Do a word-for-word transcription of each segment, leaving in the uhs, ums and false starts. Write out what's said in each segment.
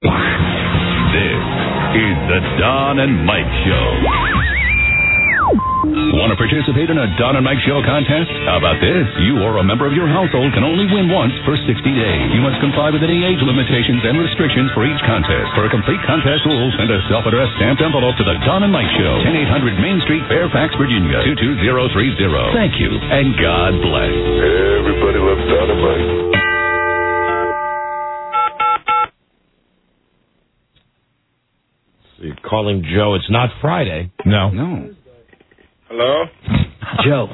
This is the Don and Mike Show. Want to participate in a Don and Mike Show contest? How about this? You or a member of your household can only win once for sixty days. You must comply with any age limitations and restrictions for each contest. For complete contest rules, send a self-addressed stamped envelope to the Don and Mike Show, ten eight hundred Main Street, Fairfax, Virginia, two two zero three zero. Thank you, and God bless. Everybody loves Don and Mike. You're calling Joe. It's not Friday. No. No. Hello? Joe.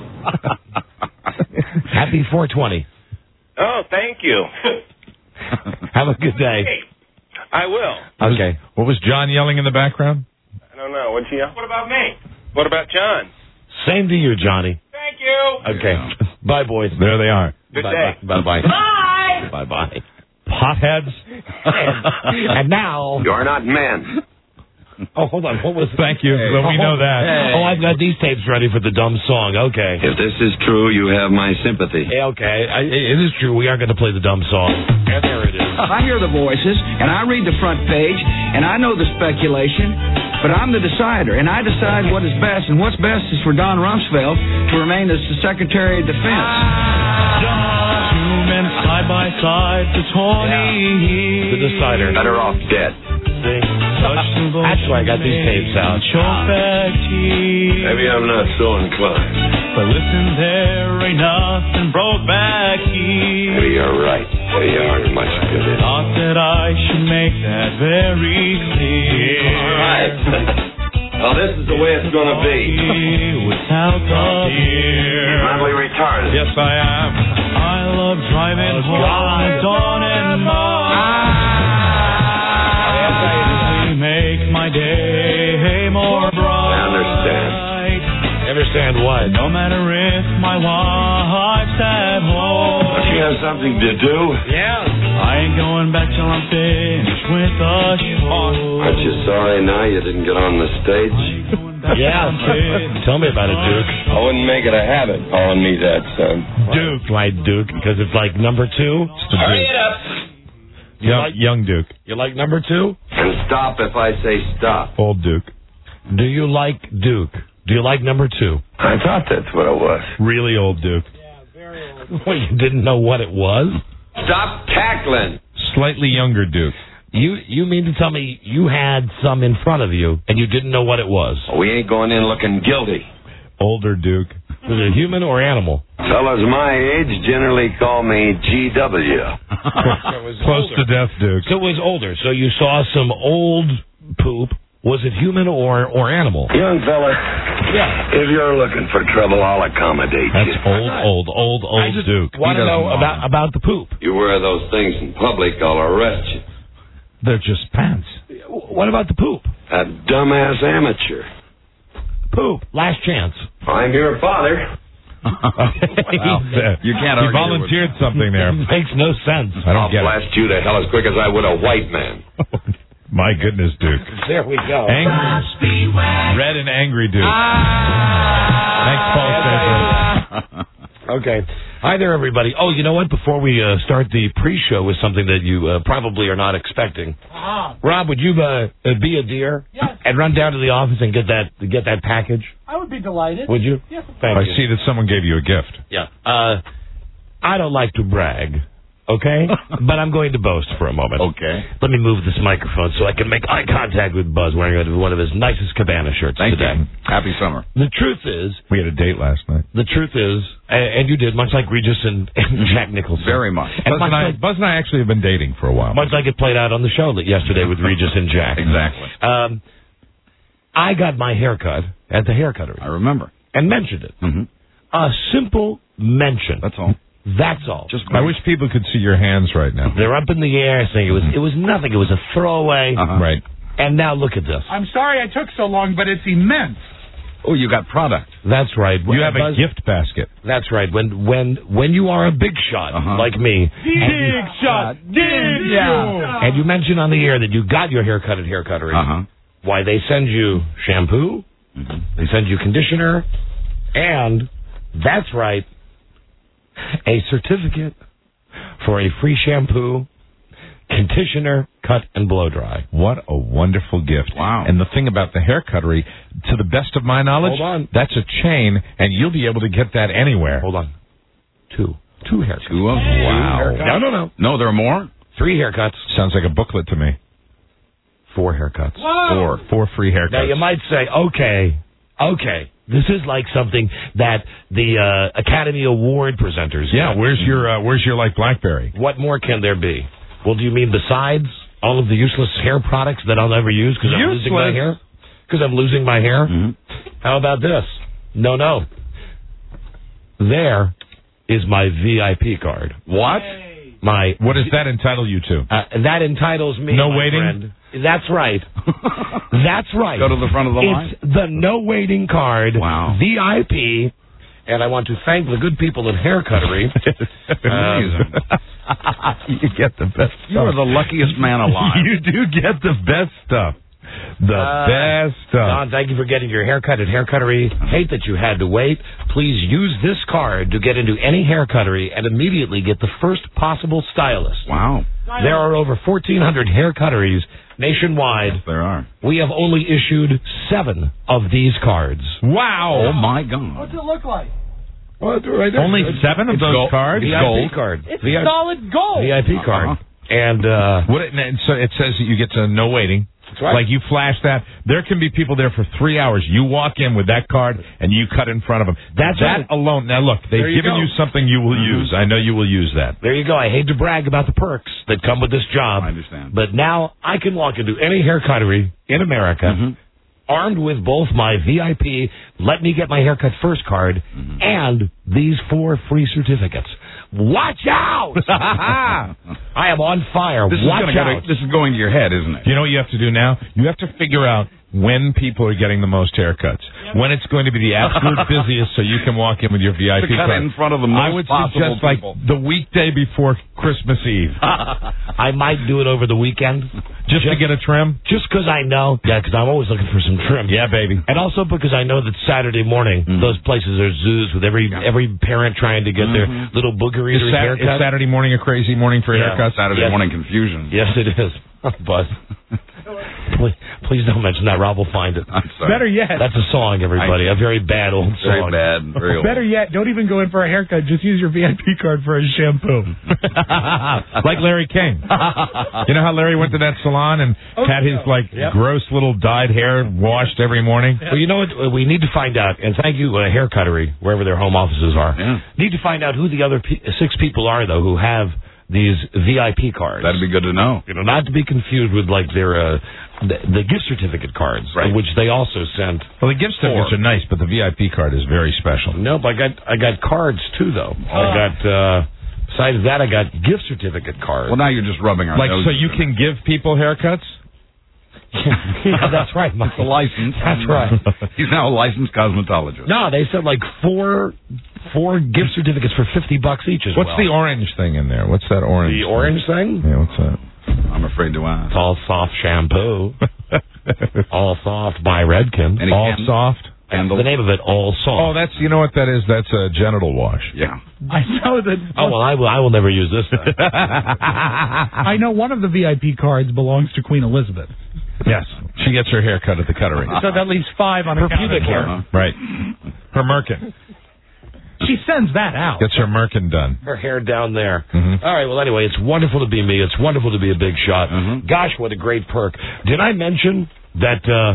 Happy four twenty. Oh, thank you. Have a good day. Hey, I will. Okay. What was John yelling in the background? I don't know. What'd you yell? What about me? What about John? Same to you, Johnny. Thank you. Okay. Bye, boys. There they are. Good bye, day. Bye bye. Bye. Bye bye. Potheads. and, and now. You're not men. Oh, hold on. What was? Thank you. Hey. Well, we know that. Hey. Oh, I've got these tapes ready for the dumb song. Okay. If this is true, you have my sympathy. Hey, okay. I, it is true. We are going to play the dumb song. And there it is. I hear the voices, and I read the front page, and I know the speculation, but I'm the decider, and I decide what is best, and what's best is for Don Rumsfeld to remain as the Secretary of Defense. Two men side by side for twenty years. The decider. Better off dead. That's why I got these tapes out. Maybe I'm not so inclined. But listen, there ain't nothing broke back here. Maybe you're right. They aren't much good at it. Not that I should make that very clear. All right. Well, this is the way it's going to be. Without the fear. Mentally retarded. Yes, I am. I love driving Oh, home at dawn and night. Make my day more bright. I understand. Understand what? No matter if my wife's at home. Don't you have something to do? Yeah. I ain't going back till I'm finished with the show. Aren't you sorry now you didn't get on the stage? Yeah. Tell me about it, Duke. I wouldn't make it a habit calling me that, son. Duke. Why Duke? Because it's like number two? Hurry it up. You Young, like, young Duke. you like number two? And stop if I say stop. Old Duke. Do you like Duke? Do you like number two? I thought that's what it was. Really old Duke. Well, you didn't know what it was? Stop cackling. Slightly younger Duke. You you mean to tell me you had some in front of you and you didn't know what it was? We ain't going in looking guilty. Older Duke. Was it human or animal? Fellas my age generally call me G W. Close to death Duke. So it was older. So you saw some old poop. Was it human or, or animal? Young fella, Yeah. if you're looking for trouble, I'll accommodate That's you. old, old, old, I old just Duke. want He to know doesn't about, about the poop. You wear those things in public, I'll arrest you. They're just pants. What about the poop? That dumbass amateur. Poop. Last chance. I'm your father. You can't. He volunteered something there. Makes no sense. I don't I'll get blast you to hell as quick as I would a white man. it. My goodness, Duke. There we go. Angry, red and angry Duke. Thanks, Paul Schaefer. Okay. Hi there, everybody. Oh, you know what? Before we uh, start the pre-show with something that you uh, probably are not expecting. Uh-huh. Rob, would you uh, uh, be a dear? Yes. And run down to the office and get that get that package? I would be delighted. Would you? Yes. Thank I you. see that someone gave you a gift. Yeah. Uh, I don't like to brag, okay? But I'm going to boast for a moment. Okay. Let me move this microphone so I can make eye contact with Buzz wearing one of his nicest Cabana shirts Thank today. you. Happy summer. The truth is, We had a date last night. the truth is, and, and you did, much like Regis and, and Jack Nicholson. Very much. And Buzz much and, I, like, Buzz and I actually have been dating for a while. much like it played out on the show that yesterday with Regis and Jack. Exactly. Um, I got my haircut at the haircuttery I remember. and mentioned it. Mm-hmm. A simple mention. That's all. That's all. Just I wish people could see your hands right now. They're up in the air saying it was it was nothing. It was a throwaway. Uh-huh. Right. And now look at this. I'm sorry I took so long, but it's immense. Oh, you got product. That's right. You have a Buzz- gift basket. That's right. When when when you are a big shot Uh-huh. like me, Big shot. Big Yeah. and you mention on the air that you got your haircut at Hair Cuttery, Uh-huh. why they send you shampoo, Mm-hmm. they send you conditioner, and that's right, a certificate for a free shampoo conditioner, cut, and blow dry. What a wonderful gift. Wow. And the thing about the hair cuttery, to the best of my knowledge, Hold on. that's a chain, and you'll be able to get that anywhere. Hold on. Two. Two haircuts. Two of them. Wow. No, no, no. No, there are more? Three haircuts. Sounds like a booklet to me. Four haircuts. Four. Four free haircuts. Now, you might say, okay, okay, this is like something that the uh, Academy Award presenters Yeah, get. where's your, uh, where's your, like, BlackBerry? What more can there be? Well, do you mean besides all of the useless hair products that I'll never use because I'm losing my Useless? hair? Because I'm losing my hair? Mm-hmm. How about this? No, no. There is my V I P card. What? My What does that entitle you to? Uh, that entitles me. No my waiting? friend. That's right. That's right. Go to the front of the line? It's the no waiting card. Wow. V I P. And I want to thank the good people at Hair Cuttery. Amazing. You get the best stuff. You are the luckiest man alive. You do get the best stuff. The Uh, best stuff. Don, thank you for getting your haircut at Hair Cuttery. Hate that you had to wait. Please use this card to get into any Hair Cuttery and immediately get the first possible stylist. Wow. There are over fourteen hundred Hair Cutteries nationwide. Yes, there are. We have only issued seven of these cards. Wow. Oh, my God. What's it look like? Only seven of It's those gold. cards? V I P Gold. card. It's V I P solid gold. V I P card. Uh-huh. And, uh... What it, and so it says that you get to no waiting. That's right. Like you flash that. There can be people there for three hours. You walk in with that card and you cut in front of them. That's that right. alone. Now look, they've There you given go. you something you will Mm-hmm. use. I know you will use that. There you go. I hate to brag about the perks that come with this job. I understand. But now I can walk into any hair cuttery in America, Mhm. armed with both my V I P, let me get my haircut first card, Mhm. and these four free certificates. Watch out! I am on fire. This is, Watch gonna go out. to, this is going to your head, isn't it? You know what you have to do now? You have to figure out when people are getting the most haircuts. When it's going to be the absolute busiest so you can walk in with your V I P To cut card. in front of the most I would possible suggest like people. the weekday before Christmas Eve. I might do it over the weekend. Just to get a trim? Just because I know. Yeah, because I'm always looking for some trim. Yeah, baby. And also because I know that Saturday morning, Mhm. those places are zoos with every every parent trying to get Mhm. their little booger Is, eater's Sat- haircut. is Saturday morning a crazy morning for Yeah. haircuts? Saturday Yes. morning confusion. Yes, it is. Buzz. please, please don't mention that. Rob will find it. I'm sorry. Better yet, That's a song, everybody. A very bad old Very song. bad. Very old. better yet, don't even go in for a haircut. Just use your V I P card for a shampoo. Like Larry King. You know how Larry went to that salon and had his like Yep. gross little dyed hair washed every morning? Well, you know what? We need to find out, and thank you, uh, Hair Cuttery, wherever their home offices are. Yeah. Need to find out who the other pe- six people are, though, who have these V I P cards. That'd be good to know. You know, not to be confused with like their uh, the, the gift certificate cards, Right. which they also sent. Well, the gift certificates Four. are nice, but the V I P card is very special. Nope, I got I got cards too, though. I got uh, besides that, I got gift certificate cards. Well, now you're just rubbing our Like, noses so you in can give people haircuts? yeah, that's right, Mike. it. a license. That's right. He's now a licensed cosmetologist. No, they said like four four gift certificates for fifty bucks each as What's well. the orange thing in there? What's that orange? The thing? orange thing? Yeah, what's that? I'm afraid to ask. It's all soft shampoo. All soft by Redken. Any All candle? soft? Candle? The name of it, All Soft. Oh, that's, you know what that is? That's a genital wash. Yeah. I know that. Oh, well, I will, I will never use this then. I know one of the V I P cards belongs to Queen Elizabeth. Yes. She gets her hair cut at the cuttery. So that leaves five on her pubic hair. Uh-huh. Right. Her merkin. She sends that out. Gets her merkin done. Her hair down there. Mhm. All right, well, anyway, it's wonderful to be me. It's wonderful to be a big shot. Mhm. Gosh, what a great perk. Did I mention that uh,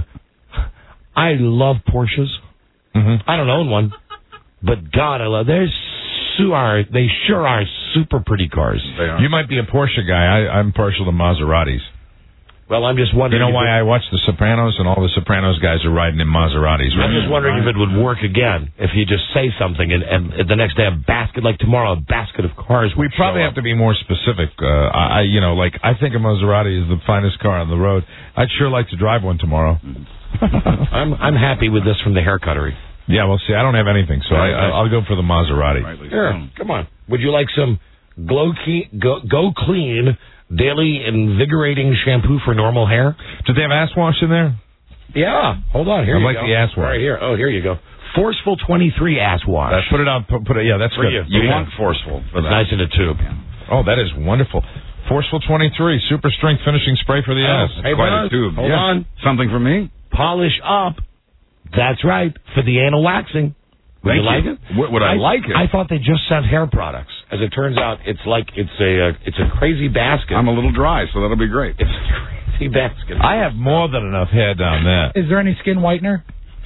I love Porsches? Mhm. I don't own one, but God, I love. They're su- are they sure are super pretty cars. They are. You might be a Porsche guy. I, I'm partial to Maseratis. Well, I'm just You wondering. know if why it- I watch The Sopranos, and all the Sopranos guys are riding in Maseratis. I'm Right? just wondering if it would work again if you just say something and, and the next day a basket, like tomorrow, a basket of cars. We would probably show have up. to be more specific. Uh, I, I, you know, like I think a Maserati is the finest car on the road. I'd sure like to drive one tomorrow. I'm I'm happy with this from the hair cuttery. Yeah, well, see, I don't have anything, so I, I, I'll go for the Maserati. Rightly Here, so. come on. Would you like some Glow Key, go, go Clean Daily Invigorating Shampoo for normal hair? Do they have ass wash in there? Yeah. Hold on. Here I you like go. the ass wash. Right here. Oh, here you go. Forceful twenty-three ass wash. Put it on. Put, put it. Yeah, that's For good. you. You Yeah. want forceful for It's that. nice in a tube. Oh, that is wonderful. Forceful twenty-three, super strength finishing spray for the Oh, ass. hey, Quite Buzz, a tube. hold Yes. on. Something for me? Polish up. That's right, for the anal waxing. Would Thank you like you. it? Would, would I, like it? I thought they just sent hair products. As it turns out, it's like it's a uh, it's a crazy basket. I'm a little dry, so that'll be great. It's a crazy basket. I have more than enough hair down there. Is there any skin whitener?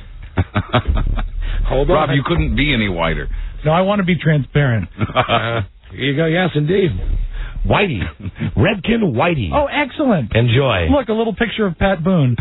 Hold on. Rob, you couldn't be any whiter. No, I want to be transparent. Uh, here you go. Yes, indeed. Whitey. Redkin Whitey. Oh, excellent. Enjoy. Look, a little picture of Pat Boone.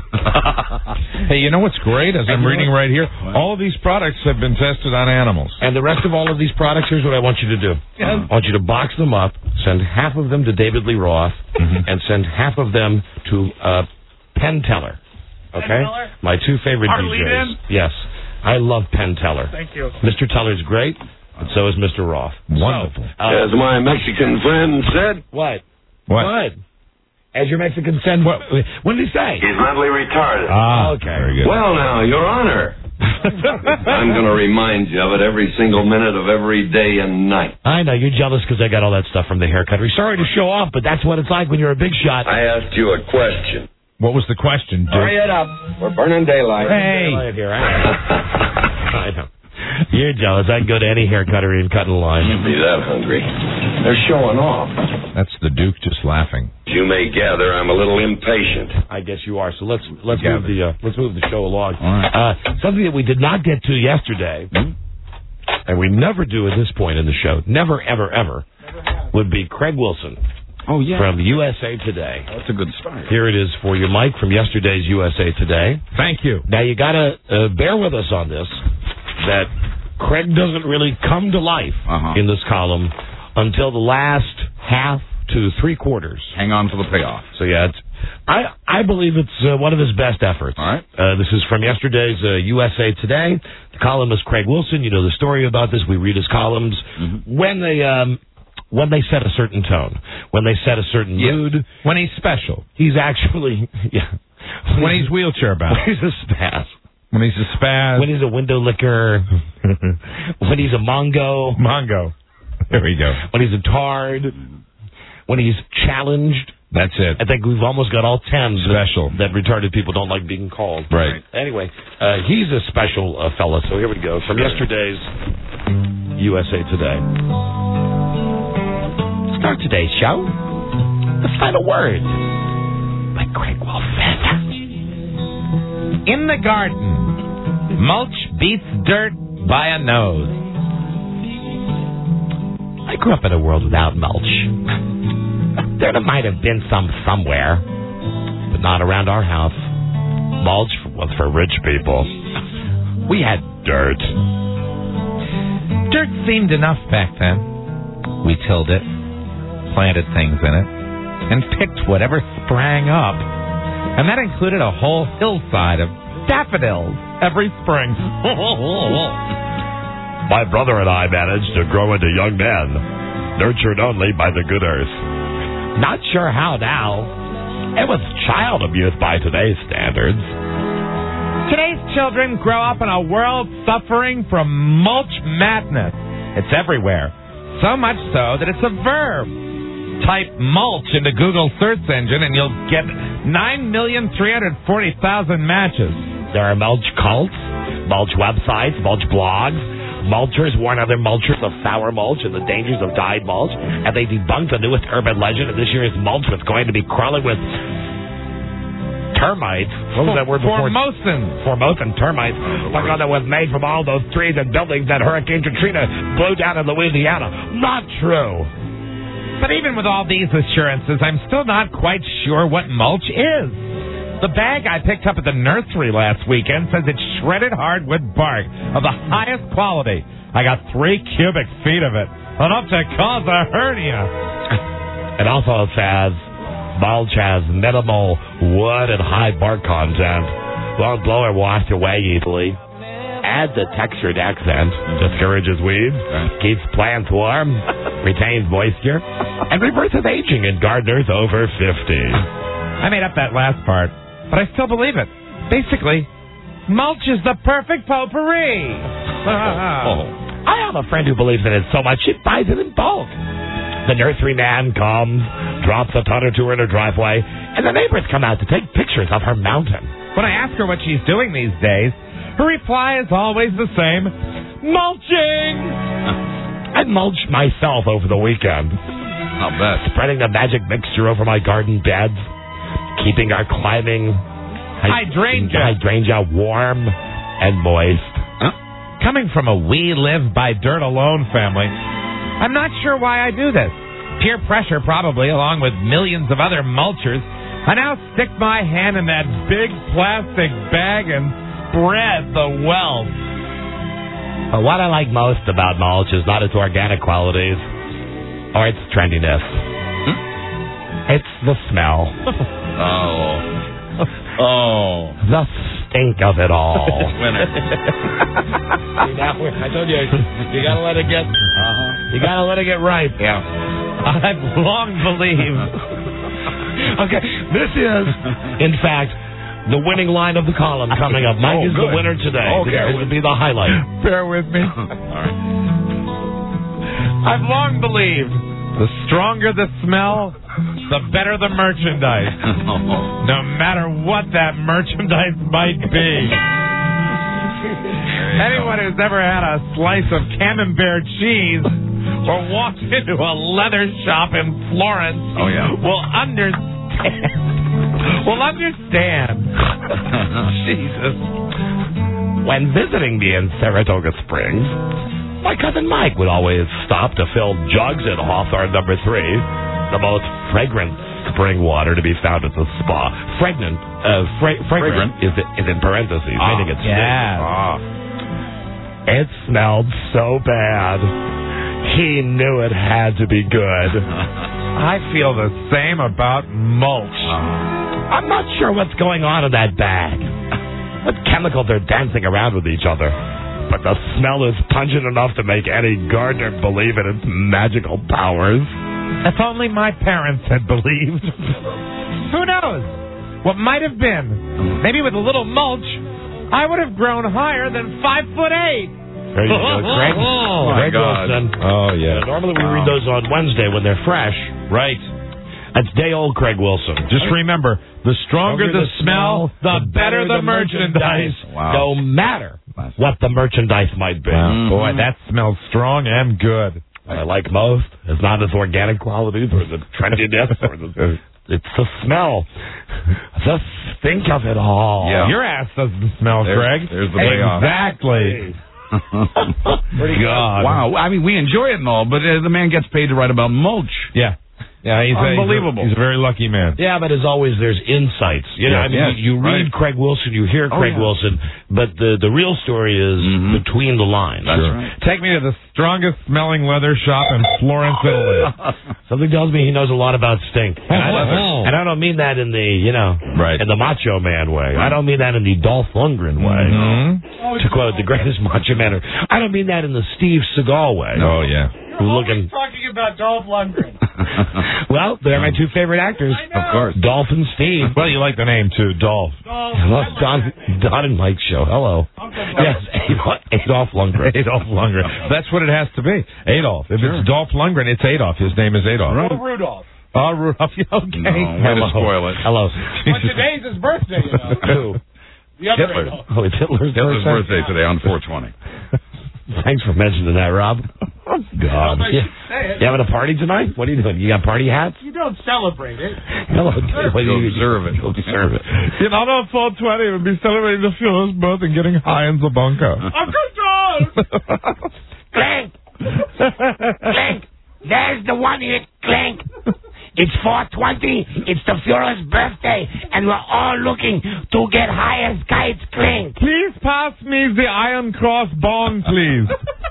Hey, you know what's great? As I'm reading right here, all of these products have been tested on animals. And the rest of all of these products, here's what I want you to do. Yes. I want you to box them up, send half of them to David Lee Roth, and send half of them to uh, Penn Teller. Okay? Penn Teller? My two favorite Our D Js. lead-in? Yes. I love Penn Teller. Thank you. Mister Teller's great, and so is Mister Roth. Wonderful. So, uh, As my Mexican friend said, what? What? What? As your Mexican said, what, what did he say? he's mentally retarded. Ah, Okay. very good. Well, now, Your Honor, I'm going to remind you of it every single minute of every day and night. I know, you're jealous because I got all that stuff from the haircuttery. Sorry to show off, but that's what it's like when you're a big shot. I asked you a question. What was the question, Duke? Hurry it up. We're burning daylight. Hey. Right here, I know. I know. You're jealous. I can go to any haircuttery and cut in line. Can't be that hungry. They're showing off. That's the Duke just laughing. As you may gather, I'm a little impatient. I guess you are. So let's let's Yeah, move the uh, let's move the show along. All right. Uh, something that we did not get to yesterday, and we never do at this point in the show, never ever ever, would be Craig Wilson Oh, yeah. from U S A Today. That's a good start. Here it is for you, Mike, from yesterday's U S A Today. Thank you. Now you gotta uh, bear with us on this. That Craig doesn't really come to life Uh-huh. in this column until the last half to three quarters. Hang on to the payoff. So yeah, it's, I I believe it's uh, one of his best efforts. All right. Uh, this is from yesterday's uh, U S A Today. The columnist Craig Wilson. You know the story about this. We read his columns Mm-hmm. when they um, when they set a certain tone, when they set a certain Yeah. mood. When he's special. He's actually yeah. When he's wheelchair bound. When he's a spaz. When he's a spaz. When he's a window licker. When he's a mongo. Mongo. There we go. When he's a tard. When he's challenged. That's it. I think we've almost got all ten Special. that, that retarded people don't like being called. Right. Anyway, uh, he's a special uh, fella. So here we go from yesterday's U S A Today. Start today's show. The final word by Craig Wilson. In the garden, mulch beats dirt by a nose. I grew up in a world without mulch. There might have been some somewhere, but not around our house. Mulch was for rich people. We had dirt. Dirt seemed enough back then. We tilled it, planted things in it, and picked whatever sprang up. And that included a whole hillside of daffodils every spring. My brother and I managed to grow into young men, nurtured only by the good earth. Not sure how now. It was child abuse by today's standards. Today's children grow up in a world suffering from mulch madness. It's everywhere. So much so that it's a verb. Type mulch into Google search engine and you'll get nine million three hundred forty thousand matches. There are mulch cults, mulch websites, mulch blogs. Mulchers warn other mulchers of sour mulch and the dangers of dyed mulch. And they debunked the newest urban legend of this year's mulch was going to be crawling with termites. What was that word before? Formosan. Formosan termites. Like one that was made from all those trees and buildings that Hurricane Katrina blew down in Louisiana. Not true. But even with all these assurances, I'm still not quite sure what mulch is. The bag I picked up at the nursery last weekend says it's shredded hardwood bark of the highest quality. I got three cubic feet of it, enough to cause a hernia. It also says mulch has minimal wood and high bark content. Won't blow or wash away easily. Adds a textured accent. Discourages weeds. Keeps plants warm. Retains moisture. And reverses aging in gardeners over fifty. I made up that last part, but I still believe it. Basically, mulch is the perfect potpourri. I have a friend who believes in it so much she buys it in bulk. The nursery man comes, drops a ton or two in her driveway, and the neighbors come out to take pictures of her mountain. When I ask her what she's doing these days, her reply is always the same, mulching! I mulched myself over the weekend. I'll bet. Spreading the magic mixture over my garden beds, keeping our climbing hydrangea, hydrangea warm and moist. Huh? Coming from a we live by dirt alone family, I'm not sure why I do this. Peer pressure probably, along with millions of other mulchers. I now stick my hand in that big plastic bag and spread the wealth. But what I like most about mulch is not its organic qualities or its trendiness. Hmm? It's the smell. Oh. Oh. The stink of it all. Winner. See, now, I told you, you gotta let it get, uh-huh. you gotta let it get ripe. Yeah. I've long believed. Okay, this is, in fact, the winning line of the column coming up. Mike Oh, is good. the winner today. Okay. This will be the highlight. Bear with me. All right. I've long believed the stronger the smell, the better the merchandise. No matter what that merchandise might be. Anyone who's ever had a slice of camembert cheese or walked into a leather shop in Florence Oh, yeah. will understand. will understand. Jesus. When visiting me in Saratoga Springs, my cousin Mike would always stop to fill jugs at Hawthorne number three, the most fragrant spring water to be found at the spa. Fragrant, uh, fra- fragrant, Fragrant. Is, is in parentheses, Ah, meaning it's yeah. Ah. It smelled so bad. He knew it had to be good. I feel the same about mulch. I'm not sure what's going on in that bag. What chemicals are dancing around with each other. But the smell is pungent enough to make any gardener believe in its magical powers. If only my parents had believed. Who knows? What might have been. Maybe with a little mulch, I would have grown higher than five foot eight. There you go, Craig. Oh, my Craig God. Wilson. Oh, yeah. Normally we read those on Wednesday when they're fresh. Right. That's day old Craig Wilson. Just remember, the stronger the smell, the better the merchandise. Wow. No matter what the merchandise might be. Wow. Boy, that smells strong and good. What I like most is not its organic qualities or the trendiness or the... It's the smell. The stink of it all. Yeah. Your ass doesn't smell, There's- Greg. there's the payoff. Exactly. Pretty God. Wow. I mean, we enjoy it and all, but uh, the man gets paid to write about mulch. Yeah. Yeah, he's Unbelievable. A, he's, a, he's a very lucky man. Yeah, but as always, there's insights. You know, Yes, I mean, yes, you, you read right. Craig Wilson, you hear Oh, Craig yeah. Wilson, but the the real story is Mhm. between the lines. That's right. Take me to the strongest smelling leather shop in Florence, Italy. Something tells me he knows a lot about stink. And I, don't, and I don't mean that in the, you know, Right. in the macho man way. I don't mean that in the Dolph Lundgren way. Mhm. To quote the greatest macho man. I don't mean that in the Steve Seagal way. Oh, yeah. Looking. talking about Dolph Lundgren. Well, they're my two favorite actors. Of course. Dolph and Steve. Well, you like the name, too, Dolph. Hello, Don, Don and Mike show. Hello. Yes, Adolf, Adolf Lundgren. Adolf Lundgren. That's what it has to be. Adolf. If it's Dolph Lundgren, it's Adolf. His name is Adolf. Right. Rudolph. Oh, Rudolph. Okay. No, way to spoil it. Hello. But today's his birthday, you know. Who? The other Hitler. Adolf. Oh, it's Hitler's Hitler's birthday. birthday today on four twenty. Thanks for mentioning that, Rob. God. I You, should say it. you having a party tonight? What are you doing? You got party hats? You don't celebrate it. Hello. What do Go you- observe it. Go observe it. You know, on four twenty, we'll be celebrating the Fuhrer's birth and getting high in the bunker. Uncle Dolph! Clink! Clink! There's the one hit clink! It's four twenty, it's the Fuhrer's birthday, and we're all looking to get high as kites, clink! Please pass me the Iron Cross bong, please.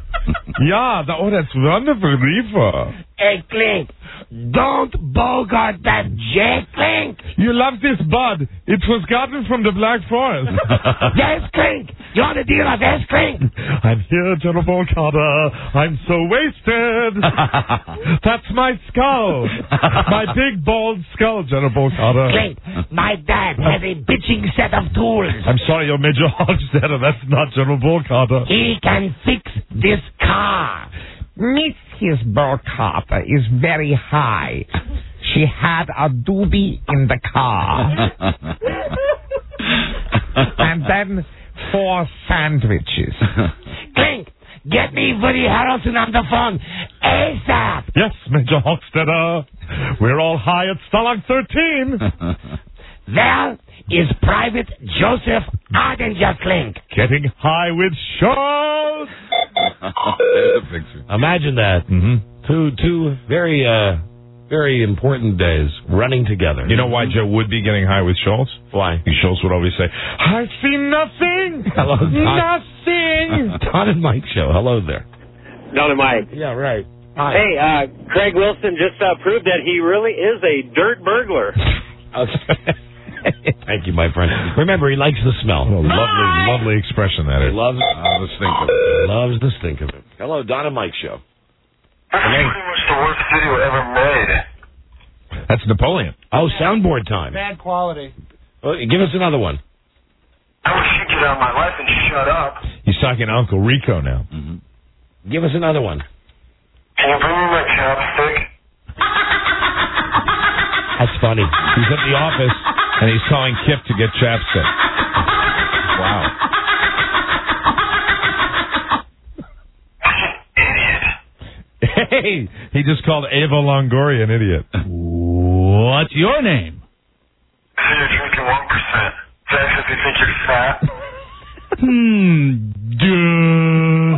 Yeah, the, oh, that's wonderful reefer. Hey, Clink, don't bogart that J, Clink! You love this bud. It was gotten from the Black Forest. Yes, Clink! You're the dealer, yes, Clink! I'm here, General Carter. I'm so wasted. That's my skull. My big, bald skull, General Carter. Clink, my dad has a bitching set of tools. I'm sorry, you're Major Hogshead. That's not General Carter. He can fix this car. Missus Burkhardt is very high. She had a doobie in the car. And then four sandwiches. Clink, get me Woody Harrelson on the phone ASAP. Yes, Major Hochstetter. We're all high at Stalag thirteen. There is Private Joseph Ardinger, Clink. Getting high with Schultz. There's a picture. Imagine that. Mm-hmm. Two, two very, uh, very important days running together. You know why Joe would be getting high with Schultz? Why? Schultz would always say, I see nothing. Hello, Don. Nothing. Don and Mike show. Hello there. Don and Mike. Yeah, right. Hi. Hey, uh, Craig Wilson just uh, proved that he really is a dirt burglar. Okay. Thank you, my friend. Remember, he likes the smell. What a lovely, lovely expression that He is. loves, Oh, the stink of it. loves the stink of it. Hello, Don and Mike show. That's pretty much the worst video ever made. That's Napoleon. Oh, soundboard time. Bad quality. Oh, give us another one. I wish you'd get out of my life and shut up. He's talking to Uncle Rico now. Mm-hmm. Give us another one. Can you bring me my chopstick? That's funny. He's at the office, and he's calling Kip to get chapstick. Wow. Hey, he just called Ava Longoria an idiot. What's your name? I see you're drinking one percent. Is that because you think you're fat? Hmm. Duh.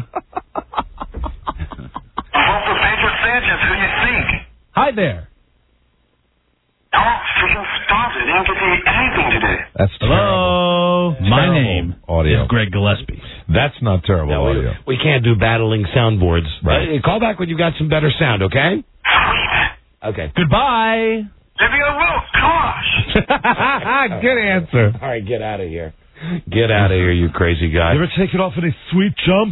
Vote for Pedro Sanchez. Who do you think? Hi there. Don't freaking stop it. You didn't get to eat anything today. That's Hello. terrible. My Terrible name audio. is Greg Gillespie. That's not terrible No, audio. we, we can't do battling soundboards. Right. Uh, call back when you've got some better sound, okay? Sweet. Okay. Goodbye. Leave me alone. Gosh. Good answer. All right, get out of here. Get out of here, you crazy guy. You ever take it off any sweet jumps?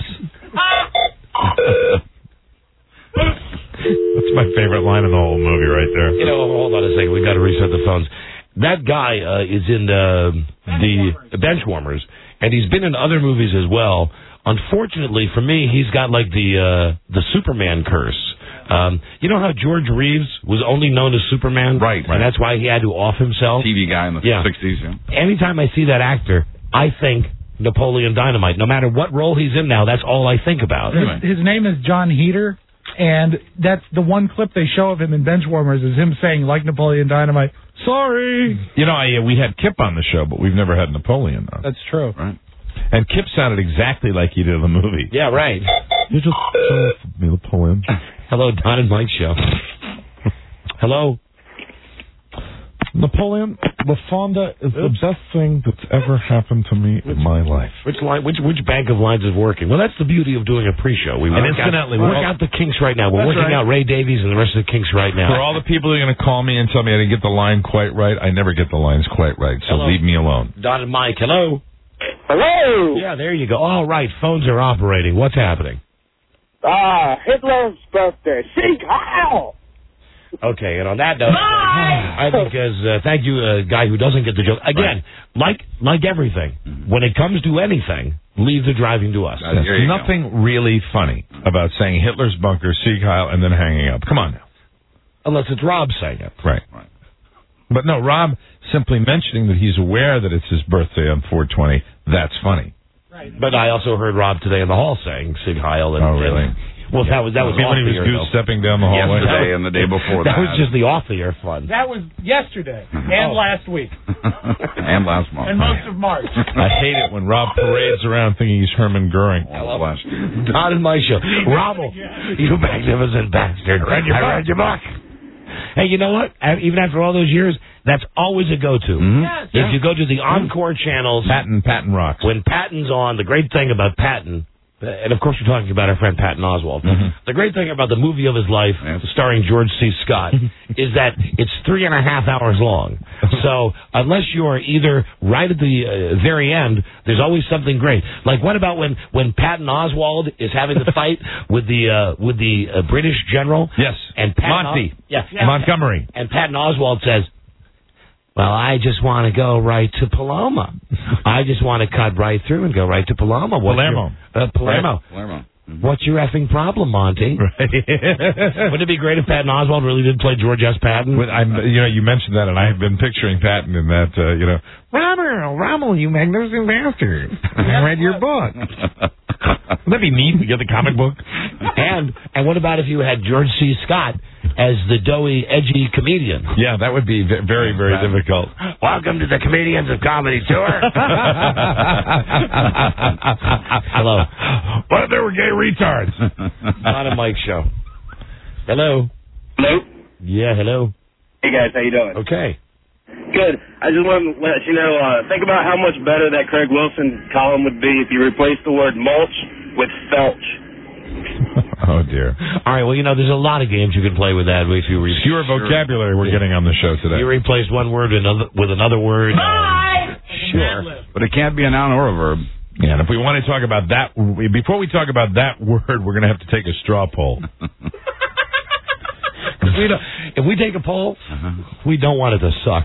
That's my favorite line in the whole movie right there. You know, hold on a second. We've got to reset the phones. That guy uh, is in uh, the Benchwarmers, and he's been in other movies as well. Unfortunately for me, he's got like the uh, the Superman curse. Um, you know how George Reeves was only known as Superman? Right, right. And that's why he had to off himself? T V guy in the Yeah. sixties, yeah. Anytime I see that actor, I think Napoleon Dynamite. No matter what role he's in now, that's all I think about. His, his name is John Heater, and that's the one clip they show of him in Benchwarmers is him saying, like Napoleon Dynamite, sorry. You know, I, we had Kip on the show, but we've never had Napoleon on. That's true. Right. And Kip sounded exactly like he did in the movie. Yeah, right. You just uh, Napoleon. Hello, Don and Mike show. Hello. Napoleon, La Fonda is the best thing that's ever happened to me in my life. Which line? Which which bank of lines is working? Well, that's the beauty of doing a pre-show. We And work incidentally, out, we're work all- out the kinks right now. We're That's working right. out Ray Davies and the rest of the kinks right now. For all the people who are going to call me and tell me I didn't get the line quite right, I never get the lines quite right, so Hello. leave me alone. Don and Mike, hello. Hello. Yeah, there you go. All right, phones are operating. What's happening? Ah, Hitler's birthday. Sieg Heil. Okay, and on that note, I think as uh, thank you, uh, guy who doesn't get the joke. Again, like like everything, when it comes to anything, leave the driving to us. Uh, There's here you go. nothing really funny about saying Hitler's bunker, Sieg Heil, and then hanging up. Come on now. Unless it's Rob saying it. Right. Right. But no, Rob simply mentioning that he's aware that it's his birthday on four twenty, that's funny. But I also heard Rob today in the hall saying Sig Heil. And, Oh, really? and- well, that was that was I mean, off when he the was air, goose though. stepping down the hallway. Yesterday and the day before That that. was just the off the air fun. That was yesterday and Oh. last week and last month. and most of March. I hate it when Rob parades around thinking he's Herman Goering. All last year. Not in my show. Rob, you magnificent bastard. I read your, I read your book. Hey, you know what? A- Even after all those years, that's always a go-to. Mhm. If you go to the Encore channels, Patton, Patton rocks. when Patton's on, the great thing about Patton, uh, and of course you're talking about our friend Patton Oswalt, Mhm. the great thing about the movie of his life, Yes. starring George C. Scott, is that it's three and a half hours long. So unless you're either right at the uh, very end, there's always something great. Like what about when, when Patton Oswalt is having the fight with the uh, with the uh, British general? Yes. And Patton Monty. Os- yeah, Montgomery. and Patton Oswalt says, well, I just want to go right to Paloma. I just want to cut right through and go right to Paloma. What's Palermo. your- Uh, Palermo. Palermo. What's your effing problem, Monty? Right. Wouldn't it be great if Patton Oswalt really did play George S. Patton? But I'm, you know, you mentioned that, and I have been picturing Patton in that, uh, you know, Rommel, Rommel, you magnificent bastard. I read your book. Wouldn't that be neat to get the comic book? And and what about if you had George C. Scott as the doughy, edgy comedian? Yeah, that would be v- very, very right. difficult. Welcome to the Comedians of Comedy Tour. Hello. What if there were gay retards? On a Mike show. Hello. Hello. Yeah, hello. Hey, guys. How you doing? Okay. Good. I just want to let you know, uh, think about how much better that Craig Wilson column would be if you replaced the word mulch with felch. Oh, dear. All right, well, you know, there's a lot of games you can play with that. If you re- Pure vocabulary we're getting on the show today. You replace one word with another, with another word. Hi! Sure. But it can't be a noun or a verb. Yeah, and if we want to talk about that, before we talk about that word, we're going to have to take a straw poll. If we, don't, if we take a poll, uh-huh. we don't want it to suck.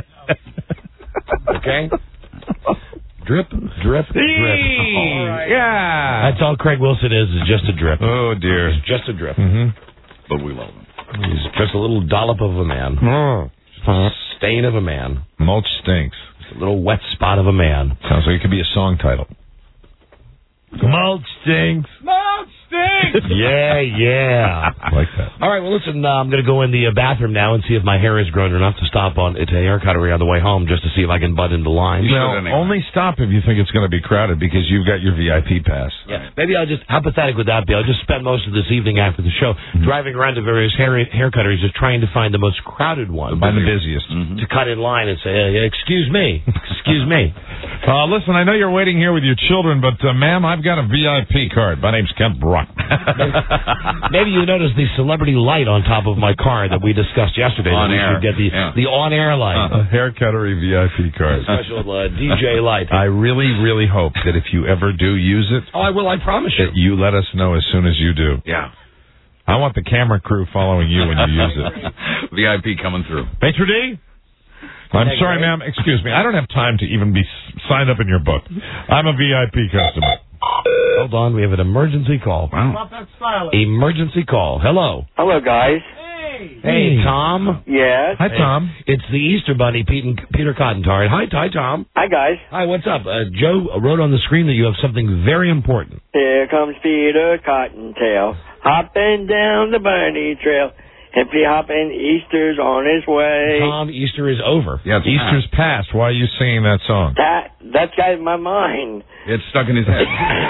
Okay? Drip, drip, drip. All right. Yeah. That's all Craig Wilson is, is just a drip. Oh, dear. He's just a drip. Mm-hmm. But we love him. He's just a little dollop of a man. Oh. Just a stain of a man. Mulch stinks. Just a little wet spot of a man. Sounds like it could be a song title. Mulch stinks. Mulch stinks. Yeah, yeah. Like that. All right, well, listen, uh, I'm going to go in the uh, bathroom now and see if my hair is grown enough to stop on it's a hair cuttery on the way home just to see if I can butt into line. No, only stop if you think it's going to be crowded because you've got your V I P pass. Yeah. Maybe I'll just, how pathetic would that be? I'll just spend most of this evening after the show mm-hmm. driving around to various hair hair cutteries just trying to find the most crowded one. Find the busiest. Mm-hmm. To cut in line and say, hey, excuse me, excuse me. Uh, listen, I know you're waiting here with your children, but, uh, ma'am, I've got a V I P card. My name's Kent Brock. Maybe you noticed the celebrity light on top of my car that we discussed yesterday. On air. Get the, yeah. the on-air light. Uh, a hair cuttery V I P card. Special uh, D J light. I really, really hope that if you ever do use it... Oh, I will, I promise you. That you let us know as soon as you do. Yeah. I want the camera crew following you when you use it. V I P coming through. Maitre D'? I'm sorry, ma'am. Excuse me. I don't have time to even be signed up in your book. I'm a V I P customer. Hold on. We have an emergency call. Wow. Emergency call. Hello. Hello, guys. Hey. Hey, Tom. Yes. Hi, Tom. Hey, it's the Easter Bunny, Pete and Peter Cottentard. Hi, hi, Tom. Hi, guys. Hi, what's up? Uh, Joe wrote on the screen that you have something very important. Here comes Peter Cottontail, hopping down the bunny trail. Hippy hopping, Easter's on his way. Tom, Easter is over. Yeah, Easter's past. Why are you singing that song? That that's got in my mind. It's stuck in his head.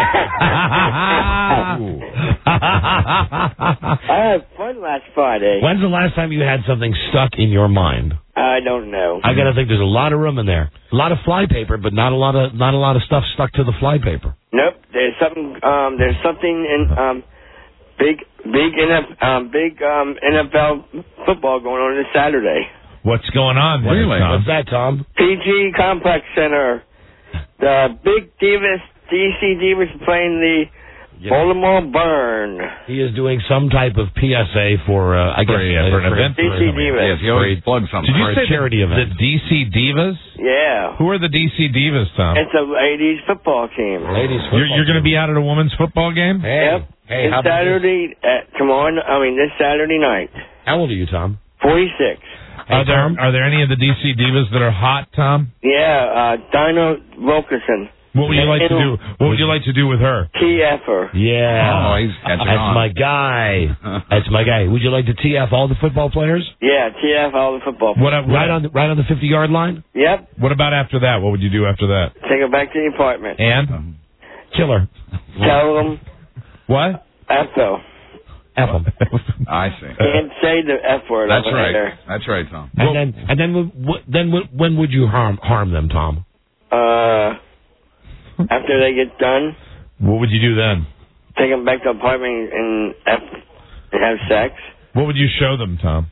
I had fun last Friday. When's the last time you had something stuck in your mind? I don't know. I gotta think there's a lot of room in there. A lot of fly paper, but not a lot of not a lot of stuff stuck to the fly paper. Nope. There's something. Um. There's something in um. Big, big N F, um, big um, N F L football going on this Saturday. What's going on? Really? Tom? What's that, Tom? P G Complex Center. The big Divas, D C Divas playing the yeah. Baltimore Burn. He is doing some type of P S A for, uh, I guess, for, yeah, for an for event. D C Divas. Yes, he always plugs something. Did you for say a charity the, event? The D C Divas? Yeah. Who are the D C Divas, Tom? It's a ladies football team. Ladies football You're, you're going to be out at a women's football game? Hey. Yep. Hey, this how about Saturday, uh, tomorrow, I mean, this Saturday night. How old are you, Tom? forty-six. Hey, are, there, Tom? are there any of the D C Divas that are hot, Tom? Yeah, uh, Dino Wilkerson. What would you like to do? What would you like to do with her? T F her. Yeah. Oh, he's catching That's on. my guy. That's my guy. Would you like to T F all the football players? Yeah, T F all the football players. What, what, Right on the, right on the fifty-yard line? Yep. What about after that? What would you do after that? Take her back to the apartment. And? Killer. Tell them What? F them. F them. I see. Can't say the F word That's over right. there. That's right, Tom. And Well- then, and then, w- then, w- when would you harm harm them, Tom? Uh, after they get done, What would you do then? take them back to the apartment and F and have sex. What would you show them, Tom?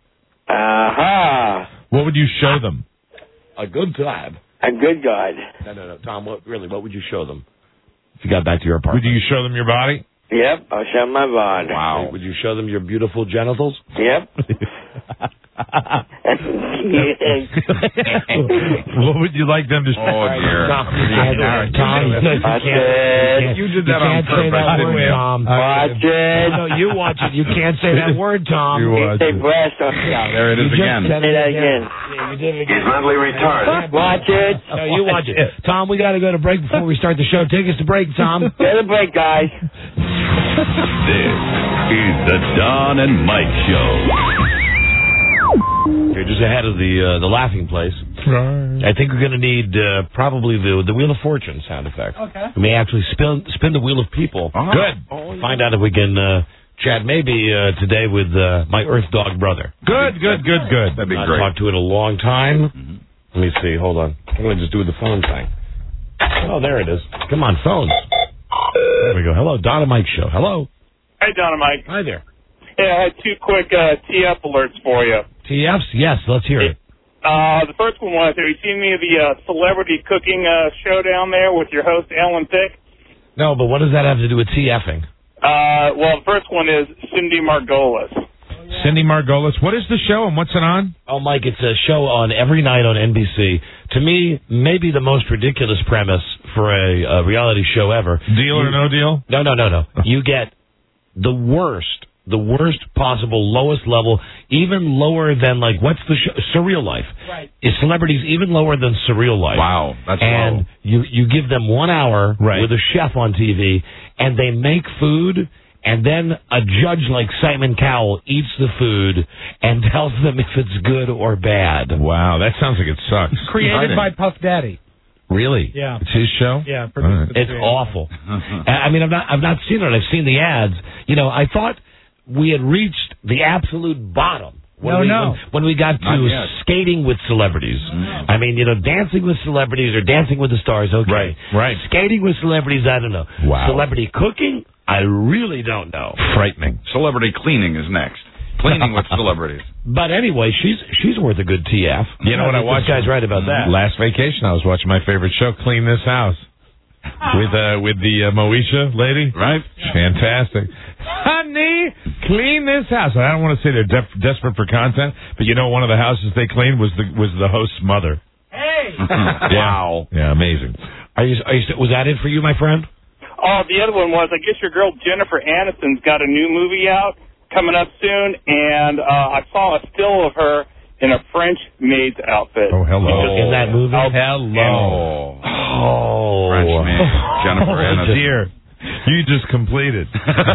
Aha! What would you show them? A good time. A good guide. No, no, no, Tom. What really? What would you show them if you got back to your Would apartment? you show them your body? Yep, I'll show my bond. Wow. Would you show them your beautiful genitals? Yep. What would you like them to? Oh dear. Tom, Tom, you did that on can't say purpose. that word, Tom. Watch it. No, you watch it. You can't say that word, Tom. You watch Say it. breast on There it is You just again. said Say it that again. Yeah, you did it He's again. mentally retarded. Watch it. No, you watch it. Tom, we got to go to break before we start the show. Take us to break, Tom. Get a break, guys. This is the Don and Mike Show. You're just ahead of the uh, the laughing place. Right. I think we're going to need uh, probably the the Wheel of Fortune sound effect. Okay. We may actually spin spin the Wheel of People. Oh. Good. Find out if we can uh, chat maybe uh, today with uh, my Earth Dog brother. Good, good, good, good. That'd be Not great. talked to in a long time. Mm-hmm. Let me see. Hold on. I'm going to just do the phone thing. Oh, there it is. Come on, phone. There we go. Hello, Don and Mike Show. Hello. Hey, Don and Mike. Hi there. Hey, I had two quick uh, T F alerts for you. T Fs? Yes, let's hear it. Uh, the first one was, have you seen any of the uh, celebrity cooking uh, show down there with your host, Ellen Thick? No, but what does that have to do with TFing? Uh, well, the first one is Cindy Margolis. Cindy Margolis. What is the show and what's it on? Oh, Mike, it's a show on every night on N B C. To me, maybe the most ridiculous premise for a, a reality show ever. Deal or no deal? No, no, no, no. You get the worst, the worst possible, lowest level, even lower than, like, what's the show? Surreal Life. Right. Is celebrities even lower than Surreal Life? Wow, that's And low. you, you give them one hour Right. with a chef on T V, and they make food, and then a judge like Simon Cowell eats the food and tells them if it's good or bad. Wow, that sounds like it sucks. Created by Puff Daddy. Really? Yeah. It's his show? Yeah. All right. It's awful. I mean, I've not, I've not seen it. I've seen the ads. You know, I thought we had reached the absolute bottom. When No, we, no. When, when we got Not to yet. skating with celebrities. Mm. I mean, you know, dancing with celebrities or dancing with the stars, okay. Right, right. Skating with celebrities, I don't know. Wow. Celebrity cooking, I really don't know. Frightening. Celebrity cleaning is next. Cleaning with celebrities. But anyway, she's she's worth a good T F. You know what I think watched? This guy's right about that. Last vacation, I was watching my favorite show, Clean This House, with uh, with the uh, Moesha lady. Right? Fantastic. Honey, clean this house. I don't want to say they're def- desperate for content, but you know, one of the houses they cleaned was the was the host's mother. Hey! Wow. Yeah, amazing. Are you, are you, was that it for you, my friend? Oh, the other one was, I guess your girl Jennifer Aniston's got a new movie out coming up soon, and uh, I saw a still of her in a French maid's outfit. Oh, hello. In that movie? Hello. Oh. French maid. Jennifer Oh, Aniston. dear. You just completed.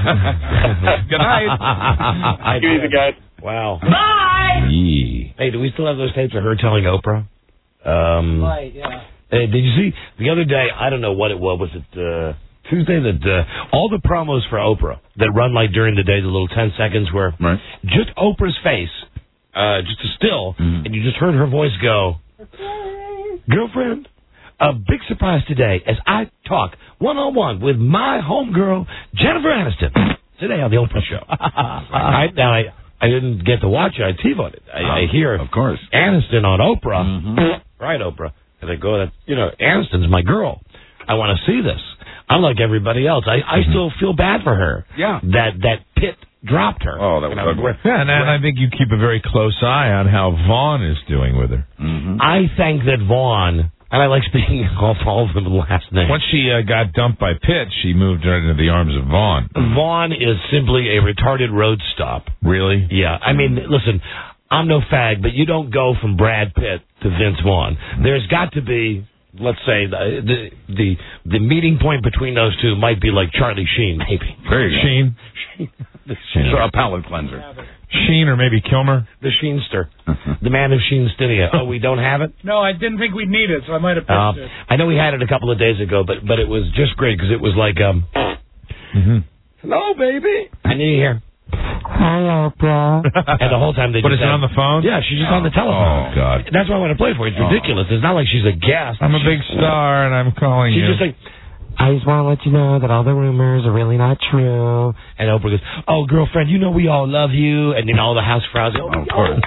Good night. I Excuse me, guys. Wow. Bye! Yee. Hey, do we still have those tapes of her telling Oprah? Um, Right, yeah. Hey, did you see the other day? I don't know what it was. Was it uh, Tuesday? That uh, all the promos for Oprah that run like during the day, the little ten seconds where Right. just Oprah's face, uh, just a still, Mm. and you just heard her voice go, "Girlfriend, a big surprise today as I talk one on one with my homegirl Jennifer Aniston today on the Oprah Show." I, now I I didn't get to watch it. I TiVoed it. I, I hear Of course. Aniston on Oprah. Mm-hmm. Right, Oprah. And I go, that you know, Aniston's my girl. I want to see this. I'm like everybody else. I, I still feel bad for her. Yeah. That that Pitt dropped her. Oh, that was You know, ugly. where- Yeah, and, and I think you keep a very close eye on how Vaughn is doing with her. Mm-hmm. I think that Vaughn, and I like speaking off all of them last name. Once she uh, got dumped by Pitt, she moved right into the arms of Vaughn. Vaughn is simply a retarded road stop. Really? Yeah. I mean, listen, I'm no fag, but you don't go from Brad Pitt to Vince Vaughn. There's got to be, let's say, the the the, the meeting point between those two might be like Charlie Sheen, maybe. There you go. Sheen? So a palate cleanser. Sheen or maybe Kilmer? The Sheenster. The man of Sheenstinia. Oh, we don't have it? No, I didn't think we'd need it, so I might have pitched Uh, it. I know we had it a couple of days ago, but but it was just great because it was like, um, Mm-hmm. hello, baby. I need you here. Hello, bro. And the whole time they But just is it had- on the phone? Yeah, she's just on the telephone. Oh, God. That's why I want to play for you. It's ridiculous. It's not like she's a guest. I'm a big star, and I'm calling She's you. just like, I just want to let you know that all the rumors are really not true. And Oprah goes, oh, girlfriend, you know we all love you. And then all the house crowds go, oh, of course.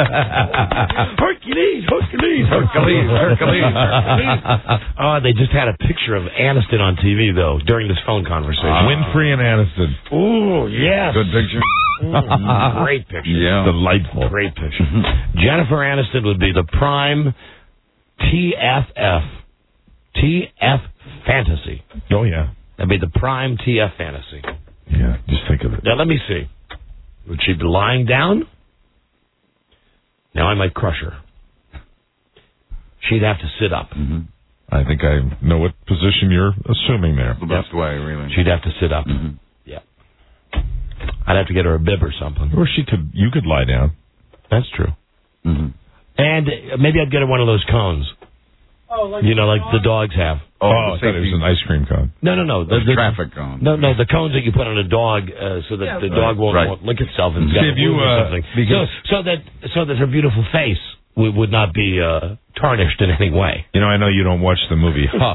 Hercules, Hercules, Hercules, Hercules, Hercules. Oh, they just had a picture of Aniston on T V, though, during this phone conversation. Uh, Winfrey and Aniston. Ooh, yes. Good picture. Mm, great picture. Yeah. Delightful. Great picture. Jennifer Aniston would be the prime T F F. T F fantasy. Oh, yeah. That'd be the prime T F fantasy. Yeah, just think of it. Now, let me see. Would she be lying down? Now, I might crush her. She'd have to sit up. Mm-hmm. I think I know what position you're assuming there. The best way, really. She'd have to sit up. Mm-hmm. Yeah. I'd have to get her a bib or something. Or she could, you could lie down. That's true. Mm-hmm. And uh, maybe I'd get her one of those cones. Oh, like you know, like the dogs have. Oh, I thought it was an ice cream cone. No, no, no. The, The, the traffic cone. No, no, the cones that you put on a dog uh, so that Yeah, the right. dog won't, Right. won't lick itself and it's See, got if you, or uh, something. because- So, so that so that her beautiful face would, would not be uh, tarnished in any way. You know, I know you don't watch the movie Huff,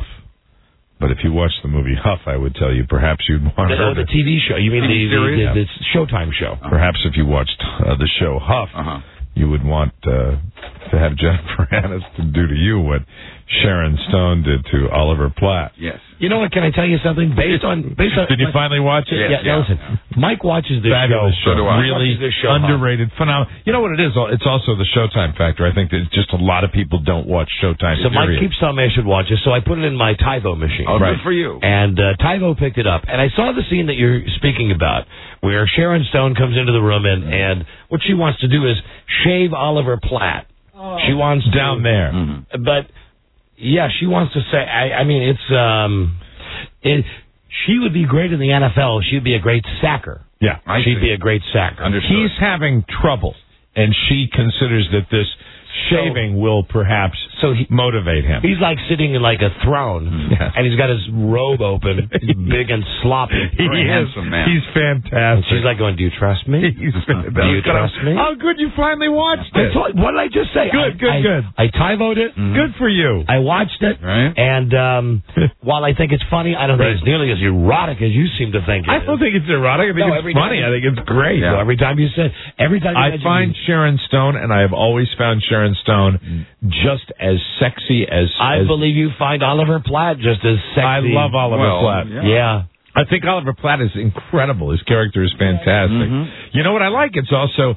but if you watch the movie Huff, I would tell you perhaps you'd want The, her oh, the to, T V show. You mean T V the, the, series? the, the Showtime show? perhaps if you watched uh, the show Huff, Uh-huh. you would want uh, to have Jennifer Aniston do to you what Sharon Stone did to Oliver Platt. Yes. You know what? Can I tell you something? Based on based on. Did you finally watch it? Yeah. Yes, yeah, yeah, listen. Mike watches this Fabulous show. show. So do I. Really Watches this show, underrated, phenomenal. You know what it is? It's also the Showtime factor. I think that just a lot of people don't watch Showtime. So Mike period. keeps telling me I should watch it, so I put it in my TiVo machine. Oh, Right. good for you. And uh, TiVo picked it up. And I saw the scene that you're speaking about, where Sharon Stone comes into the room, and, and what she wants to do is shave Oliver Platt. Oh. She wants to, down there. Mm-hmm. But, yeah, she wants to say, I, I mean, it's, um, it, she would be great in the N F L. She'd be a great sacker. Yeah, I She'd see. be a great sacker. Understood. He's having trouble, and she considers that this shaving will perhaps So he, motivate him. he's like sitting in like a throne, Yes. and he's got his robe open, big and sloppy. He Very is. handsome man. He's And fantastic. she's like going, do you trust me? He's fantastic. Do you trust me? Oh, good! You finally watched I it. thought, what did I just say? Good, I, good, I, good. I TiVo'd it. Good for you. I watched it. Right. And um, while I think it's funny, I don't think it's nearly as erotic as you seem to think it I don't is. think it's erotic. I think No, it's every funny. time- I think it's great. So every time you say, every time you I mention- find Sharon Stone, and I have always found Sharon Stone just as sexy as. I as believe you find Oliver Platt just as sexy. I love Oliver Well, Platt. yeah. Yeah. I think Oliver Platt is incredible. His character is fantastic. Mhm. You know what I like? It's also,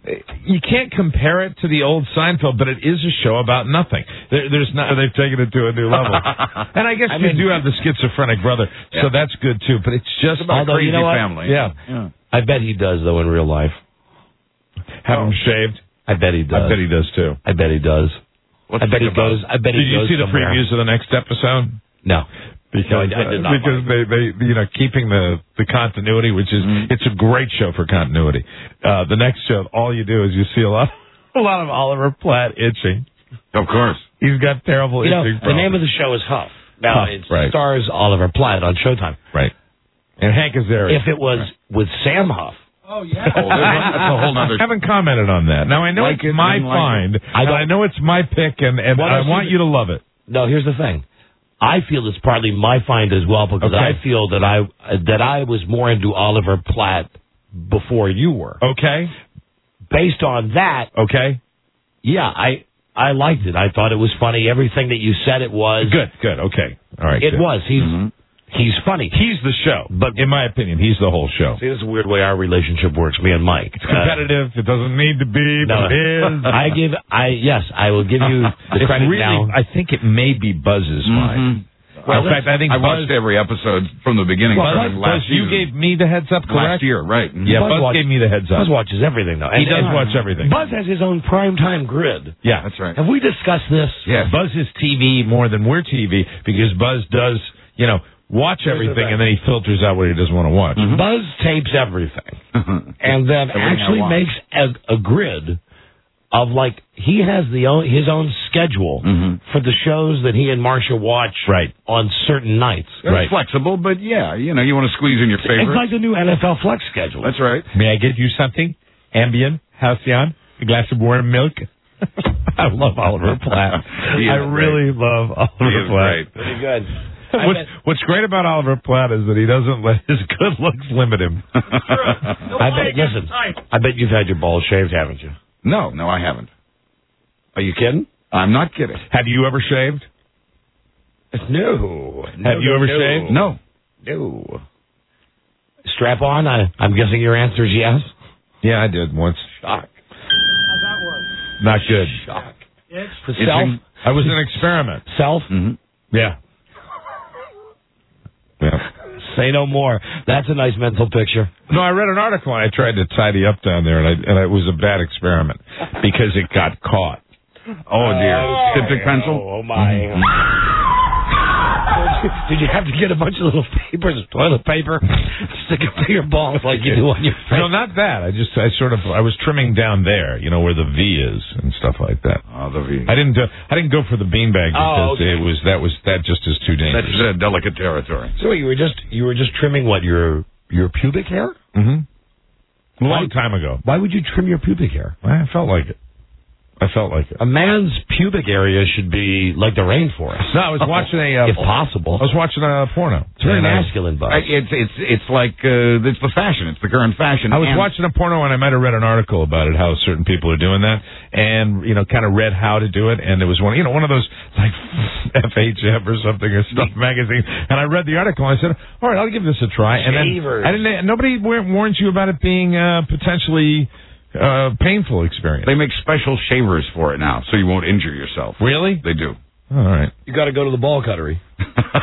you can't compare it to the old Seinfeld, but it is a show about nothing. There, there's not. They've taken it to a new level. And I guess I you mean- do have the schizophrenic brother, so Yeah. that's good too. But it's just Although, Crazy you know what? family. Yeah. Yeah. I bet he does, though, in real life. have him shaved. I bet he does. I bet he does too. I bet he does. Let's I bet he think about goes. it. I bet Did he you goes see the somewhere. previews of the next episode? No. Because No, I- I did uh, not because they, they you know keeping the the continuity, which is Mm-hmm. it's a great show for continuity. Uh, the next show, all you do is you see a lot a lot of Oliver Platt itching. Of course. He's got terrible You know, itching. the name of the show is Huff. Now, Huff, it right. stars Oliver Platt on Showtime. right, and Hank Azaria. If it was with Sam Huff, Oh, yeah. Oh, that's a whole nother. I haven't commented on that. Now I know Like it's it, my didn't like find. it. I and don't- I know it's my pick, and, and What I else want is you to love it. no, here's the thing. I feel it's partly my find as well because Okay. I feel that I that I was more into Oliver Platt before you were. Okay, Based on that, okay, yeah, I I liked it. I thought it was funny. Everything that you said it was. good, good. Okay, all right. It good. was. He's Mhm. he's funny. He's the show, but in my opinion, he's the whole show. See, this is a weird way our relationship works, me and Mike. It's competitive. it doesn't need to be, No, but it is. I give. I yes, I will give you the It's credit really, now. I think it may be Buzz's find. Mhm. Well, in fact, I think I Buzz, watched every episode from the beginning. Buzz, starting Buzz, last you season. gave me the heads up, correct? last year, right? Mhm. Yeah, Buzz Buzz, watch- gave me the heads up. Buzz watches everything though. He And- does and watch everything. Buzz has his own primetime grid. Yeah, That's right. Have we discussed this? Yes. Buzz is T V more than we're T V because Buzz does, you know, watch everything and then he filters out what he doesn't want to watch. Mhm. Buzz tapes everything, and then Everything I actually watch. makes a, a grid of like he has the own, his own schedule Mhm. for the shows that he and Marcia watch Right. on certain nights. It's Right. flexible, but yeah, you know, you want to squeeze in your It's favorites. like the new N F L Flex schedule. That's right. May I get you something? Ambien, Halcyon, a glass of warm milk. I love Oliver Platt. He is I great. really love He Oliver is Platt. great. Pretty good. What's, what's great about Oliver Platt is that he doesn't let his good looks limit him. I bet, listen, I bet you've had your balls shaved, haven't you? No, no, I haven't. Are you kidding? I'm not kidding. Have you ever shaved? No. no Have you no, ever no. shaved? No. No. Strap on? I, I'm guessing your answer is yes? Yeah, I did once. Shock. How's that work? Not good. Shock. It's The self? I was an experiment. Self? Mm-hmm. Yeah. Yeah. Say no more. That's a nice mental picture. No, I read an article and I tried to tidy up down there, and, I, and it was a bad experiment because it got caught. Oh, dear. Styptic pencil? Oh, my. Did you have to get a bunch of little papers, toilet paper, stick it to your balls like you do on your face? No, not that. I just, I sort of, I was trimming down there, you know, where the V is and stuff like that. Oh, the V. I didn't, do, I didn't go for the beanbag because Oh, okay. it was, that was, that just is too dangerous. That's uh, delicate territory. So you were just you were just trimming what, your your pubic hair? Mm-hmm. A long time ago. Why would you trim your pubic hair? I felt like it. I felt like it. A man's pubic area should be like the rainforest. No, I was watching a, uh, if possible. I was watching a porno. It's very And I- masculine, Buzz. I- It's it's it's like uh, it's the fashion. It's the current fashion. I was And- watching a porno and I might have read an article about it, how certain people are doing that, and you know, kind of read how to do it. And there was one, you know, one of those like F H M or something or Stuff magazine. And I read the article and I said, all right, I'll give this a try. And then Shavers. I didn't. Nobody war- warns you about it being uh, potentially uh, painful experience. They make special shavers for it now, so you won't injure yourself. Really? They do. All right. You got to go to the ball cuttery. Don't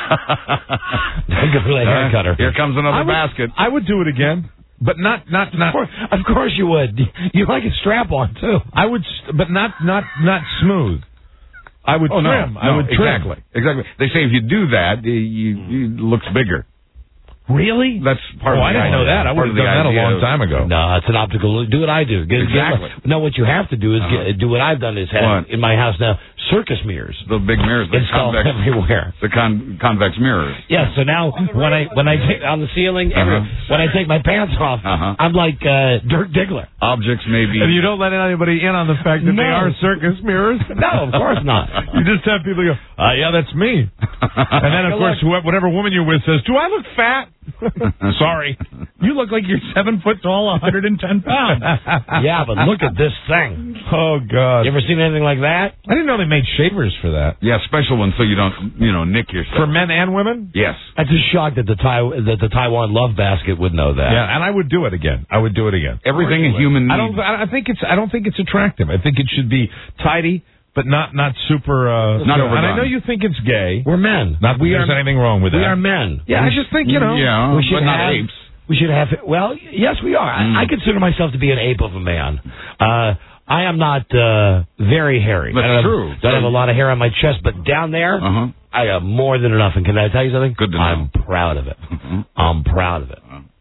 go to the hair cutter. Here comes another I would, basket. I would do it again, but not not not. Of course, of course you would. You like a strap on too. I would, st- but not not not smooth. I would Oh, trim. no, I no, would trim. exactly, exactly. They say if you do that, you, you it looks bigger. Really? That's part Oh, of I the didn't know idea. that. I Part would of have the done that a idea long of- time ago. No, it's an optical. Do what I do. Get, Exactly. Get, no, what you have to do is Uh-huh. get, do what I've done is have What? in my house now circus mirrors The big mirrors, the installed convex, everywhere. the con- convex mirrors. Yeah, so now when I when I take on the ceiling, every, Uh-huh. when I take my pants off, Uh-huh. I'm like uh, Dirk Diggler. Objects may be. And you don't let anybody in on the fact that they No. are circus mirrors? No, of course not. You just have people go, uh, yeah, that's me. And then, of course, whoever, whatever woman you're with says, do I look fat? Sorry. You look like you're seven foot tall, one hundred ten pounds. Yeah, but look at this thing. Oh, God. You ever seen anything like that? I didn't know they made shavers for that. Yeah, special ones so you don't, you know, nick yourself. For men and women? Yes. I'm just shocked that the Tai- that the Taiwan Love Basket would know that. Yeah, and I would do it again. I would do it again. Everything a human needs. I don't. I think it's. I don't think it's attractive. I think it should be tidy, but not not super. Uh, Not you know, overdone. And I know you think it's gay. We're men. Not that we there's are, anything wrong with we that. are men. Yeah, I just think you know. Yeah, we should but not have, apes. We should have. Well, yes, we are. Mm. I, I consider myself to be an ape of a man. Uh, I am not uh, very hairy. That's I don't true. Have, don't have a lot of hair on my chest, but down there, Uh-huh. I have more than enough. And can I tell you something? Good to know. I'm proud of it. I'm proud of it.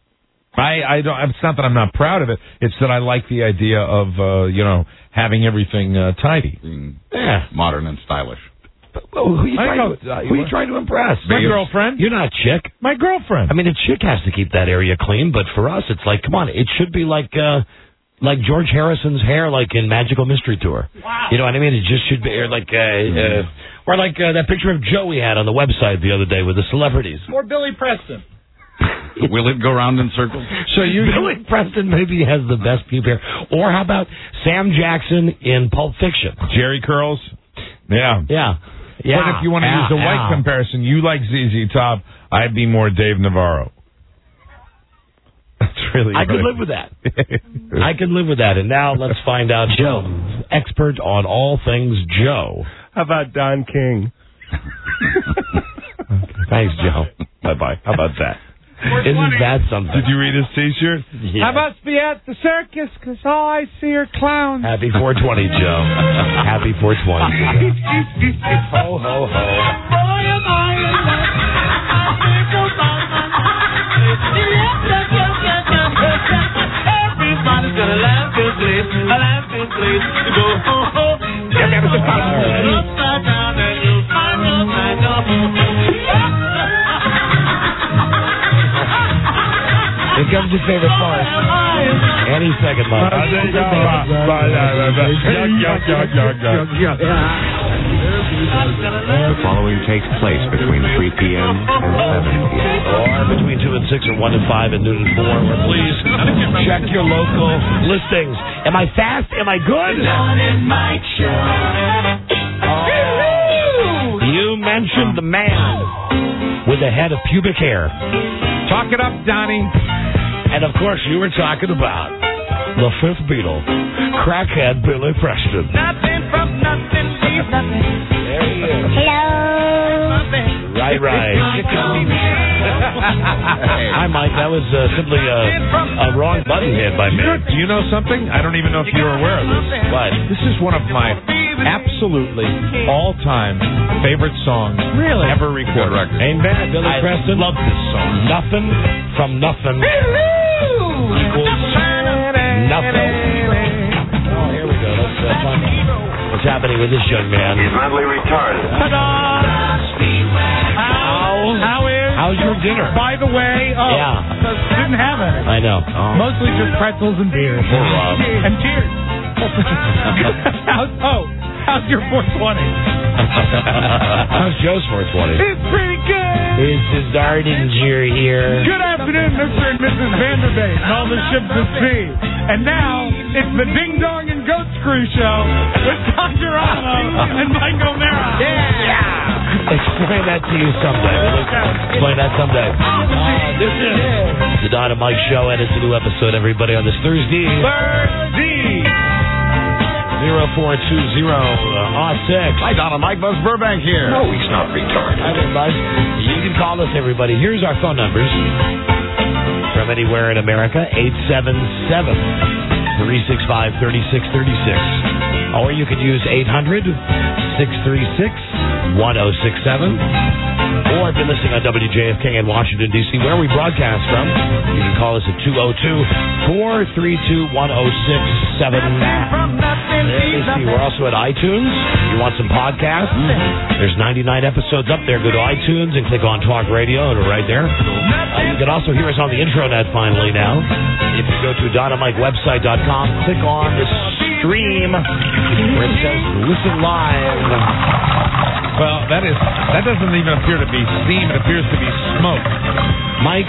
I, I don't. It's not that I'm not proud of it. It's that I like the idea of uh, you know having everything uh, tidy. Being Yeah. modern and stylish. Well, who you I trying know, to, uh, who you trying to impress? My Biggest- girlfriend. You're not a chick. My girlfriend. I mean, a chick has to keep that area clean, but for us, it's like, come on, it should be like uh, like George Harrison's hair, like in Magical Mystery Tour. Wow. You know what I mean? It just should be or like, uh, uh, or like uh, that picture of Joe we had on the website the other day with the celebrities. Or Billy Preston. Will it go round in circles? So you, Billy Preston maybe has the best pube hair, or how about Sam Jackson in Pulp Fiction? Jerry curls. Yeah. Yeah, yeah. But if you want to yeah, use the white yeah. comparison, you like Z Z Top. I'd be more Dave Navarro. That's really. I could really- live with that. I can live with that. And now let's find out Joe, expert on all things Joe. How about Don King? Thanks, Joe. Bye-bye. How about that? Isn't that something? Did you read his T-shirt? Yeah. I must be at the circus because all I see are clowns. Happy four twenty, Joe. Happy four twenty. Ho, ho, ho. Everybody's gonna laugh this place, a laugh this place to go ho ho. Upside down and you'll find upside down. Here comes your favorite part. Any second, Mom. There you go. The following takes place between three p.m. and seven p.m. Or between two and six, or one to five, and noon and four. Or please check your local listings. Am I fast? Am I good? Don and Mike Show. Oh. You mentioned the man with the head of pubic hair. Talk it up, Donnie. And of course, you were talking about the fifth Beatle, crackhead Billy Preston. Nothing from nothing, leave nothing. There he is. Hello. Right, right. Hi, Mike. That was uh, simply a, a wrong button hit by me. Do you know something? I don't even know if you're aware of this. What? This is one of my absolutely all-time favorite songs Really? ever recorded. Ain't bad, Billy I Preston. love this song. Nothing from nothing equals nothing. Oh, here we go. Let's uh, find out what's happening with this young man. He's mentally retarded. How? How is? How's your dinner? By the way, oh, Yeah. didn't have any. I know. Oh. Mostly just pretzels and beer. Poor Rob. And tears. how's, oh, how's your four twenty? How's Joe's four twenty? It's pretty good. It's the Dardinger here. Good afternoon, Mister and Missus Vanderbait and all the ships at sea. And now, it's the Ding Dong and Goat Screw Show with Tom Gerano and Mike O'Mara. Yeah! Explain that to you someday. Explain that someday. Uh, this is the Don and Mike Show, and it's a new episode, everybody, on this Thursday. Thursday. zero four two zero uh, six. Hi, Don and Mike. Buzz Burbank here. No, he's not retarded. Hi there, Buzz. You can call us, everybody. Here's our phone numbers from anywhere in America: eight seven seven, three six five, three six three six. Or you can use eight hundred, six three six, one oh six seven. Or if you're listening on W J F K in Washington, D C, where we broadcast from, you can call us at two oh two, four three two, one oh six seven. We're also at iTunes. If you want some podcasts, there's ninety-nine episodes up there. Go to iTunes and click on Talk Radio, and we're right there. Uh, you can also hear us on the intranet finally now. If you go to dynamite website dot com, click on the stream where it says Listen Live. Well, that is that doesn't even appear to be steam. It appears to be smoke. Mike,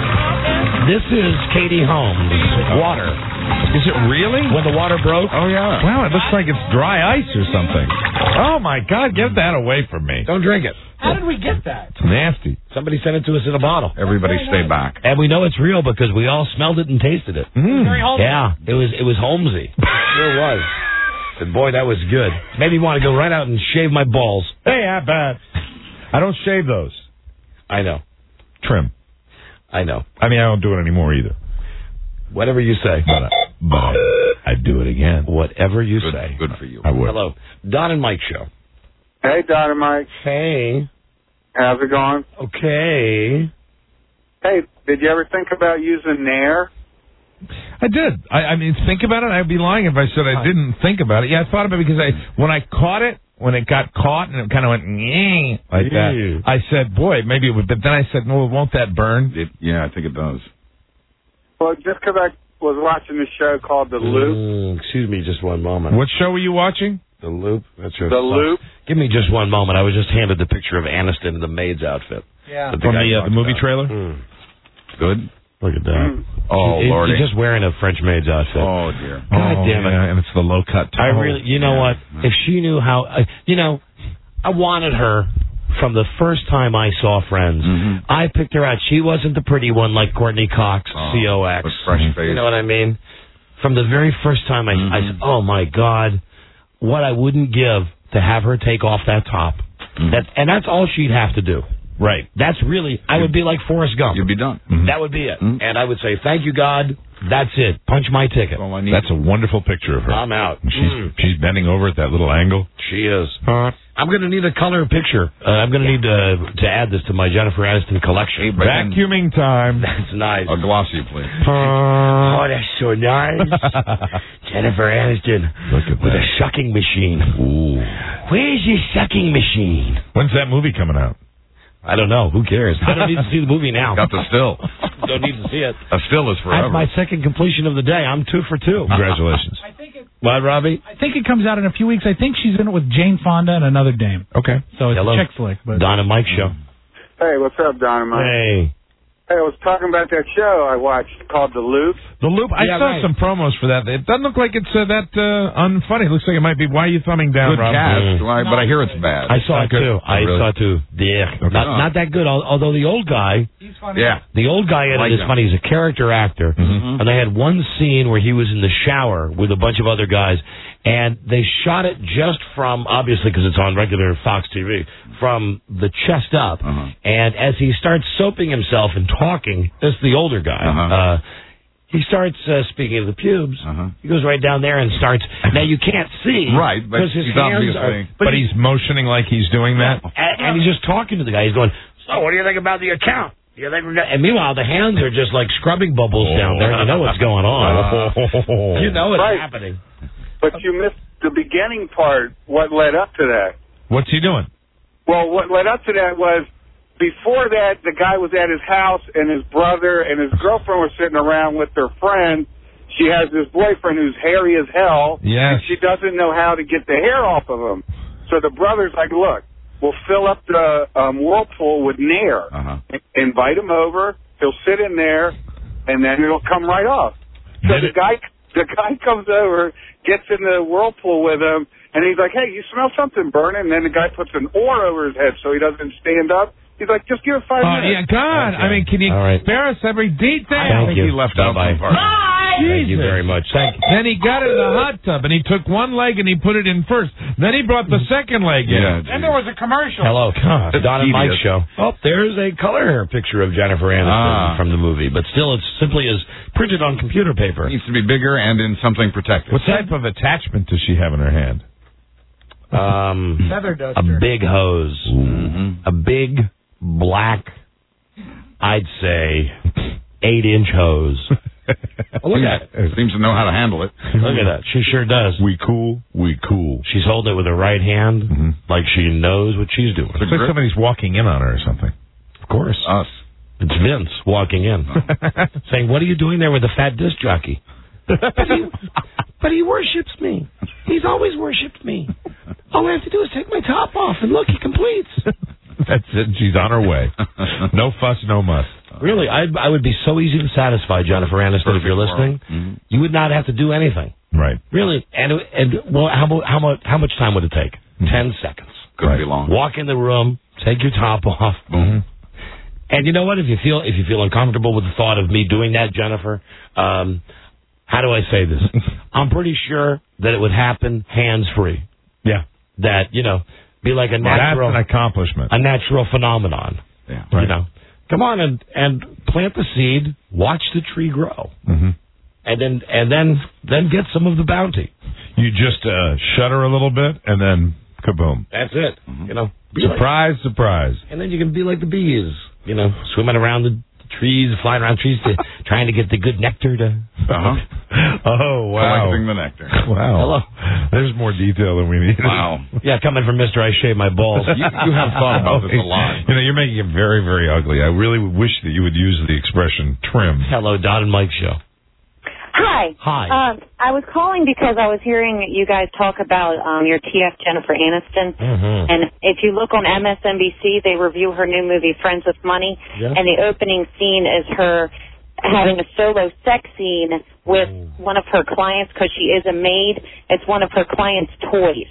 this is Katie Holmes' water. Is it really? When the water broke? Oh, yeah. Wow, it looks like it's dry ice or something. Oh, my God, get that away from me. Don't drink it. How did we get that? It's nasty. Somebody sent it to us in a bottle. Everybody stay back. And we know it's real because we all smelled it and tasted it. Mm. Very Holmes. Yeah, it was it was Holmesy. It sure was. And boy, that was good. Made me want to go right out and shave my balls. Hey, how bad? I don't shave those. I know. Trim. I know. I mean, I don't do it anymore either. Whatever you say. But, I, but I, I'd do it again. Whatever you Good, say. good for you. I would. Hello. Don and Mike Show. Hey, Don and Mike. Hey. How's it going? Okay. Hey, did you ever think about using Nair? I did. I, I mean, think about it. I'd be lying if I said I didn't think about it. Yeah, I thought about it because I, when I caught it, when it got caught and it kind of went "Nyeh," like that, Ew. I said, boy, maybe it would. But then I said, no, won't that burn? It, yeah, I think it does. Well, just because I was watching this show called The Loop. Mm, excuse me just one moment. What show were you watching? The Loop? That's your The Loop. Give me just one moment. I was just handed the picture of Aniston in the maid's outfit. Yeah. That From guy the, uh, the talked movie about. trailer? Mm. Good. Look at that. Oh, He- Lordy. He's just wearing a French maid's outfit. Oh, dear. God Oh, damn it. yeah, and it's the low cut. I toe. really, you know Yeah. what? If she knew how, uh, you know, I wanted her from the first time I saw Friends. Mm-hmm. I picked her out. She wasn't the pretty one like Courtney Cox, Oh, C O X. with fresh face. You know what I mean? From the very first time I, Mm-hmm. I said, oh my God, what I wouldn't give to have her take off that top. Mm-hmm. That, and that's all she'd have to do. Right. That's really, I would be like Forrest Gump. You'd be done. Mm-hmm. That would be it. Mhm. And I would say, thank you, God. That's it. Punch my ticket. All I need. That's a wonderful picture of her. I'm out. She's Mm. she's bending over at that little angle. She is. I'm going to need a color picture. Uh, I'm going to need to to add this to my Jennifer Aniston collection. But then- Vacuuming time. That's nice. A glossy, please. Oh, that's so nice. Jennifer Aniston Look at with that. a sucking machine. Ooh. Where's your sucking machine? When's that movie coming out? I don't know. Who cares? I don't need to see the movie now. Got the still. Don't need to see it. A still is forever. That's my second completion of the day. I'm two for two. Congratulations. I think it's What, Robbie? I think it comes out in a few weeks. I think she's in it with Jane Fonda and another dame. Okay. So it's Hello. a chick flick. But Don and Mike show. Hey, what's up, Dynamite? Hey. Hey, I was talking about that show I watched called The Loop. The Loop, I Yeah, saw right. some promos for that. It doesn't look like it's uh, that uh, unfunny. It looks like it might be, why are you thumbing down, Good Rob? cast, why- but I hear it's bad. I saw it Good. too. Oh, I really? saw it too. Yeah, Okay. not not that good. al- Although the old guy, he's funny. Yeah. the old guy in Like it is him. funny. He's a character actor, Mhm. and they had one scene where he was in the shower with a bunch of other guys, and they shot it just from, obviously because it's on regular Fox T V, from the chest up. Uh-huh. And as he starts soaping himself and talking, this is the older guy. Uh-huh. Uh, he starts uh, speaking of the pubes. Uh-huh. He goes right down there and starts. Now you can't see, Right, but 'cause his he's hands obviously- are. But he's motioning like he's doing that? And, and he's just talking to the guy. He's going, so what do you think about the account? You think we're gonna-" And meanwhile, the hands are just like scrubbing bubbles down there. You know what's going on. You know what's Right. happening. But you missed the beginning part, what led up to that. What's he doing? Well, what led up to that was, before that, the guy was at his house, and his brother and his girlfriend were sitting around with their friend. She has this boyfriend who's hairy as hell, Yes. and she doesn't know how to get the hair off of him. So the brother's like, look, we'll fill up the um, whirlpool with Nair. Uh-huh. Invite him over. He'll sit in there, and then it'll come right off. So Did the it- guy, the guy comes over, gets in the whirlpool with him, and he's like, "Hey, you smell something burning?" And then the guy puts an oar over his head so he doesn't stand up. He's like, "Just give it five Oh, minutes." yeah, God. I mean, can you All right. spare us every detail? Thank think you. he left out Bye-bye. some parts. Thank you very much. Thank you. Then he got in the hot tub, and he took one leg and he put it in first. Then he brought the second leg in. Yeah, Then there was a commercial. Hello, God, the Don and Mike tedious. show. Oh, there's a color picture of Jennifer Aniston Ah. from the movie, but still, it's simply as printed on computer paper. Needs to be bigger and in something protective. What type of attachment does she have in her hand? Um, Feather a duster. big hose, Mm-hmm. a big black, I'd say, eight-inch hose. Oh, look at it. Seems to know how to handle it. Look at that. She sure does. We cool, we cool. She's holding it with her right hand, Mhm. like she knows what she's doing. Looks like somebody's walking in on her or something. Of course. Us. It's Vince walking in, saying, "What are you doing there with the fat disc jockey?" but, he, but he worships me. He's always worshipped me. All I have to do is take my top off, and look, he completes. That's it. She's on her way. No fuss, no muss. Really, I I would be so easy to satisfy, Jennifer Aniston, if you're listening. Mm-hmm. You would not have to do anything. Right. Really, and and well, how mu- how much how much time would it take? Ten seconds. Could Right. be long. Walk in the room, take your top off. Mhm. And you know what? If you feel if you feel uncomfortable with the thought of me doing that, Jennifer, um, how do I say this? I'm pretty sure that it would happen hands free. Yeah. That you know, be like a Well, natural that's an accomplishment. a natural phenomenon. Yeah. Right. You know, come on and and plant the seed, watch the tree grow, hmm and then and then then get some of the bounty. You just uh, shudder a little bit, and then kaboom. That's it. You know, be like- Surprise, surprise. and then you can be like the bees. You know, swimming around the trees, flying around trees, to, trying to get the good nectar to. Uh-huh. Oh, wow. Collecting the nectar. Wow. Hello. There's more detail than we need. Wow. Yeah, coming from Mister I Shave My Balls. You, you have thought about this a lot. You know, you're making it very, very ugly. I really wish that you would use the expression trim. Hello, Don and Mike show. Hi. Hi. Um, I was calling because I was hearing you guys talk about um, your T F Jennifer Aniston. Mm-hmm. And if you look on M S N B C, they review her new movie, Friends with Money. Yeah. And the opening scene is her having a solo sex scene with one of her clients because she is a maid. It's one of her clients' toys.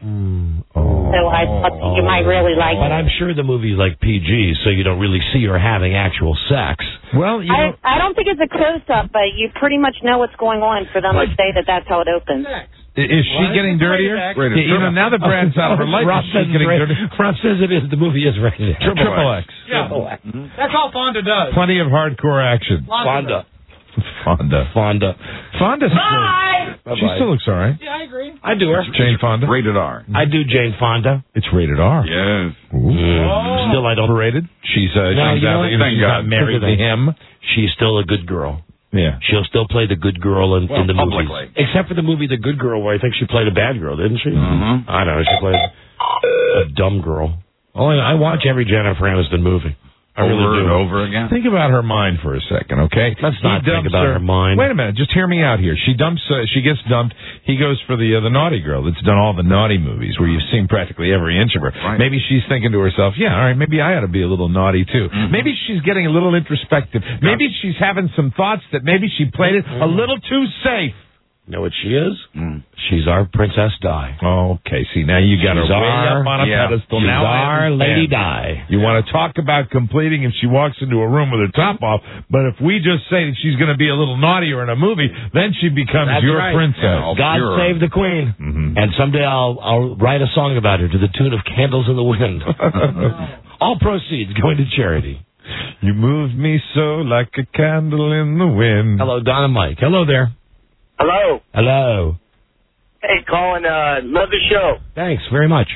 So I thought that you might really like But it. I'm sure the movie's like P G, so you don't really see her having actual sex. Well, you I, I don't think it's a close-up, but you pretty much know what's going on for them to say that that's how it opens. Is she getting dirtier? Rated You know, now that Brad's out of her life, Rob is says, she getting rated- dirty? Rob says it is. The movie is rated. Triple X. Yeah. That's all Fonda does. Plenty of hardcore action. Fonda. Fonda. Fonda. Fonda still, Bye. she still looks all right. Yeah, I agree. I do her. Jane Fonda. Rated R. I do Jane Fonda. It's rated R. Yes. Ooh. Mm. Still, I don't. Overrated. She's uh, No, she's, you know out, what? you know, Thank she's God. not married to him. She's still a good girl. Yeah. She'll still play the good girl in, Well, in the publicly. movies. Except for the movie The Good Girl, where I think she played a bad girl, didn't she? Mhm. I don't know. She played a dumb girl. Oh, I, I watch every Jennifer Aniston movie. I really over do. and over again. Think about her mind for a second, okay? Let's not He think dumps about her mind. Wait a minute. Just hear me out here. She dumps. Uh, she gets dumped. He goes for the uh, the naughty girl that's done all the naughty movies where you've seen practically every inch of her. Right. Maybe she's thinking to herself, yeah, all right, maybe I ought to be a little naughty too. Mm-hmm. Maybe she's getting a little introspective. Maybe she's having some thoughts that maybe she played it a little too safe. You know what she is? Mm. She's our Princess Di. Okay, see, now you got her She's way our- up on a yeah. pedestal. She's Now I our understand. Lady Di. You want to talk about completing if she walks into a room with her top off, but if we just say that she's going to be a little naughtier in a movie, then she becomes That's your right. princess. Yeah, God pure. save the Queen. Mhm. And someday I'll I'll write a song about her to the tune of Candles in the Wind. All proceeds going to charity. You moved me so like a candle in the wind. Hello, Don and Mike. Hello there. Hello. Hello. Hey, Colin, uh, love the show. Thanks very much.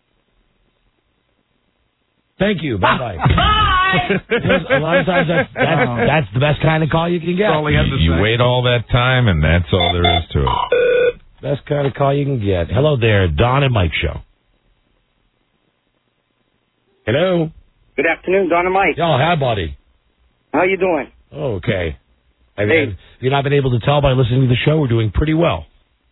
Thank you. Bye-bye. A lot of times that's, that's, that's the best kind of call you can get. That's all he had to You say. wait all that time, and that's all there is to it. Best kind of call you can get. Hello there, Don and Mike Show. Hello. Good afternoon, Don and Mike. Oh, hi, buddy. How you doing? Oh, okay. I mean, Hey. if you've not been able to tell by listening to the show, we're doing pretty well.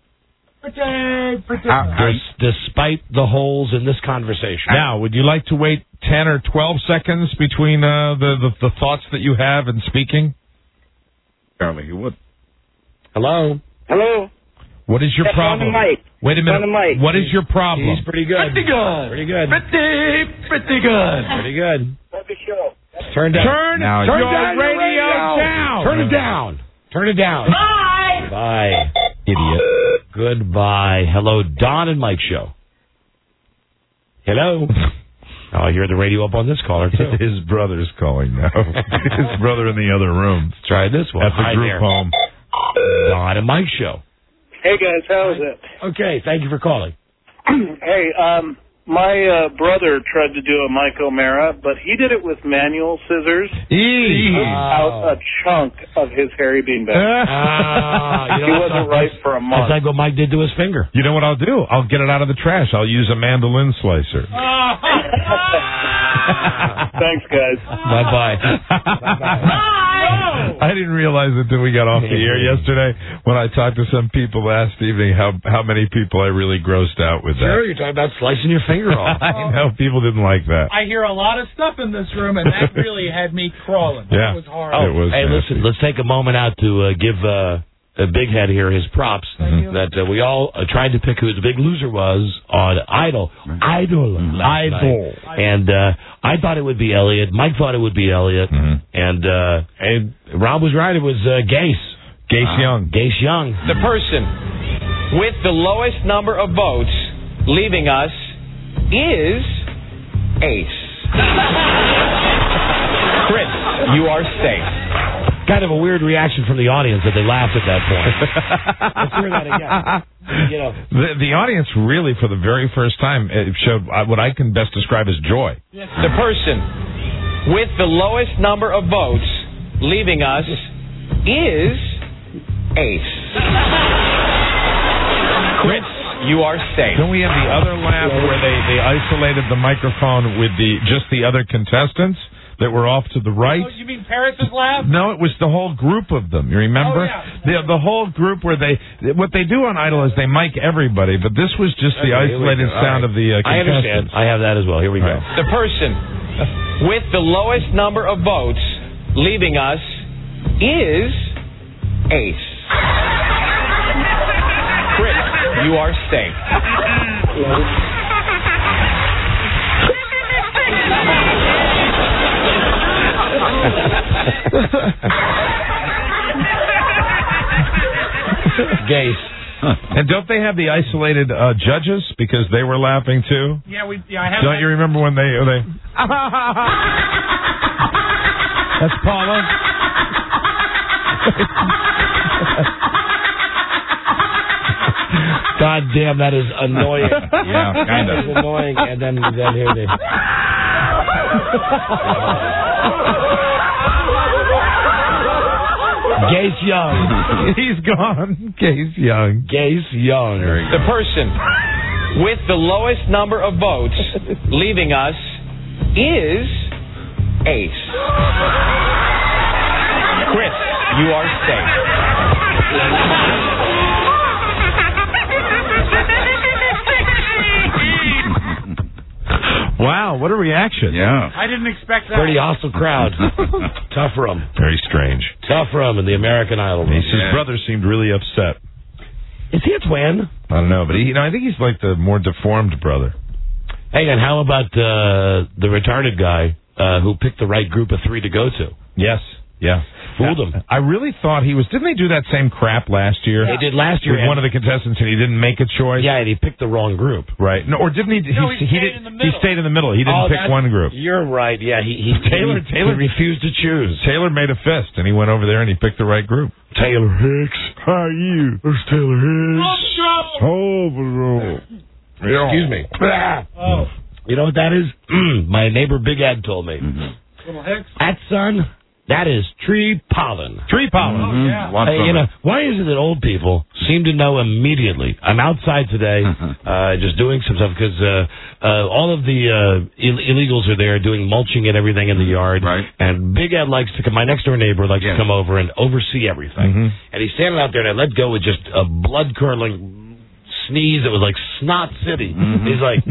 Des- despite the holes in this conversation. Now, would you like to wait ten or twelve seconds between uh, the, the the thoughts that you have and speaking? Apparently he would. Hello. Hello. What is your That's problem? Don and Mike. Wait a minute. Don and Mike. What is your problem? He's pretty good. Pretty good. Pretty good. Pretty, pretty good. Pretty good. Love the show. Turn down. Turn, Now turn you- your radio down. Turn it down. Turn it down. Bye. Bye. Idiot. Goodbye. Hello, Don and Mike Show. Hello. Oh, I hear the radio up on this caller, too. His brother's calling now. His brother in the other room. Let's try this one. At the Hi group there. home. Don and Mike Show. Hey, guys, how is it? Okay, thank you for calling. Hey, um, my uh, brother tried to do a Mike O'Mara, but he did it with manual scissors. Eee. He took out a chunk of his hairy beanbag. Ah, you know he what? wasn't right for a month. That's like what Mike did to his finger. You know what I'll do? I'll get it out of the trash. I'll use a mandolin slicer. Thanks, guys. Bye-bye. I didn't realize until we got off the air yesterday when I talked to some people last evening how how many people I really grossed out with that. Sure, you're talking about slicing your finger off. I know people didn't like that. I hear a lot of stuff in this room, and that really had me crawling. Yeah. That was horrible. It was Hey, nasty. listen, let's take a moment out to uh, give uh, a Big Head here his props that uh, we all uh, tried to pick who the big loser was on Idol. Idol. last Idol. night. And uh, I thought it would be Elliot. Mike thought it would be Elliot. Mhm. And, uh, and Rob was right. It was uh, Gase. Gase Young. Gase Young. The person with the lowest number of votes leaving us is Ace. Chris, you are safe. Kind of a weird reaction from the audience that they laughed at that point. Let's hear that again. You know. The, the audience really, for the very first time, it showed uh, what I can best describe as joy. The person with the lowest number of votes leaving us is Ace. Chris, you are safe. Don't we have the other laugh where they, they isolated the microphone with the just the other contestants that were off to the right? Oh, you mean Paris's laugh? No, it was the whole group of them. You remember? Oh, yeah. The the whole group where they what they do on Idol is they mic everybody, but this was just the Okay, here we isolated go. sound All of the uh, I understand. contestants. I have that as well. Here we go. The person with the lowest number of votes leaving us is Ace. Chris, you are safe. Gase. And don't they have the isolated uh, judges because they were laughing too? Yeah, we. Yeah, I have. Don't you remember when they they? That's Paula. God damn, that is annoying. Yeah, kind of. That is annoying. And then, then here they. Gase Young. He's gone. Gase Young. Gase Young. The person with the lowest number of votes leaving us is ace. Chris, you are safe. Wow, what a reaction. Yeah. I didn't expect that. Pretty hostile crowd. Tough for him. Very strange. Tough for him in the American Idol. His yeah. brother seemed really upset. Is he a twin? I don't know, but he, you know, I think he's like the more deformed brother. Hey, and how about uh, the retarded guy uh, who picked the right group of three to go to? Yes. Yeah. Fooled him. I really thought he was... Didn't they do that same crap last year? They did last year. With one of the contestants, and he didn't make a choice? Yeah, and he picked the wrong group. Right. No, or didn't he... No, he, he, he, stayed did, in the he stayed in the middle. He didn't oh, pick one group. You're right. Yeah, he... he Taylor, he, Taylor he refused to choose. Taylor made a fist, and he went over there, and he picked the right group. Taylor Hicks. How are you? There's Taylor Hicks. Oh, Excuse me. Oh. You know what that is? My neighbor Big Ed told me. Mm-hmm. Little Hicks? That, son, that is tree pollen. Tree pollen. Oh, yeah. Lots Hey, of you it. know, why is it that old people seem to know immediately? I'm outside today, uh, just doing some stuff because uh, uh, all of the uh, Ill- illegals are there doing mulching and everything in the yard. Right. And Big Ed likes to come. My next door neighbor likes Yes. to come over and oversee everything. Mm-hmm. And he's standing out there, and I let go with just a blood curdling sneeze that was like Snot City. Mm-hmm. He's like,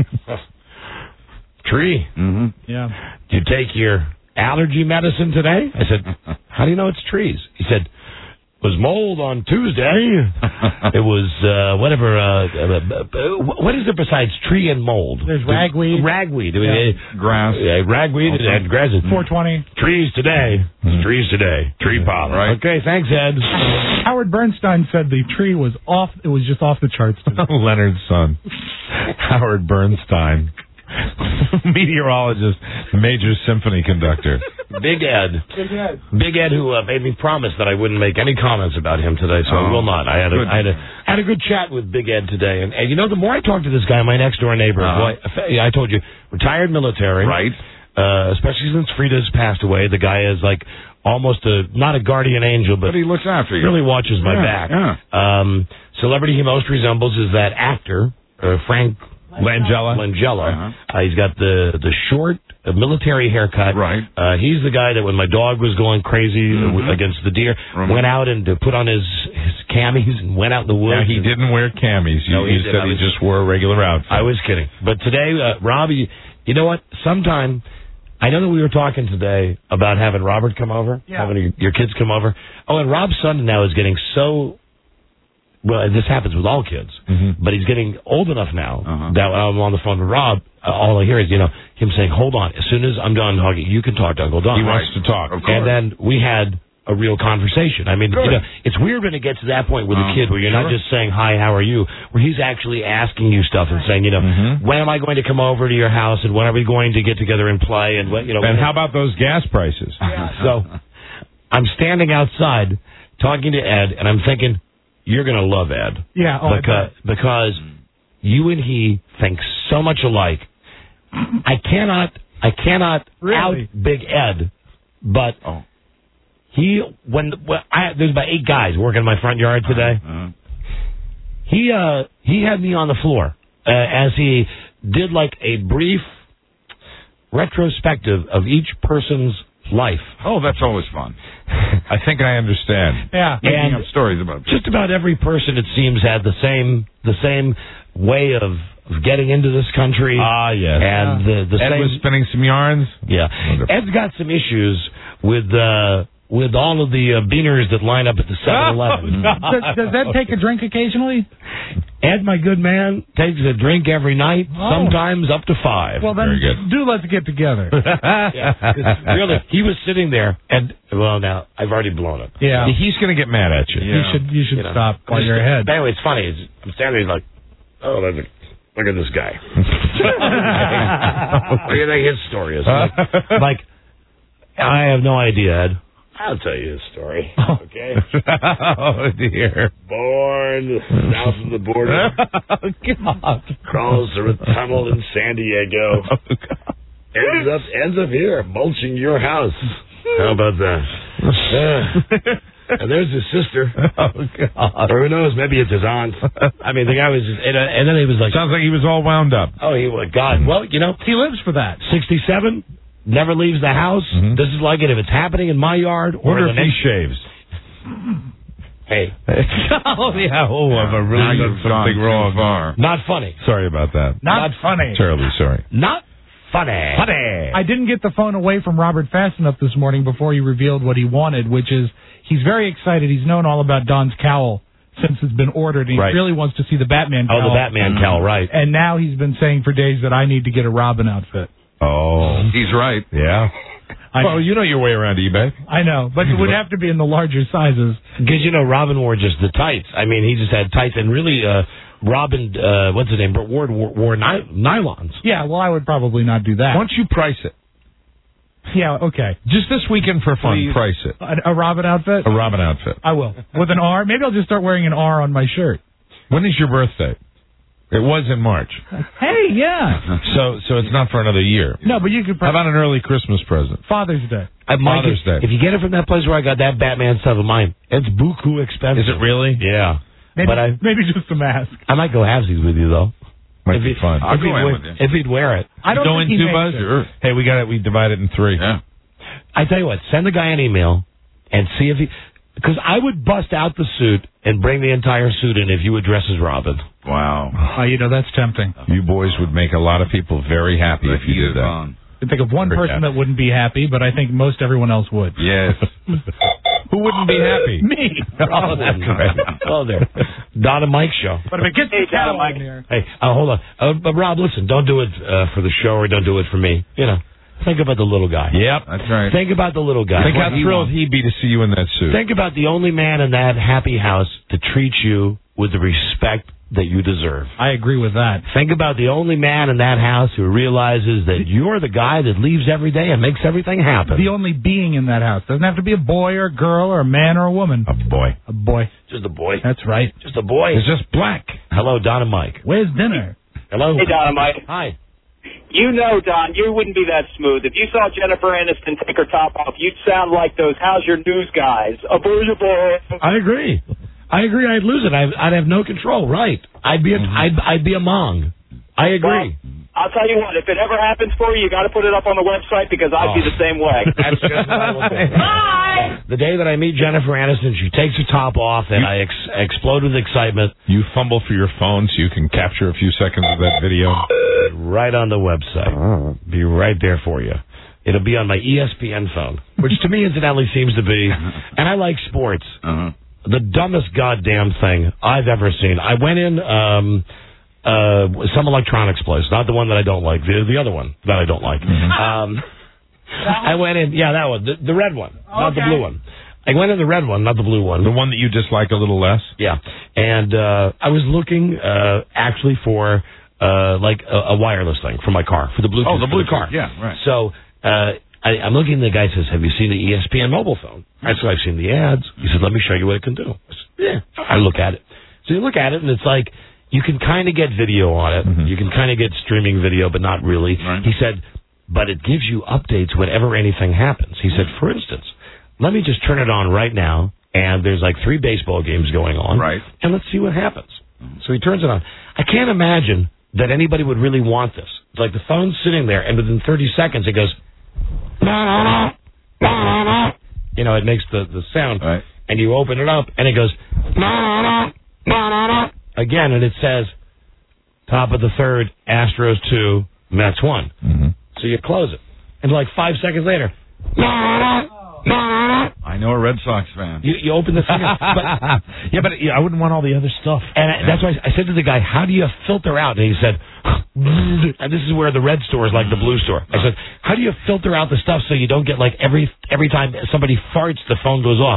tree. Mm-hmm. Yeah. Did you take your allergy medicine today? I said, how do you know it's trees? He said, it was mold on Tuesday. It was, uh, whatever, uh, uh, uh, what is it besides tree and mold? There's ragweed. Ragweed. Yeah. Uh, Grass. Yeah, ragweed Also. and grass. four twenty. Trees today. Mm-hmm. Trees today. Tree pollen. Right. Okay, thanks, Ed. Howard Bernstein said the tree was off. It was just off the charts. Leonard's son, Howard Bernstein, meteorologist, major symphony conductor. Big Ed. Big Ed. Big Ed, who uh, made me promise that I wouldn't make any comments about him today, so I Oh, will not. I had a, good. I had a, had a good chat with Big Ed today, and, and you know, the more I talk to this guy, my next door neighbor, Uh-huh. boy, I told you, retired military, Right. Uh, especially since Frida's passed away. The guy is like almost a not a guardian angel, but, But he looks after you. really watches my Yeah, back. yeah. Um, celebrity he most resembles is that actor, uh, Frank Langella. Langella. Uh-huh. Uh, he's got the the short uh, military haircut. Right. Uh, he's the guy that when my dog was going crazy uh, Mhm. against the deer, Remember. went out and uh, put on his his camis and went out in the woods. Yeah, he and- didn't wear camis. You, No, he you didn't. said I he was- just wore a regular outfit. I was kidding. But today, uh, Rob, you, you know what? Sometime, I know that we were talking today about having Robert come over, Yeah. having your, your kids come over. Oh, and Rob's son now is getting so... Well, this happens with all kids, Mhm. but he's getting old enough now Uh-huh. that when I'm on the phone with Rob, uh, all I hear is, you know, him saying, hold on, as soon as I'm done talking, you can talk to Uncle Don. He wants to talk. Of course. And then we had a real conversation. I mean, Good. you know, it's weird when it gets to that point with Um, a kid where you're not sure. just saying, hi, how are you, where he's actually asking you stuff and saying, you know, Mhm. when am I going to come over to your house and when are we going to get together and play and what, you know. And how about those gas prices? So I'm standing outside talking to Ed and I'm thinking, you're going to love Ed. Yeah, oh, I because, because you and he think so much alike. I cannot, I cannot Really? out Big Ed, but Oh. he, when, when I, there's about eight guys working in my front yard today. Uh-huh. He, uh, he had me on the floor, uh, as he did like a brief retrospective of each person's life. Oh, that's always fun. I think I understand. Yeah. Making And up stories about just about every person, it seems, had the same, the same way of, of getting into this country. Ah, yes. And the, the Ed same, was spinning some yarns. yeah. Wonderful. Ed's got some issues with, uh, with all of the uh, beaners that line up at the seven eleven. Does, does that take a drink occasionally? Ed, my good man, takes a drink every night, Oh. sometimes up to five. Well, then Very good. do let's get together. Yeah, 'cause really, he was sitting there, and, well, now, I've already blown it. Yeah. He's going to get mad at you. You should you should You know. stop while you're ahead. But anyway, it's funny. It's, I'm standing there like, oh, look at, look at this guy. What do you think his story is? Like, like, I have no idea, Ed. I'll tell you his story. Okay? Oh, dear. Born south of the border. Oh, God. Crawls through a tunnel in San Diego. Oh, God. Ends up, ends up here, mulching your house. How about that? Yeah. And there's his sister. Oh, God. Or who knows, maybe it's his aunt. I mean, the guy was just, and, uh, and then he was like, Sounds like he was all wound up. oh, he was, God, well, you know, He lives for that. sixty-seven, never leaves the house. Mhm. This is like it if it's happening in my yard or Wonder the if he next. shaves. Hey. oh, yeah. Oh, I've Now really done you've gone something too wrong. far. Not funny. Sorry about that. Not, funny. Terribly sorry. Not funny. Funny. I didn't get the phone away from Robert fast enough this morning before he revealed what he wanted, which is he's very excited. He's known all about Don's cowl since it's been ordered, and he Right. really wants to see the Batman Oh, cowl. the Batman cowl, right. And now he's been saying for days that I need to get a Robin outfit. Oh. He's right. Yeah. I, Well, you know your way around eBay. I know, but it would have to be in the larger sizes. Because, you know, Robin wore just the tights. I mean, he just had tights, and really, uh, Robin, uh, what's his name, Ward wore, wore ny- nylons. Yeah, well, I would probably not do that. Why don't you price it? Yeah, okay. Just this weekend for fun, Please. price it. A, a Robin outfit? A Robin outfit. I will. With an R? Maybe I'll just start wearing an R on my shirt. When is your birthday? It was in March. Hey, yeah. So so it's not for another year. No, but you could How probably... about an early Christmas present? Father's Day. Uh, Mike, Father's if, Day. if you get it from that place where I got that Batman stuff of mine, it's buku expensive. Is it really? Yeah. Maybe, But I maybe just a mask. I might go halvesies with you, though. Might if be he, fun. I'll if go he'd in wear, with you. If he'd wear it. I don't Go think in he two, makes Buzz? it. Sure. Hey, we got it. We divide it in three. Yeah. I tell you what, send the guy an email and see if he... Because I would bust out the suit and bring the entire suit in if you would dress as Robin. Wow. Oh, you know, that's tempting. You boys would make a lot of people very happy The if you heat did is that. on. I think of one Very person happy. that wouldn't be happy, but I think most everyone else would. Yes. Who wouldn't be happy? Me. Oh, that's great. Oh, there. Don and Mike show. But if it gets Hey, the cow Mike. in here... Hey, uh, hold on. Uh, but Rob, listen, don't do it uh, for the show or don't do it for me. You know, think about the little guy. Yep. That's right. Think about the little guy. Think how what he thrilled wants. he'd be to see you in that suit. Think about the only man in that happy house to treat you with the respect that you deserve. I agree with that. Think about the only man in that house who realizes that you're the guy that leaves every day and makes everything happen. The only being in that house. Doesn't have to be a boy or a girl or a man or a woman. A boy. A boy. Just a boy. That's right. Just a boy. It's just black. Hello, Don and Mike. Where's dinner? Hello. Hey, Don and Mike. Hi. You know, Don, you wouldn't be that smooth. If you saw Jennifer Aniston take her top off, you'd sound like those How's Your News guys. A boy, a boy. I agree. I agree. I'd lose it. I'd, I'd have no control. Right. I'd be a, Mm-hmm. I'd, I'd be a mong. I agree. Well, I'll tell you what, if it ever happens for you, you got to put it up on the website because I'd be the same way. That's just what I will do. Bye! The day that I meet Jennifer Aniston, she takes her top off, and I ex- explode with excitement. You fumble for your phone so you can capture a few seconds of that video. Right on the website. Be right there for you. It'll be on my E S P N phone, which to me, incidentally, seems to be, and I like sports, Uh-huh. the dumbest goddamn thing I've ever seen. I went in um, uh, some electronics place, not the one that I don't like, the, the other one that I don't like. Um, I went in, yeah, that one, the, the red one, not the blue one. I went in the red one, not the blue one. The one that you dislike a little less? Yeah. And uh, I was looking uh, actually for uh, like a, a wireless thing for my car, for the Bluetooth. Oh, the for Bluetooth. car. Yeah, right. So uh, I, I'm looking, the guy says, have you seen the E S P N mobile phone? I said, I've seen the ads. He said, let me show you what it can do. I said, yeah. I look at it. So you look at it, and it's like, you can kind of get video on it. Mm-hmm. You can kind of get streaming video, but not really. Right. He said, but it gives you updates whenever anything happens. He said, for instance, let me just turn it on right now, and there's like three baseball games going on. Right. And let's see what happens. So he turns it on. I can't imagine that anybody would really want this. It's like the phone's sitting there, and within thirty seconds, it goes, you know, it makes the, the sound. Right. And you open it up, and it goes, again, and it says, top of the third, Astros two, Mets one. Mm-hmm. So you close it. And like five seconds later, I know a Red Sox fan. you, you open the thing. But, Yeah, but yeah, I wouldn't want all the other stuff. and I, that's why I said to the guy, how do you filter out? And he said, and this is where the red store is like the blue store. I said, how do you filter out the stuff so you don't get like every every time somebody farts, the phone goes off?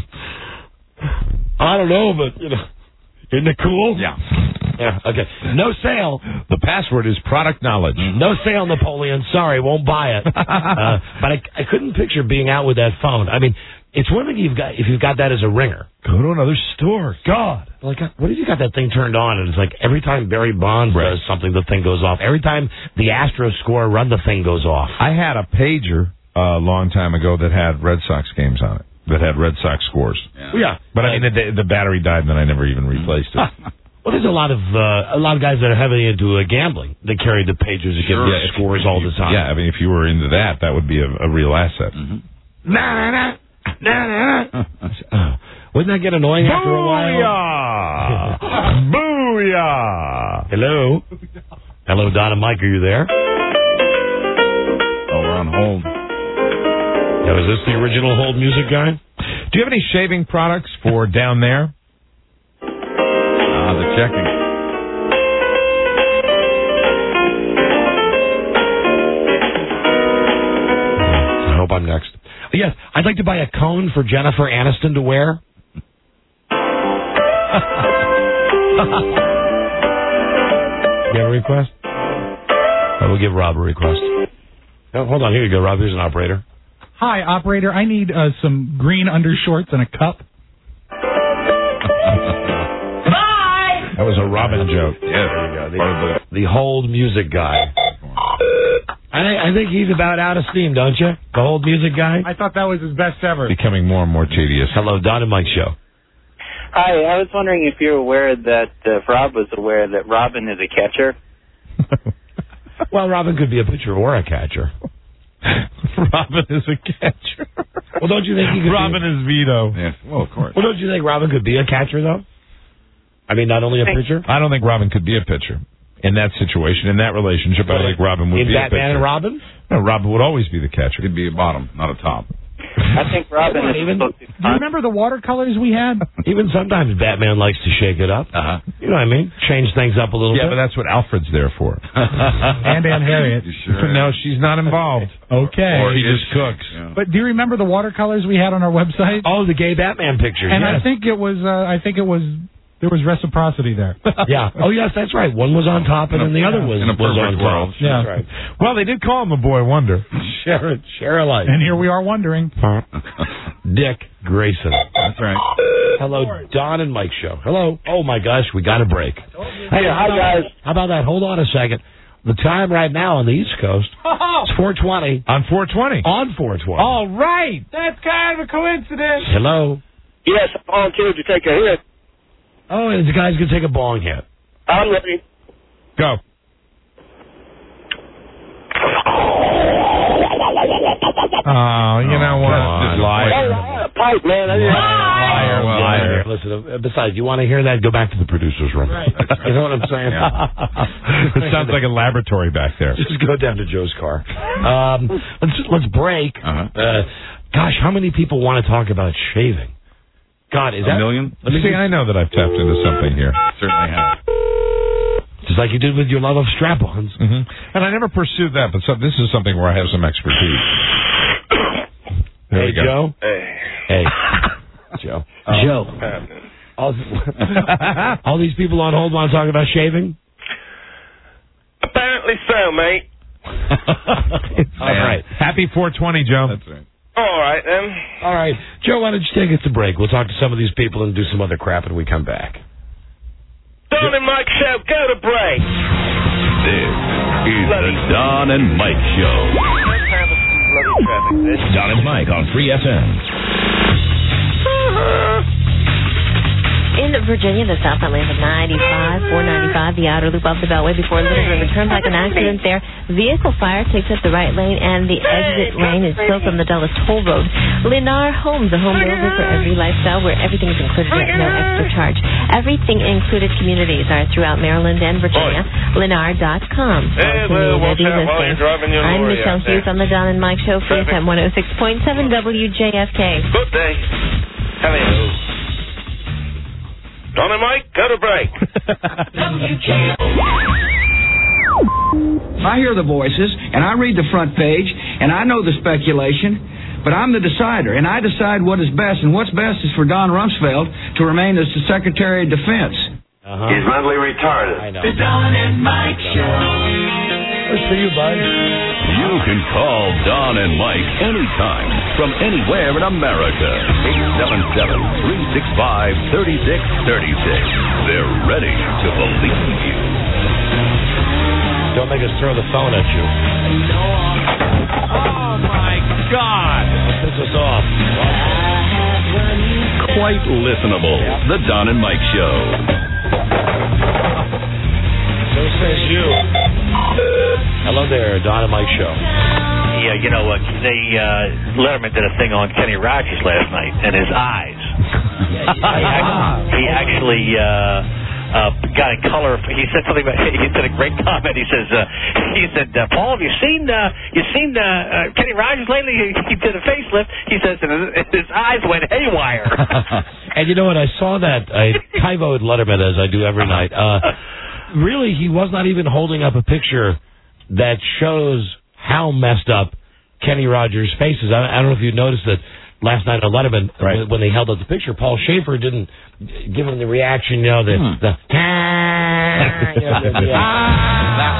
I don't know, but, you know, isn't it cool? Yeah. Yeah, okay. No sale. The password is product knowledge. No sale, Napoleon. Sorry, won't buy it. uh, but I, I couldn't picture being out with that phone. I mean, it's one thing you've got if you've got that as a ringer. Go to another store. God. Like, what if you got that thing turned on and it's like every time Barry Bonds does something, the thing goes off. Every time the Astros score a run, the thing goes off. I had a pager uh, a long time ago that had Red Sox games on it, that had Red Sox scores. Yeah. Yeah. But I mean, the, the battery died, and then I never even replaced it. Well, there's a lot of uh, a lot of guys that are heavily into uh, gambling. They carry the pagers that Sure. give Yeah, the scores all the time. Yeah, I mean, if you were into that, that would be a, a real asset. Nah, nah, nah, nah, nah. Uh, wouldn't that get annoying after a while? Booyah! Booyah! Hello? Hello, Don and Mike, are you there? Oh, we're on hold. Now, is this the original hold music guy? Do you have any shaving products for down there? Ah, the checking. I hope I'm next. Yes, I'd like to buy a cone for Jennifer Aniston to wear. You have a request? I will give Rob a request. Oh, hold on, here you go, Rob. Here's an operator. Hi, operator. I need uh, some green undershorts and a cup. That was a Robin joke. Yeah, there you go. The, the hold music guy. I, I think he's about out of steam, don't you? The hold music guy? I thought that was his best ever. Becoming more and more tedious. Hello, Don and Mike Show. Hi, I was wondering if you're aware that, uh, if Rob was aware that Robin is a catcher. Well, Robin could be a pitcher or a catcher. Robin is a catcher. Well, don't you think he could Robin be a... is Vito. Yes, well, of course. Well, don't you think Robin could be a catcher, though? I mean, not only a pitcher? I don't think Robin could be a pitcher. In that situation, in that relationship, I don't think Robin would in be a pitcher. Batman and Robin? No, Robin would always be the catcher. He'd be a bottom, not a top. I think Robin is even, supposed to... Do you remember the watercolors we had? Even sometimes Batman likes to shake it up. Uh-huh. You know what I mean? Change things up a little yeah, bit. but that's what Alfred's there for. And Aunt Harriet. Sure no, she's not involved. Okay. Or he just cooks. Yeah. But do you remember the watercolors we had on our website? Oh, the gay Batman picture. And yes. I think it was. Uh, I think it was. There was reciprocity there. Yeah. Oh, yes, that's right. One was on top, and then the other was, in a was on perfect top. world. Yeah. That's right. Well, they did call him a boy wonder. Share it. Share a life. And here we are wondering. Dick Grayson. That's right. Hello, Don and Mike Show. Hello. Oh, my gosh, we got a break. Hey, hi, guys. How about that? Hold on a second. The time right now on the East Coast is four twenty. On four twenty. On four twenty. All right. That's kind of a coincidence. Hello. Yes, I volunteered to take a hit. Oh, and the guy's going to take a bong hit. I'm ready. Go. Oh, you know what? on. Liar. Oh, pipe, man. I didn't Liar, liar. Listen, uh, besides, you want to hear that? Go back to the producer's room. Right. You know what I'm saying? It sounds like a laboratory back there. Just go down to Joe's car. Um, let's let's break. Uh-huh. Uh, gosh, how many people want to talk about shaving? God, is a that million? Let me See, I know that I've tapped into something here. Certainly have. Just like you did with your love of strap-ons. Mm-hmm. And I never pursued that, but so, this is something where I have some expertise. There hey, we go. Joe. Hey. Hey, Joe. Oh, Joe. All, all these people on hold want to talk about shaving? Apparently so, mate. All right. Happy four twenty, Joe. That's right. All right, then. All right. Joe, why don't you take us to break? We'll talk to some of these people and do some other crap when we come back. Don and Mike Show, go to break. This is the Don and Mike Show. Don and Mike on Free F M. In Virginia, the South Atlanta ninety-five, four ninety-five, the outer loop off the Beltway before Little River Turnpike, an accident there. Vehicle fire takes up the right lane, and the exit lane is still from the Dulles Toll Road. Lennar Homes, a home builder for every lifestyle where everything is included at no extra charge. Everything included communities are throughout Maryland and Virginia. Lennar dot com. Hey, well, watch out while you're driving your I'm lorry Michelle out there. Hughes on the Don and Mike Show, Free F M one oh six point seven W J F K. Good day. Hello. Don and Mike, go to break. I hear the voices, and I read the front page, and I know the speculation, but I'm the decider, and I decide what is best, and what's best is for Don Rumsfeld to remain as the Secretary of Defense. Uh-huh. He's mentally retarded. I know. The Don and Mike Show. That's for you, bud. You can call Don and Mike anytime from anywhere in America. eight seven seven, three six five, three six three six. They're ready to believe you. Don't make us throw the phone at you. Oh, my God. Piss us off. Quite listenable. The Don and Mike Show. says you. Hello there, Don and Mike Show. Yeah, you know, uh, they uh, Letterman did a thing on Kenny Rogers last night and his eyes. he, actually, he actually uh, uh, got a color. He said something about. He said a great comment. He says, uh, he said, uh, Paul, have you seen uh, you seen uh, uh, Kenny Rogers lately? He, he did a facelift. He says, and his, his eyes went haywire. And you know what? I saw that. I Tyvoed Letterman as I do every night. Uh, really, he was not even holding up a picture that shows how messed up Kenny Rogers' face is. I, I don't know if you noticed that last night on Letterman, right. when, when they held up the picture, Paul Schaefer didn't give him the reaction, you know, the... Hmm. the ah, you know, the, the, that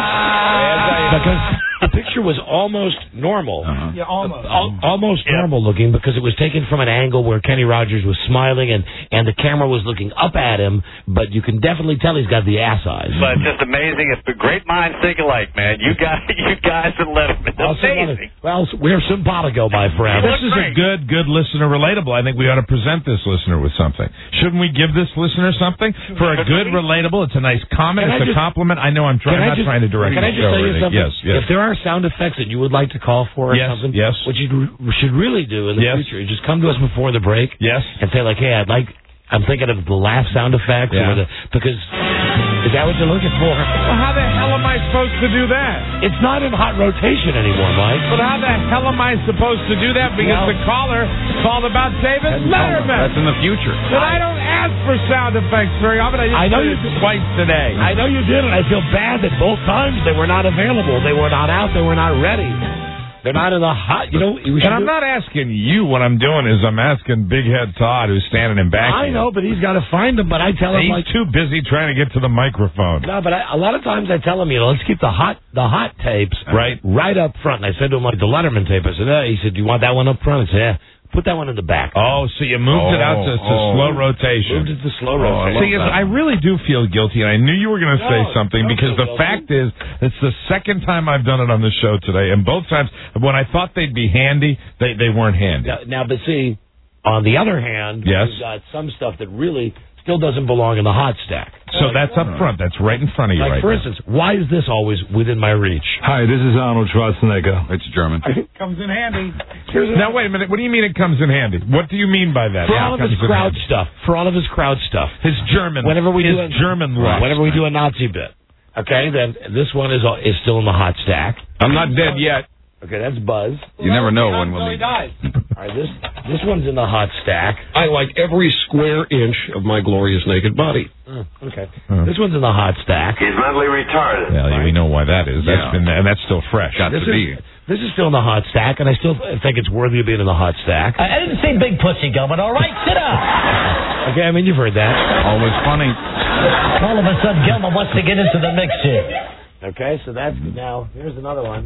one. Because the picture was almost normal. Uh-huh. Yeah, almost. Al- almost yeah. normal looking because it was taken from an angle where Kenny Rogers was smiling and, and the camera was looking up at him, but you can definitely tell he's got the ass eyes. But just amazing. It's the great minds think alike, man. You guys, you guys are Letterman. Amazing. Well, we're simpatico, my friend. This is a good, good listener relatable. I think we ought to present this listener with something. Shouldn't we give this listener something? For a good relatable, it's a nice comment, Can it's just, a compliment. I know I'm trying, I'm not just, trying to direct Can I just show tell you something? Yes, yes. If there are sound effects that you would like to call for or yes, something, yes. what you should really do in the yes. future is just come to us before the break yes. and say, like, hey, I'd like, I'm thinking of the laugh sound effects yeah. or the, because, is that what you're looking for? Well, how the hell am I supposed to do that? It's not in hot rotation anymore, Mike. But how the hell am I supposed to do that? Because well, the caller called about David Letterman. That's in the future. But I don't ask for sound effects very often. I, just I know did you it twice today. I know you did, and I feel bad that both times they were not available. They were not out. They were not ready. They're not in the hot, you know. And I'm do... not asking you what I'm doing is I'm asking Big Head Todd, who's standing in back. I know, but he's got to find them. But I tell him, he's like, too busy trying to get to the microphone. No, but I, a lot of times I tell him, you know, let's keep the hot, the hot tapes right, right up front. And I said to him, like the Letterman tape. I said, uh, he said, do you want that one up front? I said, yeah. Put that one in the back. Oh, so you moved oh, it out to, to oh. slow rotation. Moved it to slow oh, rotation. See, I really do feel guilty, and I knew you were going to no, say something because the guilty. fact is, it's the second time I've done it on the show today, and both times when I thought they'd be handy, they they weren't handy. Now, now but see, on the other hand, yes. we've got some stuff that really still doesn't belong in the hot stack. So that's up front. That's right in front of you like, right for now. instance, why is this always within my reach? Hi, this is Arnold Schwarzenegger. It's German. Comes in handy. Now, wait a minute. What do you mean it comes in handy? What do you mean by that? For yeah, all of his crowd stuff. For all of his crowd stuff. His German. Whenever we his do a, German lust. Whenever we do a Nazi bit. Okay, then this one is is still in the hot stack. I'm not dead yet. Okay, that's Buzz. You never know when we'll he dies. All right, this this one's in the hot stack. I like every square inch of my glorious naked body. Oh, okay. Huh. This one's in the hot stack. He's mentally retarded. Yeah, right. We know why that is. That's yeah. been, and that's still fresh. Got this to is, be. This is still in the hot stack, and I still think it's worthy of being in the hot stack. I didn't say big pussy, Gilbert. All right, sit down. Okay, I mean, you've heard that. Always funny. All of a sudden, Gilbert wants to get into the mix here. Okay, so that's now. Here's another one.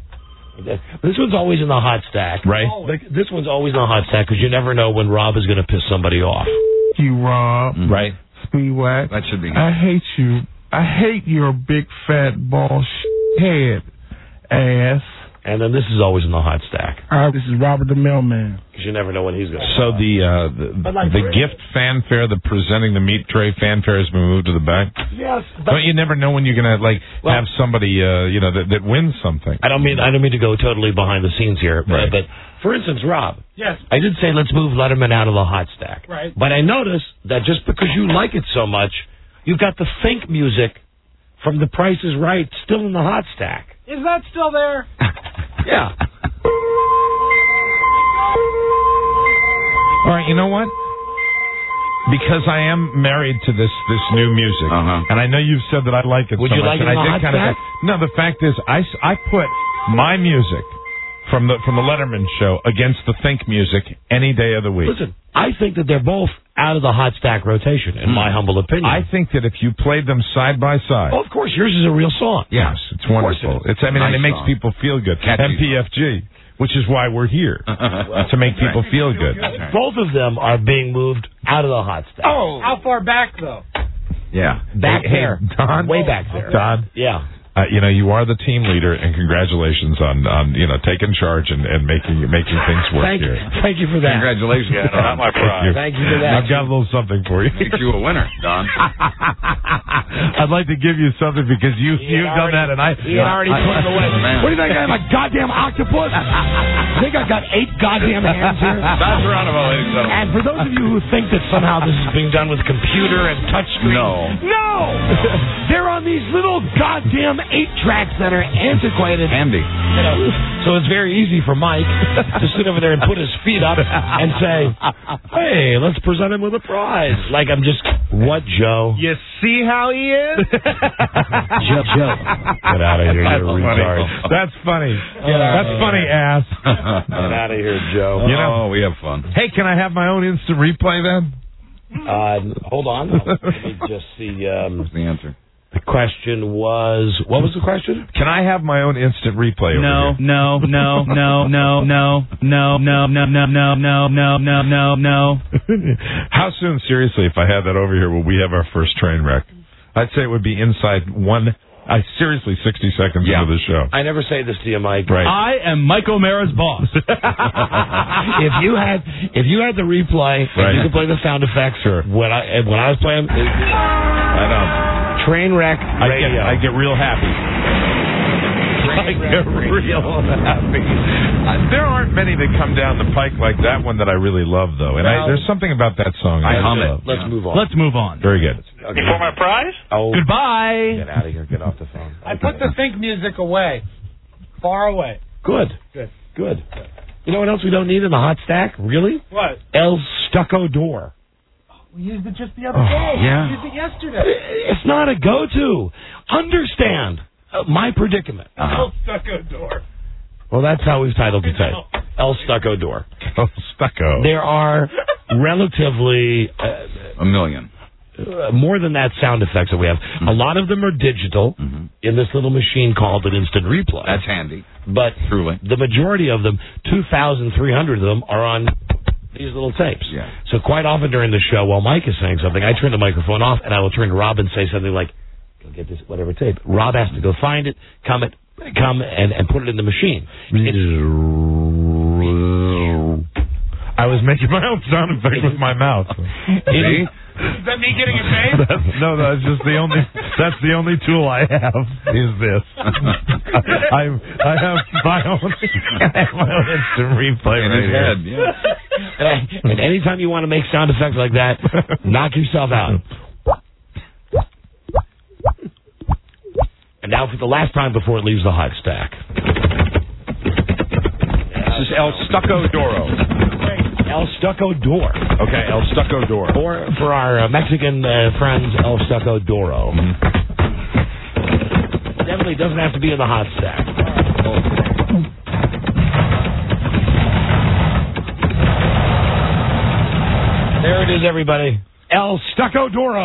This one's always in the hot stack. Right. This one's always in the hot stack because you never know when Rob is going to piss somebody off. You, Rob. Mm. Right. Speedwax. That should be. I hate you. I hate your big fat ball head ass. And then this is always in the hot stack. Uh, this is Robert the Mailman. Because you never know when he's going to. So the uh, the, like the gift fanfare, the presenting the meat tray fanfare has been moved to the back. Yes. But you never know when you're going to like well, have somebody uh, you know that, that wins something. I don't mean I don't mean to go totally behind the scenes here, right. but, but for instance, Rob. Yes. I did say let's move Letterman out of the hot stack. Right. But I noticed that just because you like it so much, you've got the Fink music from The Price is Right still in the hot stack. Is that still there? Yeah. All right, you know what? Because I am married to this this new music, uh-huh. and I know you've said that I like it Would so you much, like it and in I the did hot kind stack? of. No, the fact is, I, I put my music from the from the Letterman show against the Think music any day of the week. Listen, I think that they're both out of the hot stack rotation, in mm. my humble opinion. I think that if you played them side by side, oh, of course, yours is a real song. Yes, it's wonderful. It it's I mean, nice and it makes song. people feel good. Catchy. M P F G. Which is why we're here, well, to make people feel good. Both of them are being moved out of the hot stack. Oh, how far back, though? Yeah. Back hey, there. Hey, Don? Way back there. Don? Yeah. uh, you know, you are the team leader, and congratulations on, on you know, taking charge and, and making making things work Thank, here. thank you for that. Congratulations. Yeah, not my prize. Thank you for that. I've got a little something for you. Makes you a winner, Don. I'd like to give you something because you, you've done that, and I... He had already put it away. Man. What do you think I am, a goddamn octopus? I think I got eight goddamn hands here. Don Geronimo, ladies and gentlemen. And for those of you who think that somehow this is being done with computer and touchscreen, No. no, they're on these little goddamn eight tracks that are antiquated. Handy. You know, so it's very easy for Mike to sit over there and put his feet up and say, "Hey, let's present him with a prize." Like I'm just, what, Joe? You see how he is? Joe, Joe, get out of here, That's you funny. retard. That's funny. Get out That's of funny, here. ass. Get out of here, Joe. You know, oh, we have fun. hey, can I have my own instant replay then? Uh, hold on. Let me just see. Um, What's the answer? the question was, what was the question? Can I have my own instant replay over No, here? no, no, no, no, no, no, no, no, no, no, no, no, no, no, no. How soon, seriously, if I had that over here, will we have our first train wreck? I'd say it would be inside one, I seriously, sixty seconds Yeah. into the show. I never say this to you, Mike. Right. I am Mike O'Mara's boss. if you had, if you had the replay, Right. and you could play the sound effects. Sure. When I when I was playing, I know. train wreck I get, radio. I get real happy. I get real happy. Uh, there aren't many that come down the pike like that one that I really love, though. And I, Well, there's something about that song I I hum it. love. Let's move on. Let's move on. Very good. Okay. For my prize? Oh, Goodbye. get out of here. Get off the phone. I put the think music away. Far away. Good. Good. Good. You know what else we don't need in the hot stack? Really? What? El Stucco Door. We used it just the other Oh, day. yeah. We used it yesterday. It's not a go-to. Understand uh, my predicament. El Stucco Door. Well, that's how we've titled it today. El Stucco Door. El Stucco. There are relatively uh, A million. uh, more than that sound effects that we have. Mm-hmm. A lot of them are digital in this little machine called an instant replay. That's handy. But Truly. the majority of them, two thousand three hundred of them, are on these little tapes. Yeah. So quite often during the show, while Mike is saying something, I turn the microphone off and I will turn to Rob and say something like, "Go get this whatever tape." Rob has to go find it, come it, come and, and put it in the machine. I was making my own sound effect with my mouth. See? Is that me getting a tape? That's, no, that's just the only. That's the only tool I have. Is this? I I have my own. I have my own instant replay In right his here. head, yeah. And, I, and anytime you want to make sound effects like that, knock yourself out. And now for the last time before it leaves the hot stack. This is El Stucco Doro. El Stucco Door. Okay, El Stucco Door. Or for our uh, Mexican uh, friends, El Stucco Doro. Definitely doesn't have to be in the hot stack. There it is, everybody. El Stucco Doro.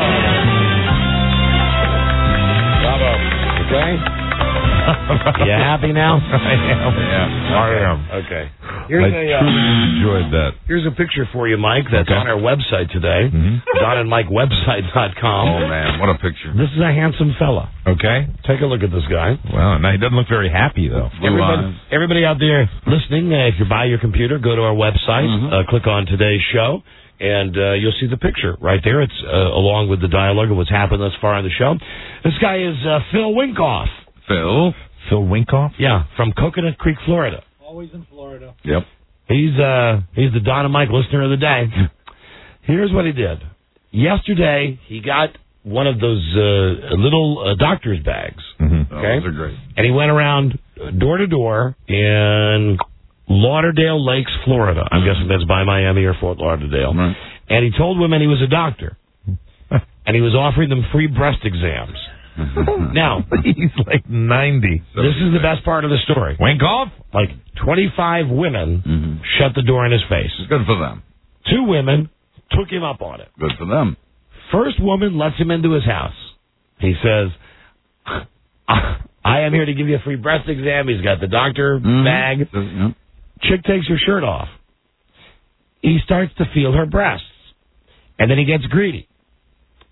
Bravo. Okay? You happy now? I am. Yeah. I am. Okay. I Here's a, uh, truly enjoyed that. Here's a picture for you, Mike, that's Okay. on our website today, Mhm. don and mike website dot com. Oh, man, what a picture. This is a handsome fella. Okay. Take a look at this guy. Well, now he doesn't look very happy though. Blue Everybody, eyes. everybody out there listening, uh, if you're by your computer, go to our website, Mhm. uh, click on today's show, and uh, you'll see the picture right there. It's uh, along with the dialogue of what's happened thus far on the show. This guy is uh, Phil Winkoff. Phil. Phil Winkoff? Yeah, from Coconut Creek, Florida. Always in Florida. Yep. He's uh he's the Don and Mike listener of the day. Here's what he did. Yesterday, he got one of those uh, little uh, doctor's bags. Mm-hmm. Oh, Okay. those are great. And he went around door to door in Lauderdale Lakes, Florida. I'm guessing that's by Miami or Fort Lauderdale. Right. And he told women he was a doctor. And he was offering them free breast exams. Now, he's like ninety. this is the best part of the story. Winkoff? Like twenty-five women Mm-hmm. shut the door in his face. Good for them. Two women took him up on it. Good for them. First woman lets him into his house. He says, I am here to give you a free breast exam. He's got the doctor Mhm. bag. So, yep. Chick takes her shirt off. He starts to feel her breasts. And then he gets greedy.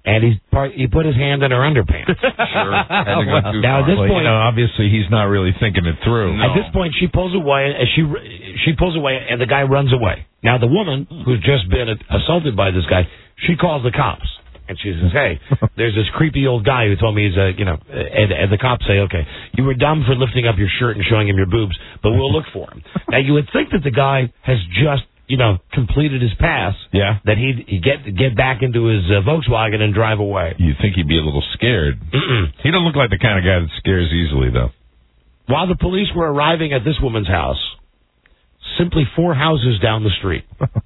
and he's part, he put his hand in her underpants. Sure. Had to go too Now at far. this Well, point, you know, obviously he's not really thinking it through. at this point, she pulls away, and she she pulls away, and the guy runs away. Now the woman who's just been assaulted by this guy, she calls the cops, and she says, "Hey, there's this creepy old guy who told me he's a you know," and, and the cops say, "Okay, you were dumb for lifting up your shirt and showing him your boobs, but we'll look for him." Now you would think that the guy has just you know completed his pass, Yeah. that he'd, he'd get get back into his uh, Volkswagen and drive away. You'd think he'd be a little scared. Mm-mm. He don't look like the kind of guy that scares easily, though. While the police were arriving at this woman's house, simply four houses down the street,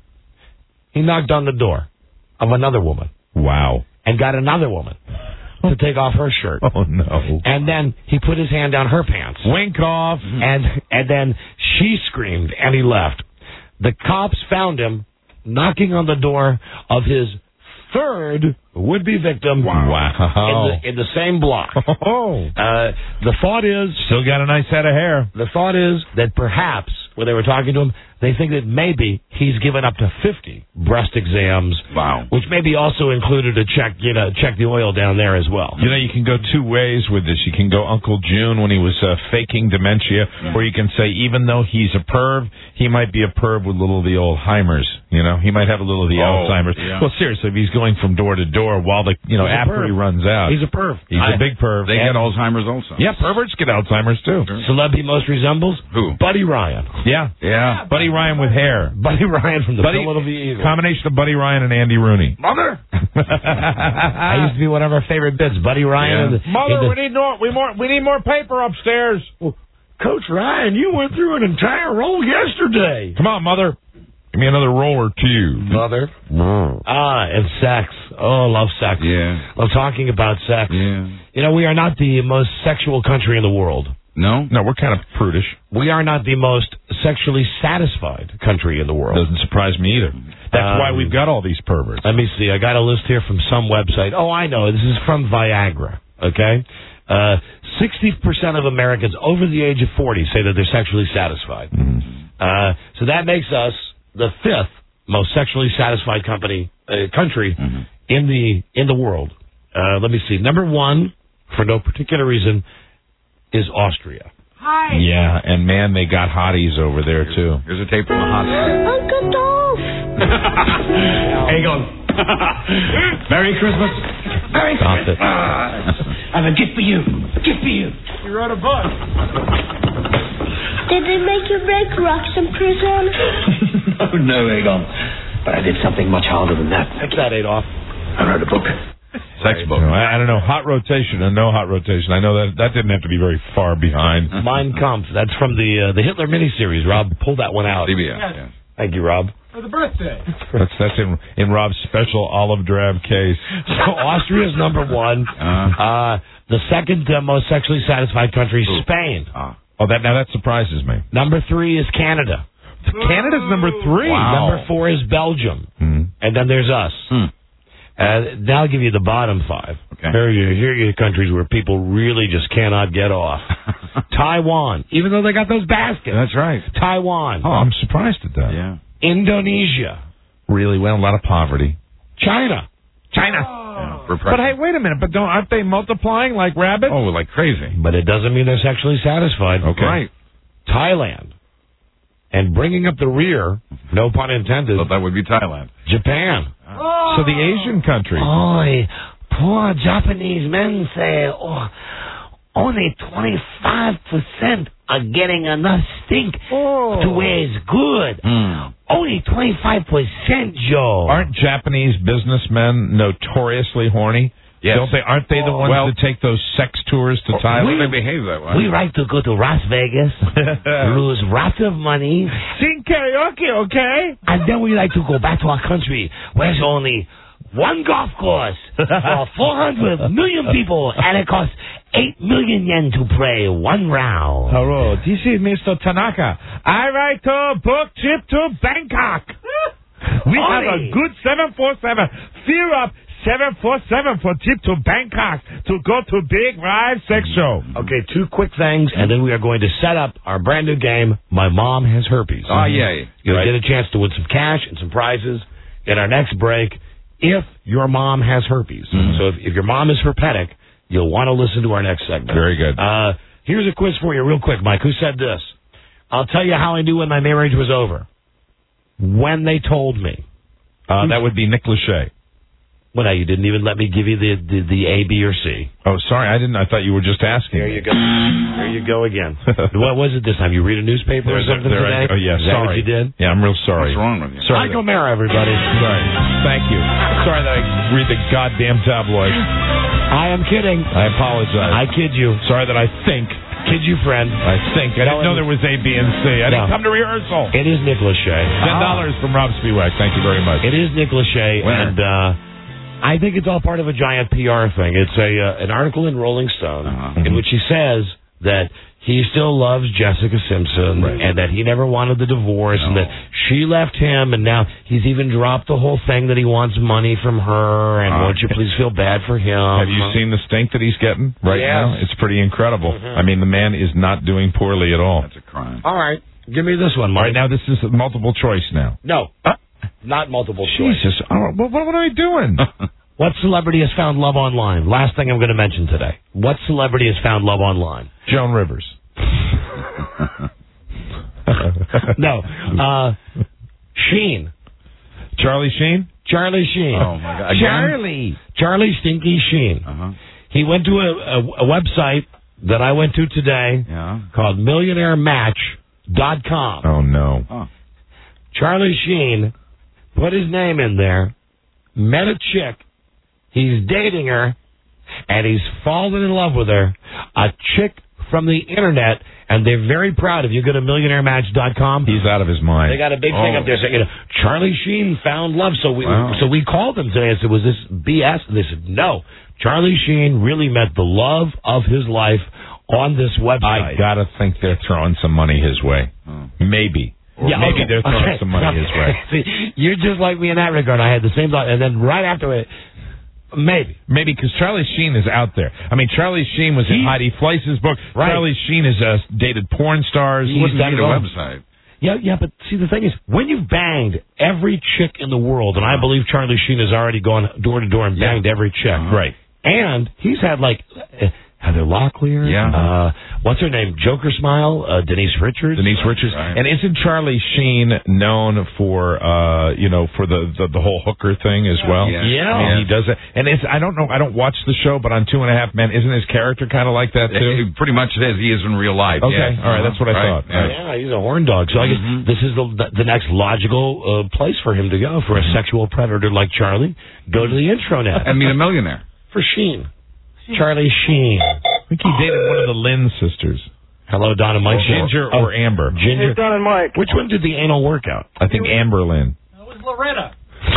he knocked on the door of another woman. Wow. And got another woman to take off her shirt. Oh, no. And then he put his hand down her pants. Wink off. And and then she screamed, and he left. The cops found him knocking on the door of his third would-be victim Wow. in, the, in the same block. Oh. Uh, the thought is... Still got a nice head of hair. The thought is that perhaps, when they were talking to him, they think that maybe he's given up to fifty breast exams. Wow. Which maybe also included a check, you know, check the oil down there as well. You know, you can go two ways with this. You can go Uncle June when he was uh, faking dementia, or you can say even though he's a perv, he might be a perv with little of the Alzheimer's. You know, he might have a little of the Oh, Alzheimer's. yeah. Well, seriously, if he's going from door to door while the, you know, He's a after perv. he runs out. He's a perv. He's I- a big perv. They And- get Alzheimer's also. Yeah, perverts get Alzheimer's too. Celeb he most resembles? Who? Buddy Ryan. Yeah. Yeah. Buddy Ryan with hair. Buddy Ryan from the Buddy, Philadelphia Eagles. combination of Buddy Ryan and Andy Rooney. Mother! I used to be one of our favorite bits. Buddy Ryan. Yeah. and the- Mother, and the- we need more. We more. We need more paper upstairs. Coach Ryan, you went through an entire roll yesterday. Come on, mother. Give me another roll or two. Mother. Ah, and sex. Oh, love sex. Yeah. Love talking about sex. Yeah. You know, we are not the most sexual country in the world. No? No, we're kind of prudish. We are not the most sexually satisfied country in the world. Doesn't surprise me either. That's Um, why we've got all these perverts. Let me see. I got a list here from some website. Oh, I know. This is from Viagra. Okay? Uh, sixty percent of Americans over the age of forty say that they're sexually satisfied. Mm-hmm. Uh, so that makes us the fifth most sexually satisfied company uh, country Mm-hmm. in the in the world. Uh, let me see. Number one, for no particular reason, is Austria. Hi. Yeah, and man, they got hotties over there too. Here's a tape from the hot Uncle Dolph. How you going? Merry Christmas. Merry Stop Christmas. it. I have a gift for you. A gift for you. You wrote a book. Did they make you break rocks in prison? Oh, no, Egon. But I did something much harder than that. Fix that, Adolf. I wrote a book. Sex book. I, I don't know. Hot rotation and no hot rotation. I know that that didn't have to be very far behind. Mein Kampf. That's from the uh, the Hitler miniseries. Rob, pull that one out. C B S. Yes. Thank you, Rob. For the birthday. That's that's in in Rob's special olive drab case. So Austria's number one. Uh, Uh, the second uh, most sexually satisfied country, Spain. ah. Oh, that now that surprises me. Number three is Canada. Canada's number three. Wow. Number four is Belgium. Hmm. And then there's us. Hmm. Uh, now I'll give you the bottom five. Okay. Here are your, here are your countries where people really just cannot get off. Taiwan, even though they got those baskets. That's right. Taiwan. Oh, I'm surprised at that. Yeah. Indonesia. Really, well, a lot of poverty. China. China. Yeah. We're But hey, wait a minute. But don't aren't they multiplying like rabbits? Oh, like crazy. But it doesn't mean they're sexually satisfied. Okay. Right. Thailand. And bringing up the rear, no pun intended, But that would be Thailand. Japan. So the Asian countries. Oi, poor Japanese men say, oh, only twenty-five percent are getting enough stink Oh. to where it's good. Mm. Only twenty-five percent, Joe. Aren't Japanese businessmen notoriously horny? Yes. Don't they? Aren't they the ones Well- that take those sex tours to Thailand? They behave that way. We like to go to Las Vegas, lose lots of money, Sing karaoke, okay? and then we like to go back to our country where there's only one golf course for four hundred million people, and it costs eight million yen to play one round. Hello, this is Mister Tanaka. I like to book trip to Bangkok. We have a Only- good seven four seven. Fear up seven four seven for trip to Bangkok to go to big live sex show. Okay, two quick things, and then we are going to set up our brand new game, My Mom Has Herpes. Ah, yay. You'll Right. get a chance to win some cash and some prizes in our next break. if your mom has herpes. Mm-hmm. So if, if your mom is herpetic, you'll want to listen to our next segment. Very good. Uh, here's a quiz for you real quick, Mike. Who said this? I'll tell you how I knew when my marriage was over. When they told me. Uh, that would be Nick Lachey. Well, now, you didn't even let me give you the, the, the A, B, or C. Oh, sorry. I didn't. I thought you were just asking. There you go. There you go again. What was it this time? You read a newspaper or something there, today? I, oh, yeah. Is that sorry. what you did? Yeah, I'm real sorry. What's wrong with you? Sorry. Mike O'Mara, everybody. Sorry. Thank you. Sorry that I read the goddamn tabloid. I am kidding. I apologize. I kid you. Sorry that I think. Kid you, friend. I think. I No, didn't know there was A, B, and C. I No. didn't come to rehearsal. It is Nick Lachey. Ten dollars from Rob Spiewak. Thank you very much. It is Nick Lachey, Winner. and uh, I think it's all part of a giant P R thing. It's a uh, an article in Rolling Stone Uh-huh. in which he says that he still loves Jessica Simpson Right. and that he never wanted the divorce and No. that she left him, and now he's even dropped the whole thing that he wants money from her, and Uh, won't you please feel bad for him? Have you seen the stink that he's getting right Yes. now? It's pretty incredible. Mhm. I mean, the man is not doing poorly at all. That's a crime. All right, give me this one, Mike. Right now, this is multiple choice now. No, Uh, not multiple choice. Jesus. Oh, what, what am I doing? What celebrity has found love online? Last thing I'm going to mention today. What celebrity has found love online? Joan Rivers. No. Uh, Sheen. Charlie Sheen? Charlie Sheen. Oh, my God. Again? Charlie. Charlie Stinky Sheen. Uh-huh. He went to a, a, a website that I went to today Yeah. called millionaire match dot com. Oh, no. Oh. Charlie Sheen put his name in there, met a chick, he's dating her, and he's fallen in love with her, a chick from the internet, and they're very proud. If you go to millionaire match dot com, He's out of his mind. they got a big thing Oh. up there saying, you know, Charlie Sheen found love. So we Wow. so we called them today and said, was this B S? And they said, no. Charlie Sheen really met the love of his life on this website. I gotta think they're throwing some money his way. Oh. Maybe. Or Yeah, maybe okay, they're throwing okay. some money his way. See, you're just like me in that regard. I had the same thought, and then right after it, maybe. Maybe because Charlie Sheen is out there. I mean, Charlie Sheen was in He- Heidi Fleiss's book. Right. Charlie Sheen has uh, dated porn stars. He's Wouldn't done need it a all. website. Yeah, yeah, but see, the thing is, when you've banged every chick in the world, and I believe Charlie Sheen has already gone door to door and banged every chick, Uh-huh. Right. and he's had like uh, Heather Locklear, Yeah. uh, what's her name, Joker Smile, uh, Denise Richards, Denise Richards. Right. And isn't Charlie Sheen known for, uh, you know, for the, the, the whole hooker thing as well? Yes. Yeah. I mean, he does it. And it's, I don't know, I don't watch the show, but on Two and a Half Men, isn't his character kind of like that, too? It- pretty much it is. He is in real life. Okay. yes. All right. That's what I Right. thought. Yeah. Yeah, he's a horn dog. So I guess Mhm. this is the the next logical uh, place for him to go for a sexual predator like Charlie. Go to the intranet And meet a millionaire. for Sheen. Charlie Sheen. I think he dated one of the Lynn sisters. Hello, Don and Mike. Ginger Oh, or Amber? Ginger. Don and Mike. Which one did the anal workout? I think Amber Lynn. It was Loretta.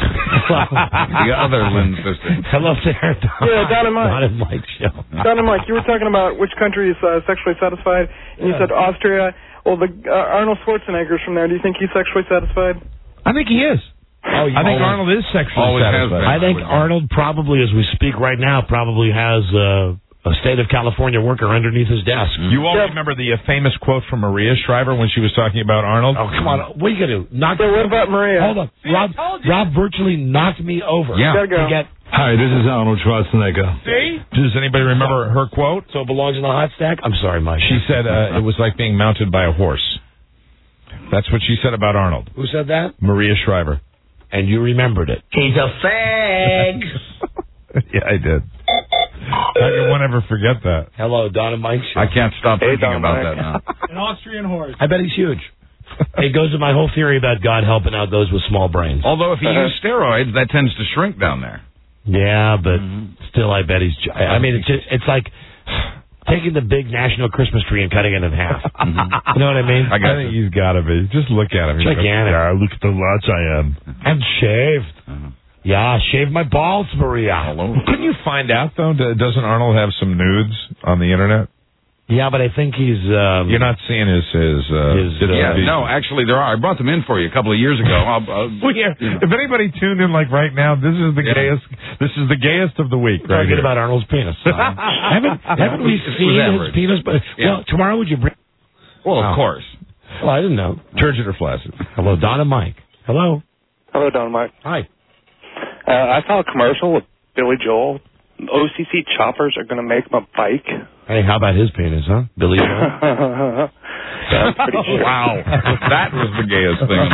The other Lynn sister. Hello there, Don. Yeah, Don and Mike. Don and Mike show. Don and Mike, you were talking about which country is uh, sexually satisfied, and you Yeah. said Austria. Well, the uh, Arnold Schwarzenegger's from there. Do you think he's sexually satisfied? I think he is. Oh, I think always- Arnold is sexually Always has satisfied. been. I think Arnold probably, as we speak right now, probably has uh, a state of California worker underneath his desk. You all remember the uh, famous quote from Maria Shriver when she was talking about Arnold? Oh, come on. What are you going to do? Knock So what about Maria? Hold on. Rob, Rob virtually knocked me over. Yeah. Gotta go. To get, Hi, this is Arnold Schwarzenegger. See? Does anybody remember her quote? so it belongs in the hot stack? I'm sorry, Mike. She said uh, it was like being mounted by a horse. That's what she said about Arnold. Who said that? Maria Shriver. And you remembered it. He's a fag. Yeah, I did. How can one ever forget that? Hello, Don and Mike. show. I can't stop Hey, thinking about Dominic. that now. An Austrian horse. I bet he's huge. It goes to my whole theory about God helping out those with small brains. Although if you use steroids, that tends to shrink down there. Yeah, but still, I bet he's. gi- I mean, it's just, it's like taking the big national Christmas tree and cutting it in half. You know what I mean? I, think he's got to be. Just look at him. He's Gigantic. like, yeah, look at the lots I am. And shaved. Yeah, shave my balls, Maria. Couldn't you find out, though? d- Doesn't Arnold have some nudes on the Internet? Yeah, but I think he's. Um, You're not seeing his... his, uh, His, uh, Yeah, no, actually there are. I brought them in for you a couple of years ago. I'll, I'll, Well, yeah, if anybody tuned in like right now, this is the Yeah. gayest. This is the gayest of the week. Right Talking here. about Arnold's penis. haven't haven't we It was seen his average. penis? But Yeah. well, tomorrow would you bring? Well, Oh. of course. Well, I didn't know. Turgid or flaccid? Hello, Don and Mike. Hello. Hello, Don and Mike. Hi. Uh, I saw a commercial with Billy Joel. O C C choppers are going to make him a bike. Hey, how about his penis, huh? Billy Joel? That's pretty sure. Wow. That was the gayest thing.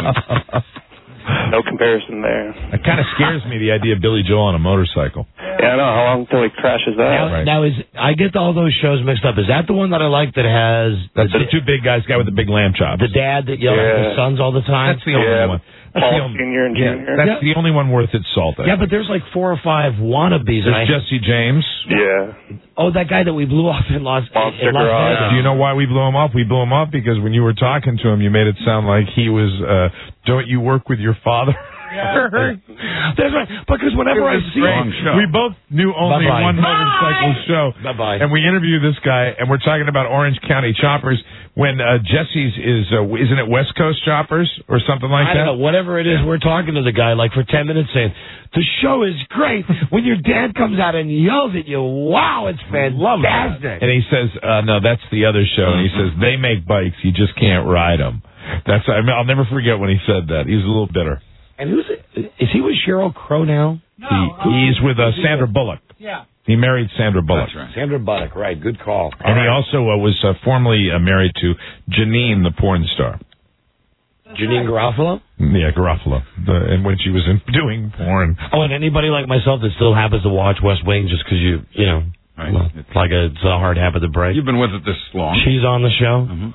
No comparison there. It kind of scares me, the idea of Billy Joel on a motorcycle. Yeah, I know. How long until he crashes that? Now, Right. now is I get all those shows mixed up. Is that the one that I like that has That's the two big guys, guy with the big lamb chops. the dad that yells at Yeah. his sons all the time? That's the only Yeah. one. That's the Paul only, Senior and yeah, Junior. that's the only one worth its salt. I Yeah, think. but there's like four or five wannabes. And I, There's Jesse James. Yeah. oh, that guy that we blew off in Las, Monster in Las Garage. Vegas. Do you know why we blew him off? We blew him off because when you were talking to him, you made it sound like he was, uh, don't you work with your father? That's right. Because whenever I see Great. We both knew only Bye-bye. one motorcycle show. Bye-bye. And we interviewed this guy, and we're talking about Orange County choppers when uh, Jesse's is, uh, isn't it West Coast choppers or something like I that? don't know, whatever it is, we're talking to the guy like for ten minutes saying, the show is great. When your dad comes out and yells at you, wow, it's fantastic. And he says, uh, no, that's the other show. And he says, they make bikes, you just can't ride them. That's, I mean, I'll never forget when he said that. He was a little bitter. And who's it? Is he with Sheryl Crow now? No, he, he's with uh, Sandra Bullock. Yeah. He married Sandra Bullock. That's right. Sandra Bullock, right. Good call. And he also uh, was uh, formerly uh, married to Janine, the porn star. Janine Garofalo? Yeah, Garofalo. The, and when she was in, doing porn. Oh, and anybody like myself that still happens to watch West Wing just because you, you know, Right. well, it's like a, it's a hard habit to break. You've been with it this long. She's on the show. Mhm.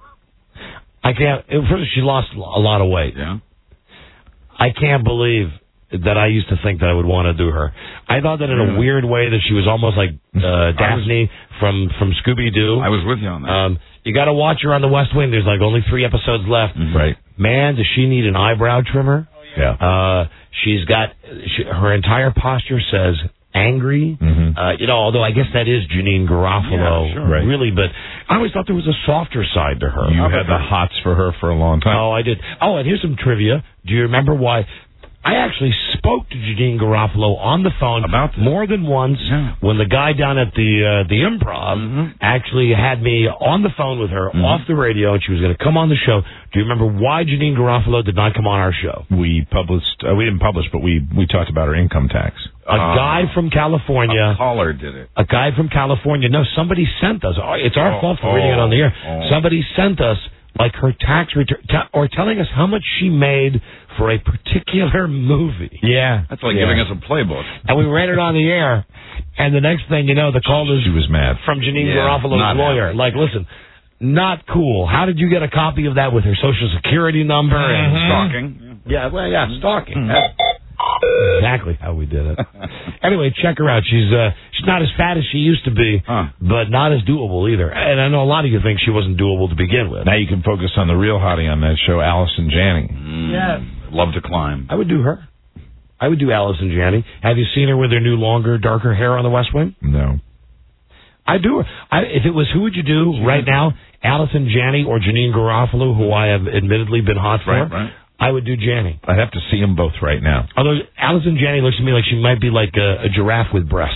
I can't, first she lost a lot of weight. Yeah. I can't believe that I used to think that I would want to do her. I thought that in a weird way that she was almost like uh, Daphne from, from Scooby-Doo. I was with you on that. Um, you got to watch her on the West Wing. There's like only three episodes left. Mhm. Right. Man, does she need an eyebrow trimmer? Yeah. Uh, she's got, she, her entire posture says angry. Mhm. Uh, you know, although I guess that is Janine Garofalo, Yeah, sure. Right. really, but I always thought there was a softer side to her. You How had about the her? hots for her for a long time. Oh, I did. Oh, and here's some trivia. Do you remember why? I actually spoke to Janine Garofalo on the phone About this. more than once Yeah. when the guy down at the uh, the Improv Mhm. actually had me on the phone with her Mhm. off the radio, and she was going to come on the show. Do you remember why Janine Garofalo did not come on our show? We published, uh, we didn't publish, but we, we talked about her income tax. A guy from California. A caller did it. A guy from California. No, somebody sent us. Oh, It's our Oh, fault for oh, reading it on the air. oh. Somebody sent us like her tax return, t- or telling us how much she made for a particular movie. Yeah. That's like Yeah. giving us a playbook. And we ran it on the air, and the next thing you know, the call is She was mad. from Janine Yeah, Garofalo's not lawyer. happy. Like, listen, not cool. How did you get a copy of that with her social security number? And Stalking. yeah, well, yeah, stalking. That's exactly how we did it. Anyway, check her out. She's uh, she's not as fat as she used to be, Huh. but not as doable either. And I know a lot of you think she wasn't doable to begin with. Now you can focus on the real hottie on that show, Allison Janney. Mm. Yes. Love to climb. I would do her. I would do Allison Janney. Have you seen her with her new longer, darker hair on the West Wing? No. I do her. I, if it was who would you do right now, Allison Janney or Janine Garofalo, who I have admittedly been hot for, Right, right. I would do Janney. I'd have to see them both right now. Although Allison Janney looks to me like she might be like a, a giraffe with breasts.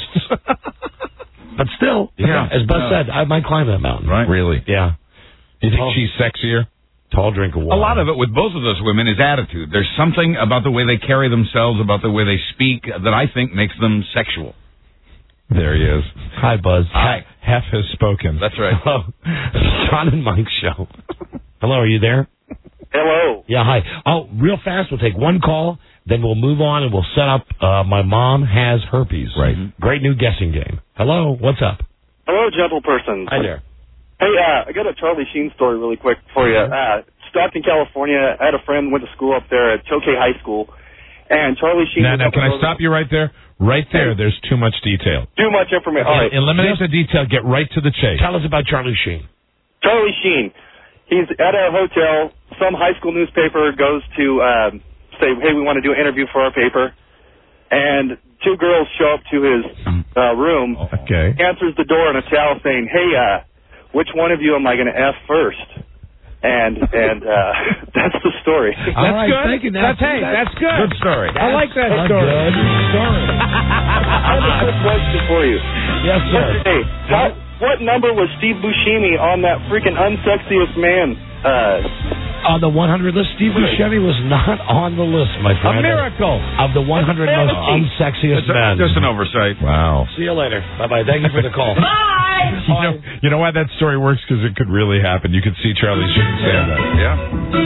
But still, Yeah. as Buzz Yeah. said, I might climb that mountain. Right. Really? Yeah. You think Tall- she's sexier? Tall drink of A water. lot of it with both of those women is attitude. There's something about the way they carry themselves, about the way they speak, that I think makes them sexual. There he is. Hi, Buzz. Hi. Hef has spoken. That's right. Hello. John and Mike show. Hello, are you there? Hello. Yeah, hi. Oh, real fast, we'll take one call, then we'll move on and we'll set up uh, My Mom Has Herpes. Right. Great new guessing game. Hello, what's up? Hello, gentle person. Hi there. Hey, uh, I got a Charlie Sheen story really quick for you. Uh, Stockton, California. I had a friend who went to school up there at Tokay High School, and Charlie Sheen. Now, was now, up can in I stop you right there? Right there, there's too much detail. Too much information. All right. Eliminate the detail. Get right to the chase. Tell us about Charlie Sheen. Charlie Sheen. He's at a hotel. Some high school newspaper goes to um, say, hey, we want to do an interview for our paper. And two girls show up to his uh, room. Okay. Answers the door in a towel saying, hey, uh, which one of you am I going to F first? And and uh, that's the story. That's right, good. Thank you. That's, hey, that's good. Good story. I like that a story. good story. I have a quick question for you. Yes, sir. Hey, how, what number was Steve Buscemi on that freaking unsexiest man uh, On the one hundred list, Steve Buscemi was not on the list, my friend. A miracle. Of the one hundred most unsexiest Just, men. just an oversight. Wow. See you later. Bye-bye. Thank you for the call. You know, you know why that story works? Because it could really happen. You could see Charlie Sheen saying that. Yeah.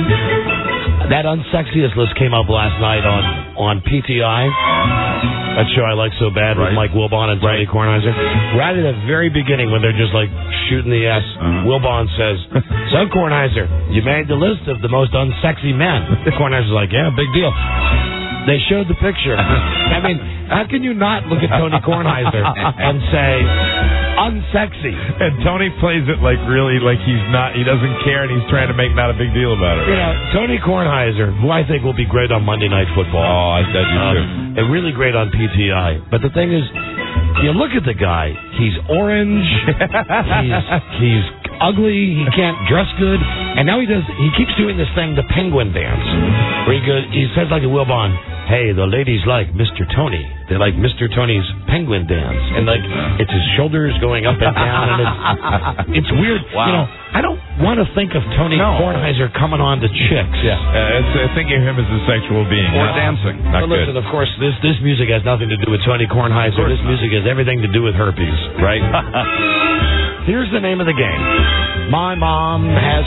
That unsexiest list came up last night on, on P T I. That show I like so bad with Right. Mike Wilbon and Tony Right. Kornheiser. Right at the very beginning when they're just like shooting the S, Uh-huh. Wilbon says, "So Kornheiser, you made the list of the most unsexy men." Kornheiser's like, "Yeah, big deal." They showed the picture. I mean, how can you not look at Tony Kornheiser and say, unsexy? And Tony plays it like really, like he's not, he doesn't care, and he's trying to make not a big deal about it. You know, Tony Kornheiser, who I think will be great on Monday Night Football. Oh, I bet you um, too. And really great on P T I. But the thing is, you look at the guy, he's orange, he's, he's ugly, he can't dress good, and now he does, he keeps doing this thing, the penguin dance, where he goes, he says like a Wilbon, "Hey, the ladies like Mister Tony. They like Mister Tony's penguin dance." And like, it's his shoulders going up and down, and it's, it's weird. Wow. You know, I don't want to think of Tony No. Kornheiser coming on to chicks. Yeah, uh, it's uh, thinking of him as a sexual being. Or Not- dancing. Not But listen, good. of course, this this music has nothing to do with Tony Kornheiser. This music has everything to do with herpes. Right? Here's the name of the game. My mom has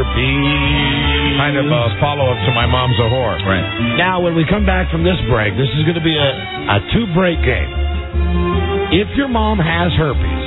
herpes. Kind of a follow-up to My Mom's a Whore. Right. Now, when we come back from this break, this is going to be a, a two-break game. If your mom has herpes,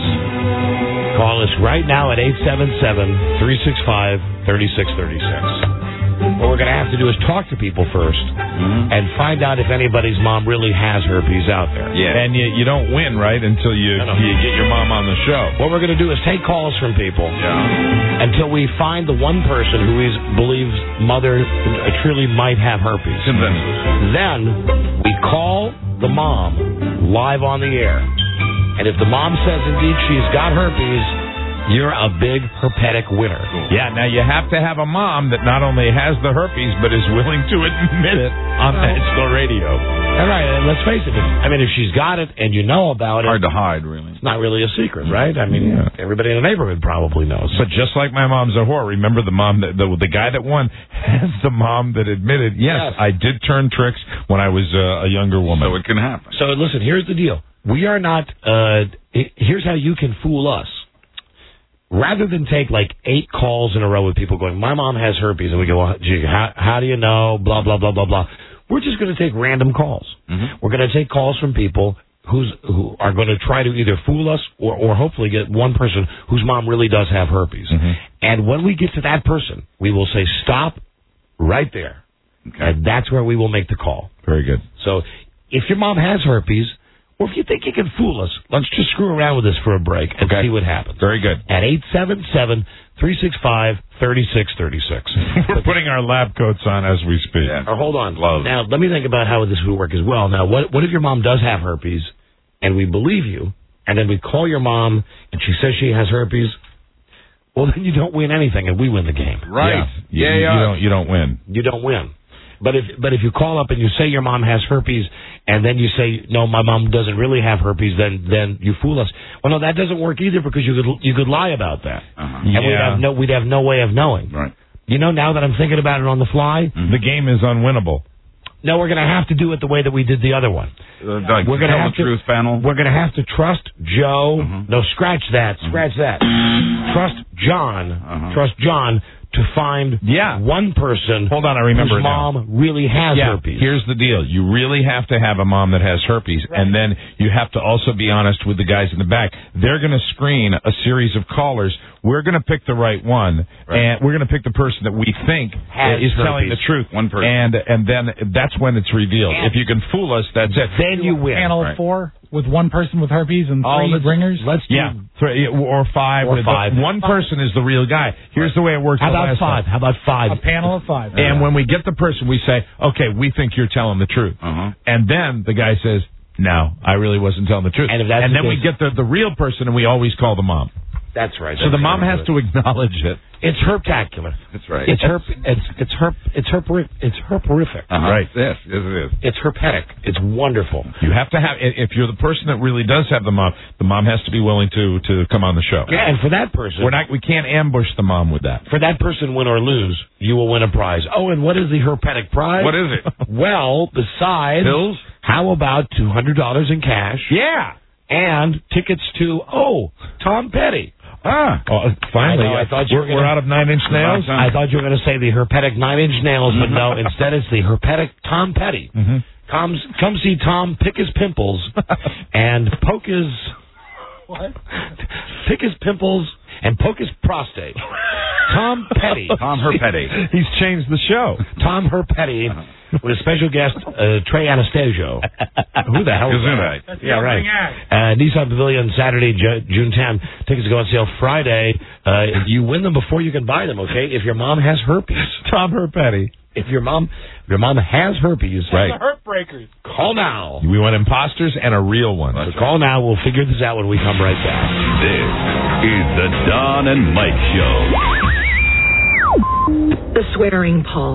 call us right now at eight seven seven, three six five, three six three six. What we're going to have to do is talk to people first Mm-hmm. and find out if anybody's mom really has herpes out there. Yeah. And you, you don't win, right, until you, No, no. you get your mom on the show. What we're going to do is take calls from people Yeah. until we find the one person who is, believes mother uh, truly might have herpes. Convinces. Then we call the mom live on the air. And if the mom says indeed she's got herpes, you're a big herpetic winner. Yeah, now you have to have a mom that not only has the herpes, but is willing to admit it on national radio. All right, and let's face it. I mean, if she's got it and you know about it, Hard to hide, really. it's not really a secret, right? I mean, Yeah. everybody in the neighborhood probably knows. But just like My Mom's a Whore, remember the mom that the, the guy that won has the mom that admitted, yes, Yes. I did turn tricks when I was uh, a younger woman. So it can happen. So listen, here's the deal. We are not, uh, he- here's how you can fool us. Rather than take like eight calls in a row with people going, "My mom has herpes," and we go, well, gee, how, how do you know, blah, blah, blah, blah, blah. We're just going to take random calls. Mm-hmm. We're going to take calls from people who's, who are going to try to either fool us or, or hopefully get one person whose mom really does have herpes. Mhm. And when we get to that person, we will say, "Stop right there." Okay. And that's where we will make the call. Very good. So if your mom has herpes, or if you think you can fool us, let's just screw around with this for a break and Okay. see what happens. Very good. At eight seven seven, three six five, three six three six. We're putting our lab coats on as we speak. Yeah. Or hold on. Gloves. Now, let me think about how this would work as well. Now, what, what if your mom does have herpes, and we believe you, and then we call your mom, and she says she has herpes? Well, then you don't win anything, and we win the game. Right. Yeah, you, Yeah, you yeah. don't. You don't win. You don't win. But if but if you call up and you say your mom has herpes, and then you say no, my mom doesn't really have herpes, then then you fool us. Well, no, that doesn't work either because you could you could lie about that, Uh-huh. and we'd Yeah. have no we'd have no way of knowing. Right. You know, now that I'm thinking about it on the fly, The game is unwinnable. no, we're going to have to do it the way that we did the other one. Uh, like We're gonna tell have the to- truth panel. We're going to have to trust Joe. Mhm. No, scratch that. Scratch that. Trust John. Uh-huh. Trust John to find Yeah. one person. Hold on, I remember whose it now. mom really has Yeah, herpes. here's the deal. You really have to have a mom that has herpes, and then you have to also be honest with the guys in the back. They're going to screen a series of callers. We're going to pick the right one, Right. and we're going to pick the person that we think Has is telling herpes. the truth. One person. And and then that's when it's revealed. And- if you can fool us, that's it. Then you win. Panel Right. of four with one person with herpes and Oh, three let's- ringers. Let's do Yeah, three, or five. Or with five. The, one person is the real guy. Here's the way it works. How the about last five? time. How about five? A panel of five. And when we get the person, we say, okay, we think you're telling the truth. Uh-huh. And then the guy says, no, I really wasn't telling the truth. And if that's and the then we case- get the, the real person, and we always call the mom. That's right. So That's the mom right. has to acknowledge it. It's herptacular. That's right. It's herp. It's it's herp. It's herperific. It's herperific. Uh-huh. Right. Yes, yes, it is. It's herpetic. It's wonderful. You have to have. If you're the person that really does have the mom, the mom has to be willing to to come on the show. Yeah, and for that person, we're not. We can't ambush the mom with that. For that person, win or lose, you will win a prize. Oh, and what is the herpetic prize? What is it? Well, besides pills, how about two hundred dollars in cash? Yeah, and tickets to oh Tom Petty. Ah, oh, finally! I, know, I thought you we're, were gonna, we're out of Nine Inch Nails. I thought you were going to say the herpetic Nine Inch Nails, but no. Instead, it's the herpetic Tom Petty. Mm-hmm. Come, come see Tom pick his pimples and poke his what? Pick his pimples and poke his prostate. Tom Petty. Tom Herpetty. He's changed the show. Tom Herpetty with a special guest, uh, Trey Anastasio. Who the hell is that? Right. Yeah, right. Uh, Nissan Pavilion, Saturday, Ju- June tenth. Tickets go on sale Friday. Uh, you win them before you can buy them, okay? If your mom has herpes. Tom Herpetty. If your mom if your mom has herpes, right. The Heartbreakers. Call now. We want imposters and a real one. So call now. We'll figure this out when we come right back. This is the Don and Mike Show. The swearing, Paul.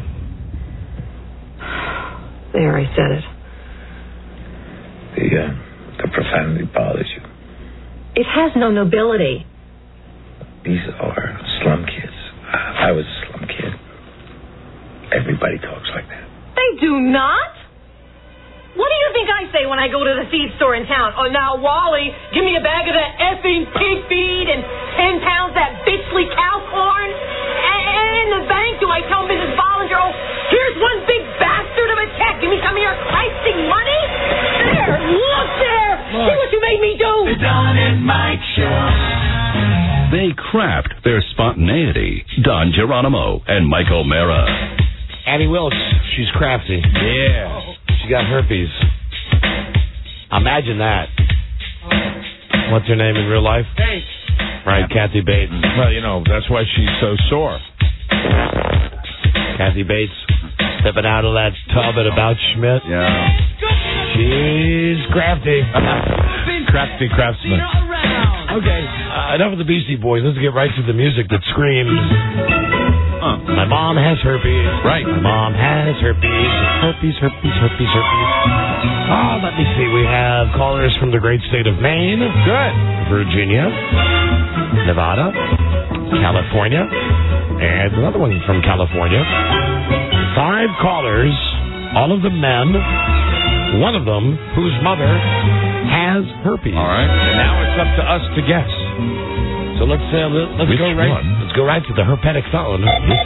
There, I said it. The, uh, the profanity bothers you. It has no nobility. These are slum kids. I was a slum kid. Everybody talks like that. They do not. What do you think I say when I go to the feed store in town? Oh, now, Wally, give me a bag of that effing pig feed and ten pounds that bitchly cow corn. And, and in the bank, do I tell Missus Bollinger, oh, here's one big bastard of a check. Give me some of your Christing money. There, look there. Look. See what you made me do. The Don and Mike Show. They craft their spontaneity. Don Geronimo and Mike O'Mara. Annie Wilkes, she's crafty. Yeah. She got herpes. Imagine that. What's her name in real life? Bates. Right, Kathy Bates. Well, you know, that's why she's so sore. Kathy Bates stepping out of that tub at About Schmidt. Yeah. She's crafty. Crafty craftsman. Okay, uh, enough of the Beastie Boys. Let's get right to the music that screams. Uh, my mom has herpes. Right. My mom has herpes. Herpes, herpes, herpes, herpes. Oh, let me see. We have callers from the great state of Maine. Good. Virginia. Nevada. California. And another one from California. Five callers. All of them men. One of them whose mother has herpes. All right. And now it's up to us to guess. So let's uh, let's Which go right one? let's go right to the herpetic phone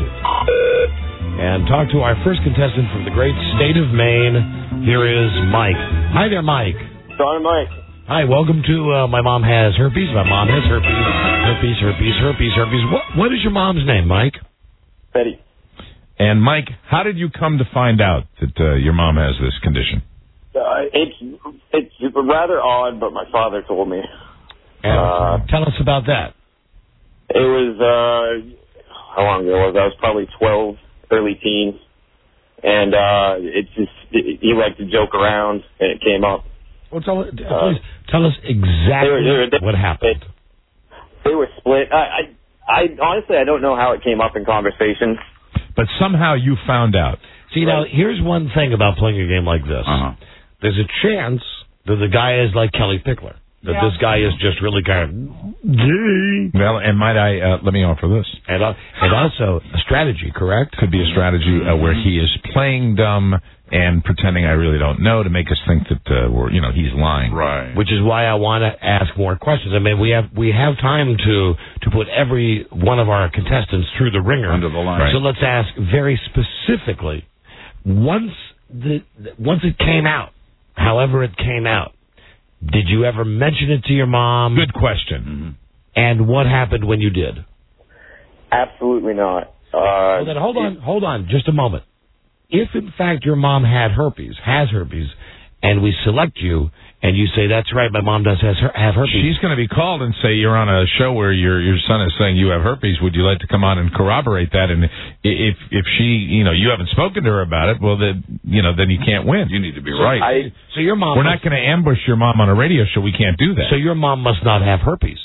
and talk to our first contestant from the great state of Maine. Here is Mike. Hi there, Mike. Don and Mike. Hi, welcome to uh, My Mom Has Herpes. My mom has herpes. Herpes, herpes, herpes, herpes. What what is your mom's name, Mike? Betty. And Mike, how did you come to find out that uh, your mom has this condition? Uh, it's it's rather odd, but my father told me. Uh, Tell us about that. It was, uh, how long ago was I? I was probably twelve, early teens. And, uh, it just, it, he liked to joke around, and it came up. Well, tell, uh, uh, please tell us exactly they were, they were, they, what happened. They were split. I, I, I, honestly, I don't know how it came up in conversation. But somehow you found out. See, now, here's one thing about playing a game like this. Uh-huh. There's a chance that the guy is like Kelly Pickler. That Yeah. this guy is just really kind of gay. Well, and might I, uh, let me offer this. And, uh, and also a strategy, correct? Could be a strategy uh, where he is playing dumb and pretending I really don't know to make us think that, uh, we're, you know, he's lying. Right. Which is why I want to ask more questions. I mean, we have we have time to, to put every one of our contestants through the ringer. Under the line. Right. So let's ask very specifically, once the once it came out, however it came out, did you ever mention it to your mom? Good question. Mm-hmm. And what happened when you did? Absolutely not. Uh, Well, then hold on, hold on, just a moment. If in fact your mom had herpes, has herpes, and we select you, and you say that's right, my mom does has her, have herpes. She's going to be called and say you're on a show where your your son is saying you have herpes. Would you like to come on and corroborate that? And if if she, you know, you haven't spoken to her about it, well, then you know, then you can't win. You need to be So right. I, so your mom. We're must, not going to ambush your mom on a radio show. We can't do that. So your mom must not have herpes.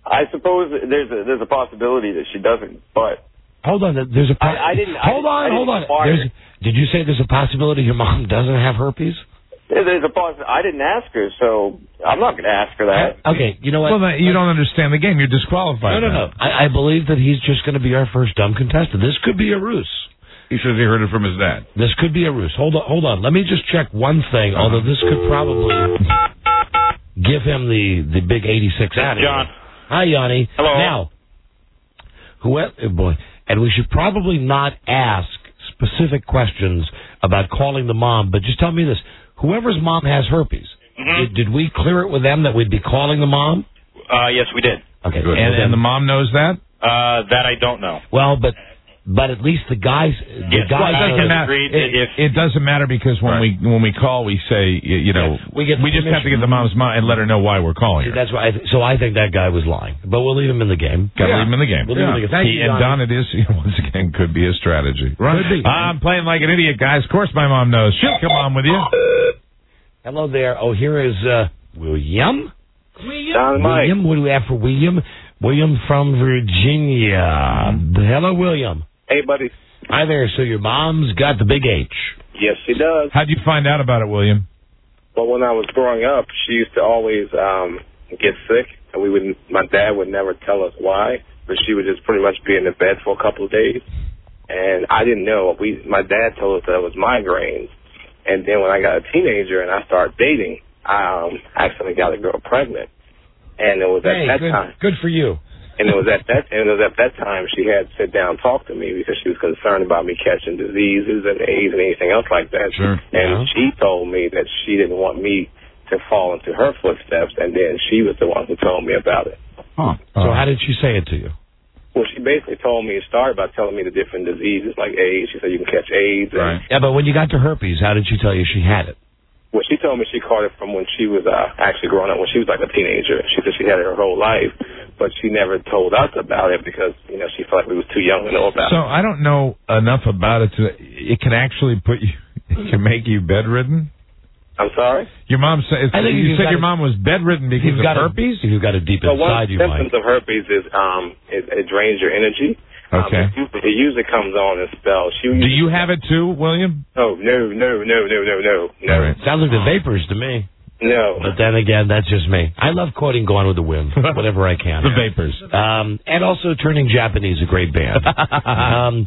I suppose there's a, there's a possibility that she doesn't, but hold on. There's a po- I, I didn't. hold I, on, I hold on. inquire. There's, did you say there's a possibility your mom doesn't have herpes? Yeah, there's a poss- I didn't ask her, so I'm not going to ask her that. Okay, you know what? Well, then you don't understand the game. You're disqualified. No, no, no. I, I believe that he's just going to be our first dumb contestant. This could be a ruse. He says he heard it from his dad. This could be a ruse. Hold on, hold on. Let me just check one thing. Uh-huh. Although this could probably give him the the big eighty-six out of John. Hi, Yanni. Hello. Now, whoever, oh boy, and we should probably not ask specific questions about calling the mom, but just tell me this: whoever's mom has herpes, mm-hmm. did, did we clear it with them that we'd be calling the mom? Uh, yes, we did. Okay, good. And, and the mom knows that? Uh, that I don't know. Well, but. But at least the guys, the yes, guys. Well, it doesn't matter. It, if, it doesn't matter because when right. we when we call, we say you, you know we get we just have to get the mom's mom and let her know why we're calling her. That's why. I th- so I think that guy was lying, but we'll leave him in the game. Got to yeah. leave him in the game. We'll leave him in the game. Thank he, you, and Don, it is you know, once again could be a strategy. Right. Could be. I'm playing like an idiot, guys. Of course, my mom knows. She'll come on with you. Hello there. Oh, here is uh, William. William. William. What do we have for William? William from Virginia. Hello, William. Hey, buddy. Hi there. So your mom's got the big H. Yes, she does. How'd you find out about it, William? Well, when I was growing up, she used to always um, get sick, and we would. My dad would never tell us why, but she would just pretty much be in the bed for a couple of days, and I didn't know. We, my dad told us that it was migraines, and then when I got a teenager and I started dating, I um, accidentally got a girl pregnant, and it was at hey, that good, time. Good for you. And it was at that and it was at that time she had to sit down and talk to me because she was concerned about me catching diseases and AIDS and anything else like that. Sure. And yeah. she told me that she didn't want me to fall into her footsteps, and then she was the one who told me about it. Huh. So uh, how did she say it to you? Well, she basically told me, it started by telling me the different diseases like AIDS. She said you can catch AIDS. Right. Yeah, but when you got to herpes, how did she tell you she had it? Well, she told me she caught it from when she was uh, actually growing up, when she was like a teenager. She said she had it her whole life, but she never told us about it because, you know, she felt like we was too young to know about so it. So I don't know enough about it to, it can actually put you, it can make you bedridden? I'm sorry? Your mom said, I think you said your a, mom was bedridden because of got herpes? A, you've got it deep so inside you, you, Mike. One of the symptoms of herpes is um, it, it drains your energy. Okay. Um, it, it usually comes on in spells. She Do you have it too, William? Oh, no, no, no, no, no, no, no. Right. Sounds like the vapors to me. No. But then again, that's just me. I love quoting Gone with the Wind, whatever I can. The Vapors. Um, and also Turning Japanese, a great band. um,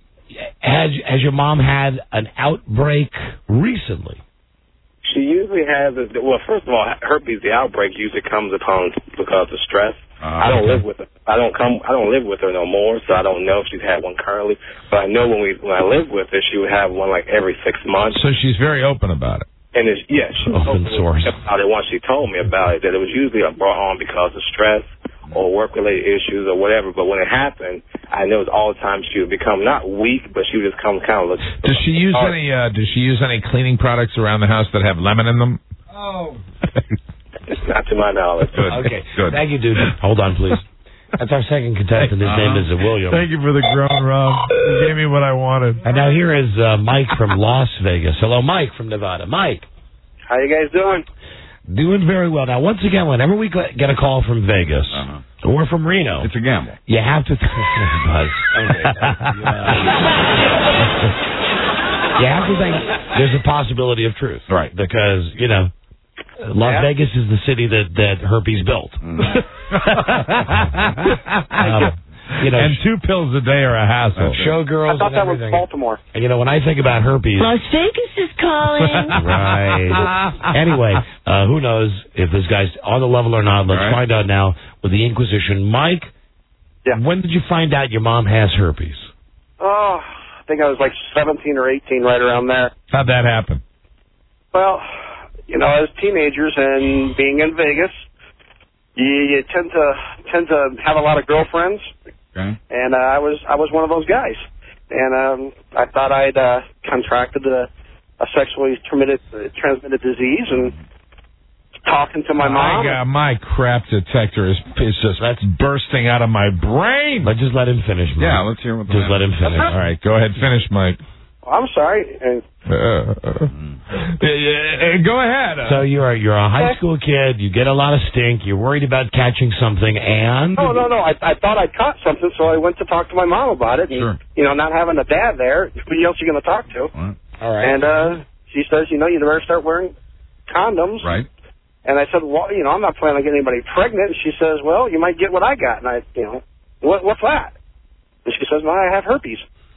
has, has your mom had an outbreak recently? She usually has, a, well, first of all, herpes, the outbreak usually comes upon because of stress. Uh, I don't okay. live with her. I don't come. I don't live with her no more, so I don't know if she's had one currently. But I know when we when I lived with her, she would have one like every six months. So she's very open about it. And it's, yeah, she was open source about it once she told me about it. That it was usually brought on because of stress or work-related issues or whatever. But when it happened, I know it was all the time she would become not weak, but she would just come kind of. Look, does she use hard. any? Uh, does she use any cleaning products around the house that have lemon in them? Oh. Not to my knowledge. Good. Okay. Good. Thank you, dude. Hold on, please. That's our second contestant. His uh-huh. name is William. Thank you for the groan, Rob. You gave me what I wanted. And now here is uh, Mike from Las Vegas. Hello, Mike from Nevada. Mike. How you guys doing? Doing very well. Now, once again, whenever we get a call from Vegas uh-huh. or from Reno, it's a gamble. You have to. Th- Buzz. Okay. You have to think there's a possibility of truth, right? Because you know. Las yeah. Vegas is the city that, that herpes built. Mm. um, you know, and two pills a day are a hassle. Showgirls I thought and that everything. was Baltimore. And, you know, when I think about herpes... Las Vegas is calling. Right. Anyway, uh, who knows if this guy's on the level or not. Let's right. find out now with the Inquisition. Mike, yeah. when did you find out your mom has herpes? Oh, I think I was like seventeen or eighteen, right around there. How'd that happen? Well... You know, as teenagers and being in Vegas, you, you tend to tend to have a lot of girlfriends, okay. and uh, I was I was one of those guys, and um, I thought I'd uh, contracted a, a sexually transmitted uh, transmitted disease, and talking to my mom. My, uh, my crap detector is is just that's bursting out of my brain. But just let him finish, Mike. Yeah, let's hear what the Just let him finish. All right, go ahead, finish, Mike. I'm sorry. And Uh, uh, yeah, yeah, go ahead. Uh, So you're you're a high school kid. You get a lot of stink. You're worried about catching something, and no, no, no. I, I thought I caught something, so I went to talk to my mom about it. And, Sure. you know, not having a dad there, who else are you going to talk to? all right. And uh, she says, you know, you better start wearing condoms. Right. And I said, well, you know, I'm not planning on getting anybody pregnant. And she says, well, you might get what I got. And I, you know, what, what's that? And she says, well, I have herpes.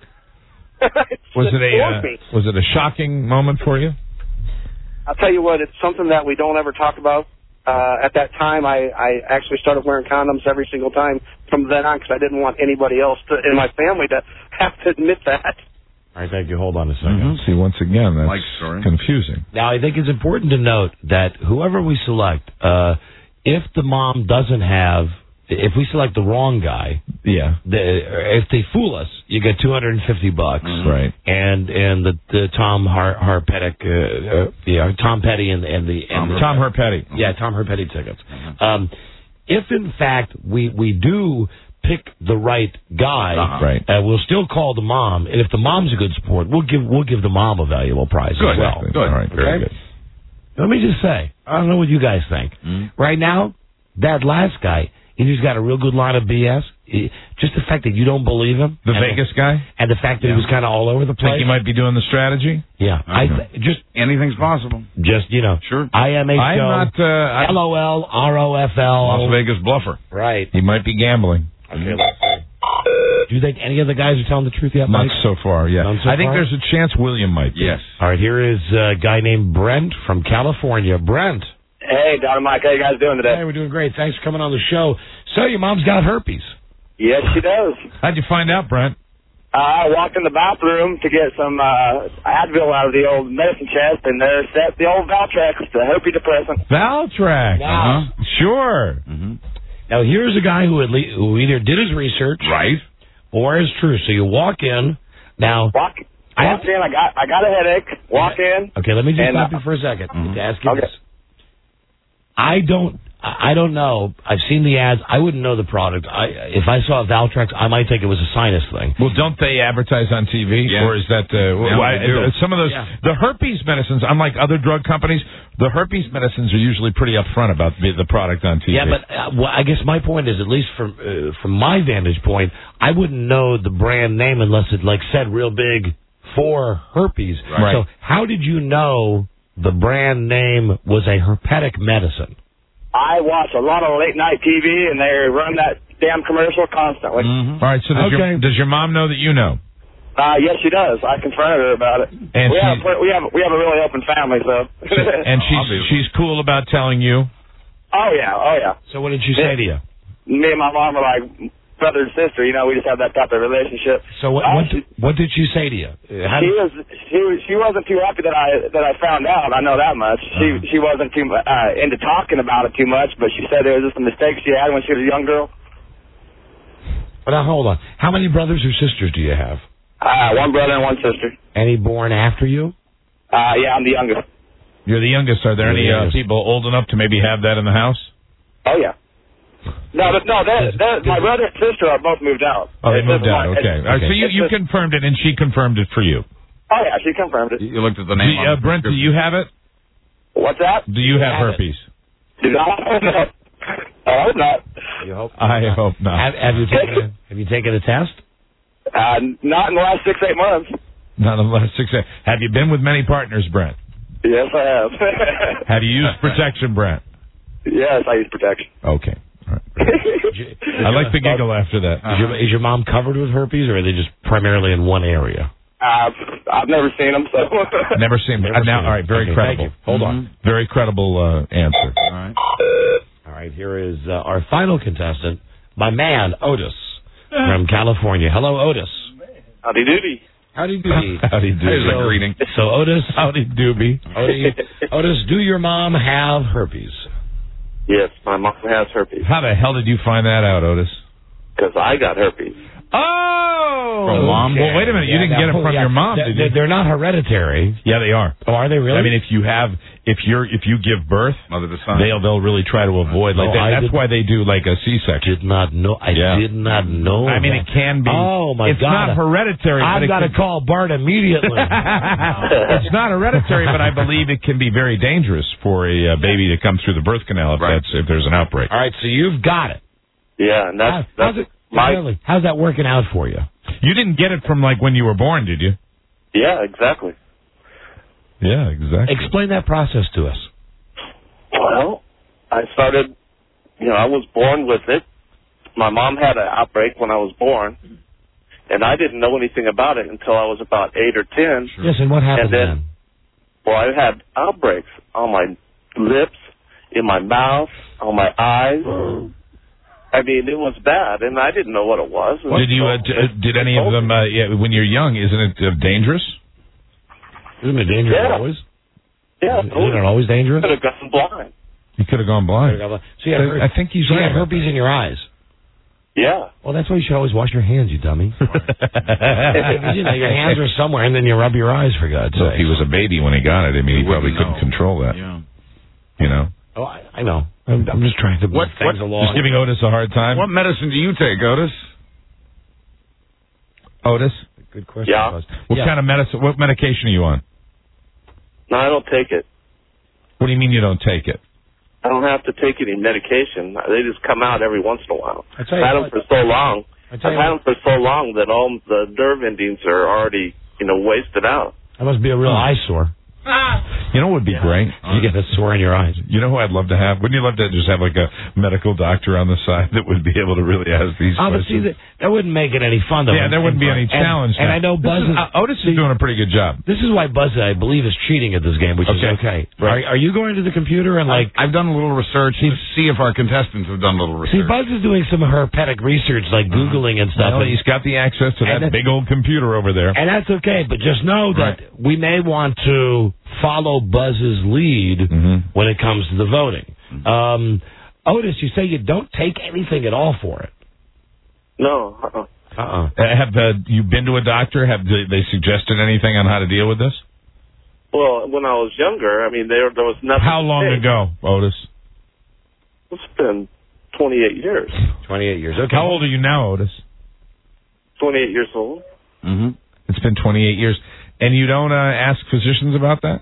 was it a floored uh, me. was it a shocking moment for you? I'll tell you what, it's something that we don't ever talk about. Uh, at that time, I, I actually started wearing condoms every single time from then on because I didn't want anybody else to, in my family to have to admit that. All right, thank you. Hold on a second. Mm-hmm. See, once again, that's Mike's story. confusing. Now, I think it's important to note that whoever we select, uh, if the mom doesn't have, if we select the wrong guy, Yeah. the, if they fool us, you get two hundred fifty bucks. Right. And and the, the Tom Har Harpetick, uh, uh, yeah, Tom Petty and, and the and the, Tom Herpetti. yeah, Tom Herpetti tickets. Um, if in fact we we do pick the right guy, Uh-huh. Right. uh, we'll still call the mom, and if the mom's a good sport, we'll give we'll give the mom a valuable prize Good. as well. Exactly. All right. Very Okay? good. Let me just say, I don't know what you guys think. Mm-hmm. Right now, that last guy, he's got a real good line of B S. He- just the fact that you don't believe him, The and Vegas guy? and the fact that Yeah. he was kind of all over the place. Think you might be doing the strategy? yeah, I th- just Anything's possible. just you know, Sure. I M H O, I'm not. Uh, I- L O L R O F L. Las Vegas bluffer. Right. He might be gambling. Okay, let's see. Do you think any of the guys are telling the truth yet, Not Mike? so far. Yeah. None so I think far? there's a chance William might be. Yes. All right, here is a guy named Brent from California. Brent. Hey, Don and Mike, how you guys doing today? Hey, we're doing great. Thanks for coming on the show. So your mom's got herpes. Yes, she does. How'd you find out, Brent? Uh, I walked in the bathroom to get some uh, Advil out of the old medicine chest, and there sat the old Valtrex, the herpes depressant. Valtrax. Wow. Uh-huh. Sure. Mm-hmm. Now, here's a guy who, at le- who either did his research Right. or is true. So you walk in. Now, Walk, I walk in, I got I got a headache. Walk in. okay, let me just And, stop uh, you for a 2nd Mhm. to ask you Okay. this. I don't, I don't know. I've seen the ads. I wouldn't know the product. I, if I saw Valtrex, I might think it was a sinus thing. Well, don't they advertise on T V? Yeah. Or is that uh, why, they do. uh, some of those Yeah. the herpes medicines? Unlike other drug companies, the herpes medicines are usually pretty upfront about the, the product on T V. Yeah, but uh, well, I guess my point is, at least from uh, from my vantage point, I wouldn't know the brand name unless it like said real big for herpes. Right. So how did you know the brand name was a herpetic medicine? I watch a lot of late night T V, and they run that damn commercial constantly. All right. So does, Okay. your, does your mom know that you know? Uh, yes, she does. I confronted her about it. And we have she- we have we have a really open family, so. And she's she's cool about telling you. oh yeah, oh yeah. So what did she say to you? Me and my mom are like brother and sister. You know, we just have that type of relationship. So what Uh, what, she, what did she say to you? Uh, How she did, was she was she wasn't too happy that I that I found out. I know that much. She Uh-huh. she wasn't too uh, into talking about it too much, but she said there was just some mistakes she had when she was a young girl. but now hold on. How many brothers or sisters do you have? Uh, one brother and one sister. Any born after you? Uh, yeah, I'm the youngest. You're the youngest. Are there You're any the uh, youngest. people old enough to maybe have that in the house? Oh yeah. No, but no, they're, they're, my brother and sister are both moved out. Oh, they It's moved just out. my- Okay. it's- All right, so you, it's you just- confirmed it, and she confirmed it for you. Oh yeah, she confirmed it. You looked at the Do name. you- on uh, Brent, do you have it? What's that? Do you have have it. herpes? Do not. I hope not. You hope. I hope not. Have, have you taken a, have you taken a test? Uh, not in the last six eight months. Not unless success. Have you been with many partners, Brent? Yes, I have. Have you used protection, Brent? Yes, I use protection. Okay. All right. I like the giggle after that. Is your, is your mom covered with herpes, or are they just primarily in one area? Uh, I've never seen them, so. Never seen. Never uh, now, seen all right. Very it. Okay, thank credible. you. Hold on. Very credible uh, answer. All right. All right, here is uh, our final contestant, my man, Otis, from California. Hello, Otis. Howdy doody. Howdy do. Howdy do. There's a greeting. So, Otis, Howdy doobie. Otis, Otis, do your mom have herpes? Yes, my mom has herpes How the hell did you find that out, Otis? because I got herpes. Oh! From mom? Well, wait a minute. You Yeah, didn't get no, it from yeah. your mom, They're, did you? they're not hereditary. Yeah, they are. Oh, are they really? I mean, if you have, if you're, if you give birth, Mother to son. they'll they'll really try to avoid like No, that. I That's did- why they do like a C-section. Did not know. I Yeah. did not know. I mean, that. it can be. Oh my it's God! not hereditary. but I've it got to can- call Bart immediately. It's not hereditary, but I believe it can be very dangerous for a uh, baby to come through the birth canal if Right. that's if there's an outbreak. All right, so you've got it. Yeah, and that's How- that's how's it my really? How's that working out for you? You didn't get it from like when you were born, did you? yeah, exactly. Yeah, exactly. Explain that process to us. Well, I started, you know, I was born with it. My mom had an outbreak when I was born, and I didn't know anything about it until I was about eight or ten. Yes, and what happened And then, then? well, I had outbreaks on my lips, in my mouth, on my eyes. I mean, it was bad, and I didn't know what it was. Did you? Uh, d- uh, did any of them? Uh, yeah, when you're young, isn't it uh, dangerous? Isn't it dangerous Yeah. always? Yeah, Isn't it always dangerous? could have gone blind. You could have gone blind. So you had her- I think he's so you right. had herpes in your eyes. Yeah. Well, that's why you should always wash your hands, you dummy. you know, your hands are somewhere, and then you rub your eyes, for God's So sake. if he was a baby when he got it, I mean, he, He probably wouldn't couldn't know. control that. Yeah. You know, Oh, I, I know. I'm, I'm just trying to move What- things what- along. just giving Otis a hard time. What medicine do you take, Otis? Otis, Good question. Yeah. Buzz. what Yeah. kind of medicine? What medication are you on? No, I don't take it. What do you mean you don't take it? I don't have to take any medication. They just come out every once in a while. I I've tell you had them what- for so long. I I've tell you had what- them for so long that all the nerve endings are already, you know, wasted out. That must be a real Oh. eyesore. You know what would be great? You get a sore in your eyes. You know who I'd love to have? Wouldn't you love to just have like a medical doctor on the side that would be able to really ask these Oh, but questions? see, that, that wouldn't make it any fun, though. Yeah, there wouldn't be any And- challenge. And, now. I know This Buzz is- is, uh, Otis is doing a pretty good job. this is why Buzz, I believe, is cheating at this game, which Okay. is okay. Right. Are, are you going to the computer and, like... I've done a little research to see if our contestants have done a little See, research. Buzz is doing some herpetic research, like Googling and stuff. Well, and- he's got the access to And that that- big old computer over there. And that's okay, but just know that we may want to follow Buzz's lead Mm-hmm. when it comes to the voting. Um, Otis, you say you don't take anything at all for it. No. Uh-uh. Uh-uh. Uh, have uh, you been to a doctor? Have they they suggested anything on how to deal with this? Well, when I was younger, I mean, there there was nothing. How to long take. ago, Otis? It's been twenty-eight years. twenty-eight years. Okay. How old are you now, Otis? twenty-eight years old. Mm-hmm. It's been twenty-eight years. And you don't uh, ask physicians about that?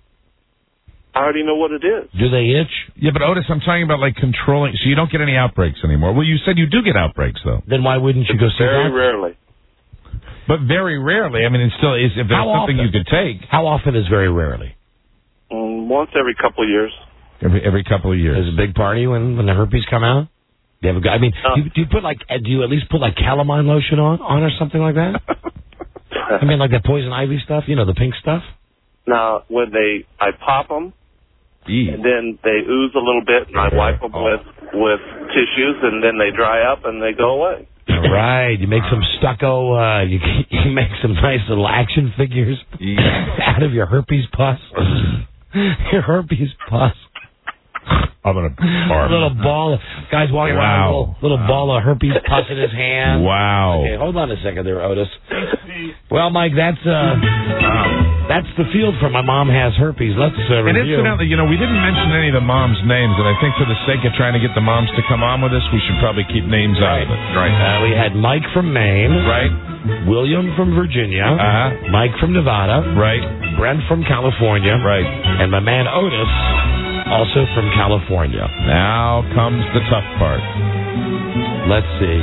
I already know what it is. Do they itch? Yeah, but Otis, I'm talking about like controlling, so you don't get any outbreaks anymore. Well, you said you do get outbreaks, though. Then why wouldn't you go see Very that? rarely. But very rarely. I mean, it still is, if there's How something often? you could take. How often is very rarely? Um, once every couple of years. Every every couple of years. There's a big party when, when the herpes come out? Do you have a, I mean, Uh, do, you, do you put like, uh, do you at least put like calamine lotion on, on or something like that? I mean, like that poison ivy stuff, you know, the pink stuff? Now, when they, I pop them, and then they ooze a little bit, and I wipe them with with tissues, and then they dry up and they go away. All right, you make some stucco, uh, you, you make some nice little action figures out of your herpes pus. Your herpes pus. I'm gonna barf. A little ball of, guys walking around, Wow. a little, little ball of herpes pus in his hand. Wow. Okay, hold on a second there, Otis. Well, Mike, that's uh, that's the field for my mom has herpes. Let's uh, And review. incidentally, you know, we didn't mention any of the moms' names, and I think for the sake of trying to get the moms to come on with us, we should probably keep names out of it. Right. Uh, we had Mike from Maine. Right? William from Virginia. Uh-huh. Mike from Nevada. Right. Brent from California. Right. And my man Otis, also from California. Now comes the tough part. Let's see.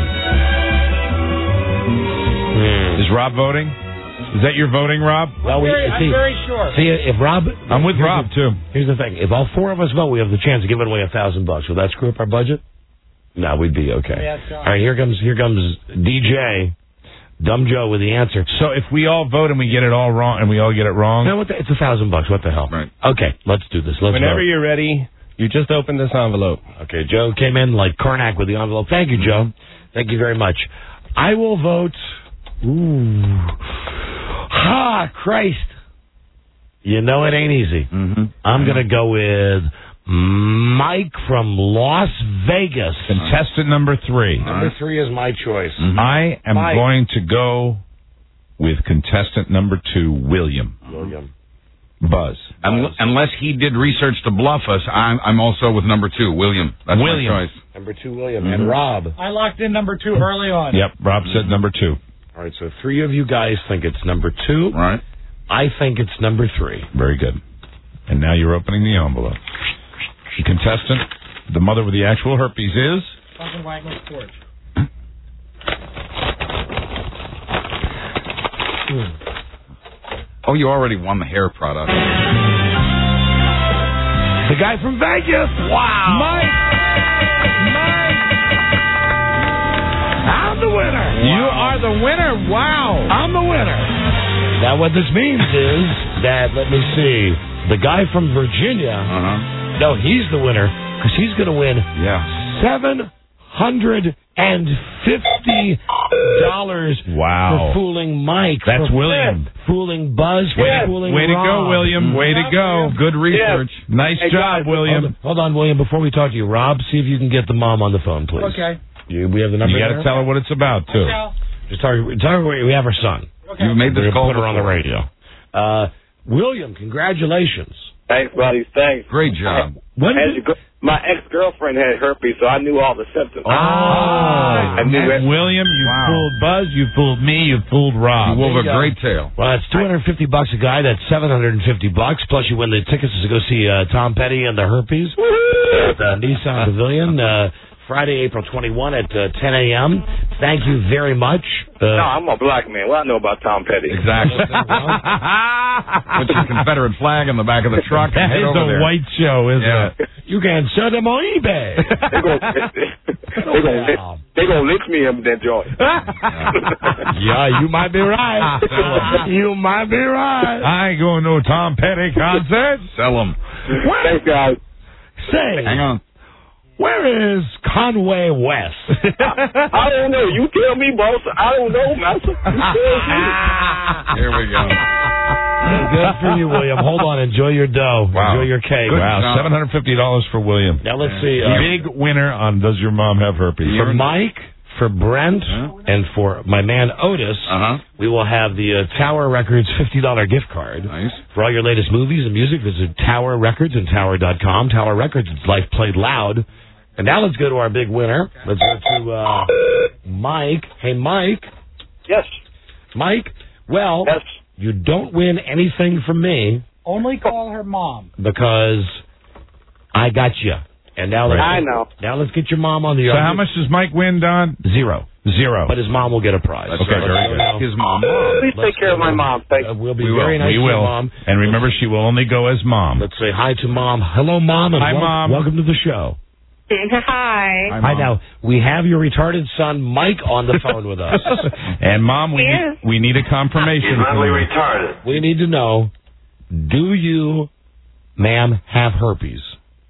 Hmm. Is Rob voting? Is that your voting, Rob? Well, we, very, see, I'm very sure. see, if Rob... I'm with here's Rob, the- too. Here's the thing. If all four of us vote, we have the chance of giving away a thousand bucks. Will that screw up our budget? No, we'd be okay. Yeah, it's all all right, here comes here comes D J, Dumb Joe with the answer. So if we all vote and we get it all wrong, and we all get it wrong... No, what the, it's a thousand bucks. What the hell? Right. Okay, let's do this. Let's Whenever vote. you're ready, you just open this envelope. Okay, Joe came in like Karnak with the envelope. Thank you, Joe. Thank you very much. I will vote... Ooh. Ha, Christ. You know it ain't easy. Mm-hmm. I'm going to go with Mike from Las Vegas. Contestant number three. Number three is my choice. Mm-hmm. I am Mike. going to go with contestant number two, William. William. Buzz. Un- Unless he did research to bluff us, I'm, I'm also with number two, William. That's William. my choice. Number two, William. Mm-hmm. And Rob. I locked in number two early on. Yep, Rob said number two. All right, so three of you guys think it's number two. Right. I think it's number three. Very good. And now you're opening the envelope. The contestant, the mother with the actual herpes is... Fucking Wagner's porch. Oh, you already won the hair product. The guy from Vegas. Wow. Mike. Mike. I'm the winner. You are the winner. Wow. I'm the winner. Now, what this means is that, let me see, the guy from Virginia, Uh-huh. no, he's the winner because he's going to win Yeah. seven hundred fifty dollars Wow. for fooling Mike. That's for William. Fooling Buzz. For Way, fooling way to Rob. go, William. Way to go. Good research. Nice Hey, job, guys, William. Hold on, hold on, William. Before we talk to you, Rob, see if you can get the mom on the phone, please. Okay. You, we have the number. You got to there? tell her what it's about, too. Ciao. Just tell her, tell her we have her son. Okay. You made this We're call gonna put her on the before. radio. Uh, William, congratulations. Thanks, buddy. Thanks. Great job. When As did you go, my ex-girlfriend had herpes, so I knew all the symptoms. Oh, I knew it. William, you Wow. fooled Buzz, you fooled me, you fooled Rob. You wove there a you go. great tale. Well, it's two hundred fifty bucks a guy. That's seven hundred fifty bucks. Plus, you win the tickets to go see uh, Tom Petty and the Herpes at uh, Nissan Pavilion uh, Friday, April twenty-first at uh, ten a.m. Thank you very much. Uh, No, I'm a black man. What I know about Tom Petty? Exactly. Put your Confederate flag on the back of the truck and That head is over a there. white show, isn't Yeah. it? You can sell them on eBay. They gonna they gonna lynch, they gonna lynch me in that joint. Yeah, you might be right. You might be right. I ain't going to no Tom Petty concert. Sell them. Thanks, guys. Say, Hang on. where is Conway West? I don't know. You tell me, boss. I don't know, master. You tell me. Here we go. Good for you, William. Hold on. Enjoy your dough. Wow. Enjoy your cake. Good Wow, job. seven hundred fifty dollars for William. Now, let's see. Uh, Big winner on Does Your Mom Have Herpes? for Mike, for Brent, Huh? and for my man Otis, Uh-huh. we will have the uh, Tower Records fifty dollars gift card. Nice. For all your latest movies and music, visit Tower Records and Tower dot com. Tower Records, it's life played loud. And now let's go to our big winner. Let's go to uh, Mike. Hey, Mike. Yes. Mike, well, Yes. you don't win anything from me Only call her mom. because I got you. And now let's, I know. now let's get your mom on the So other. how much does Mike win, Don? Zero. Zero. But his mom will get a prize. That's Okay, right. very good. His mom. Please take care of my mom. Thank Uh, you. we'll be We very will. nice we to will. your mom. And remember, she will only go as mom. Let's say hi to Mom. Hello, Mom. And Hi, wel- Mom. Welcome to the show. Hi. Hi, now. We have your retarded son, Mike, on the phone with us. And Mom, we need, we need a confirmation. He's from mentally you. retarded. We need to know, do you, ma'am, have herpes?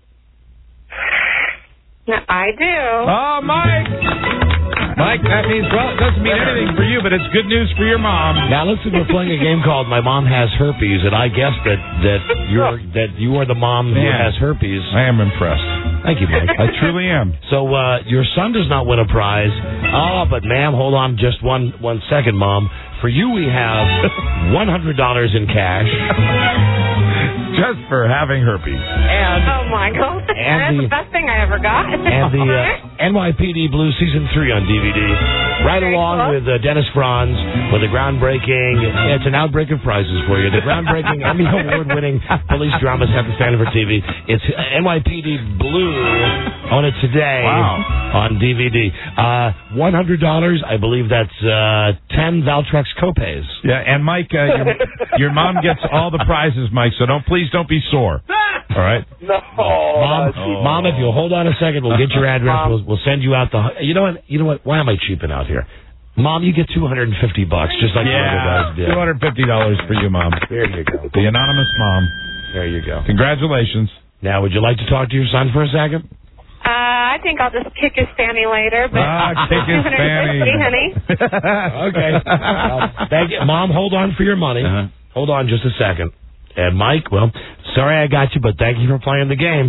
I do. Oh, Mike! Mike, that means, well, it doesn't mean anything for you, but it's good news for your mom. Now, listen, we're playing a game called My Mom Has Herpes, and I guess that, that, you're, that you are the mom who Man. has herpes. I am impressed. Thank you, Mike. I truly am. So uh, your son does not win a prize. Oh, but ma'am, hold on just one one second, Mom. For you, we have one hundred dollars in cash. Just for having herpes. And Oh, Michael. And That's the- the best thing I ever got. and the uh, N Y P D Blue Season three on D V D. Right Very along cool. with uh, Dennis Franz with the groundbreaking, it's an outbreak of prizes for you, the groundbreaking Emmy Award-winning police drama set to Stanford T V. It's N Y P D Blue. Own it today Wow. on D V D. Uh, one hundred dollars, I believe that's uh, ten Valtrex copays. Yeah, and Mike, uh, your, your mom gets all the prizes, Mike, so don't please don't be sore. All right? No. Mom, Oh. Mom, if you'll hold on a second, we'll get your address. We'll, we'll send you out the. You know what? You know what? Why am I cheaping out here? Mom, you get two hundred and fifty bucks, just like Yeah, Brother does. two hundred fifty dollars for you, Mom. There you go. The anonymous mom. There you go. Congratulations. Now, would you like to talk to your son for a second? Uh, I think I'll just kick his fanny later. But Ah, kick his fanny. honey. Okay. Uh, thank you. Mom, hold on for your money. Uh-huh. Hold on just a second. And Mike, well, sorry I got you, but thank you for playing the game.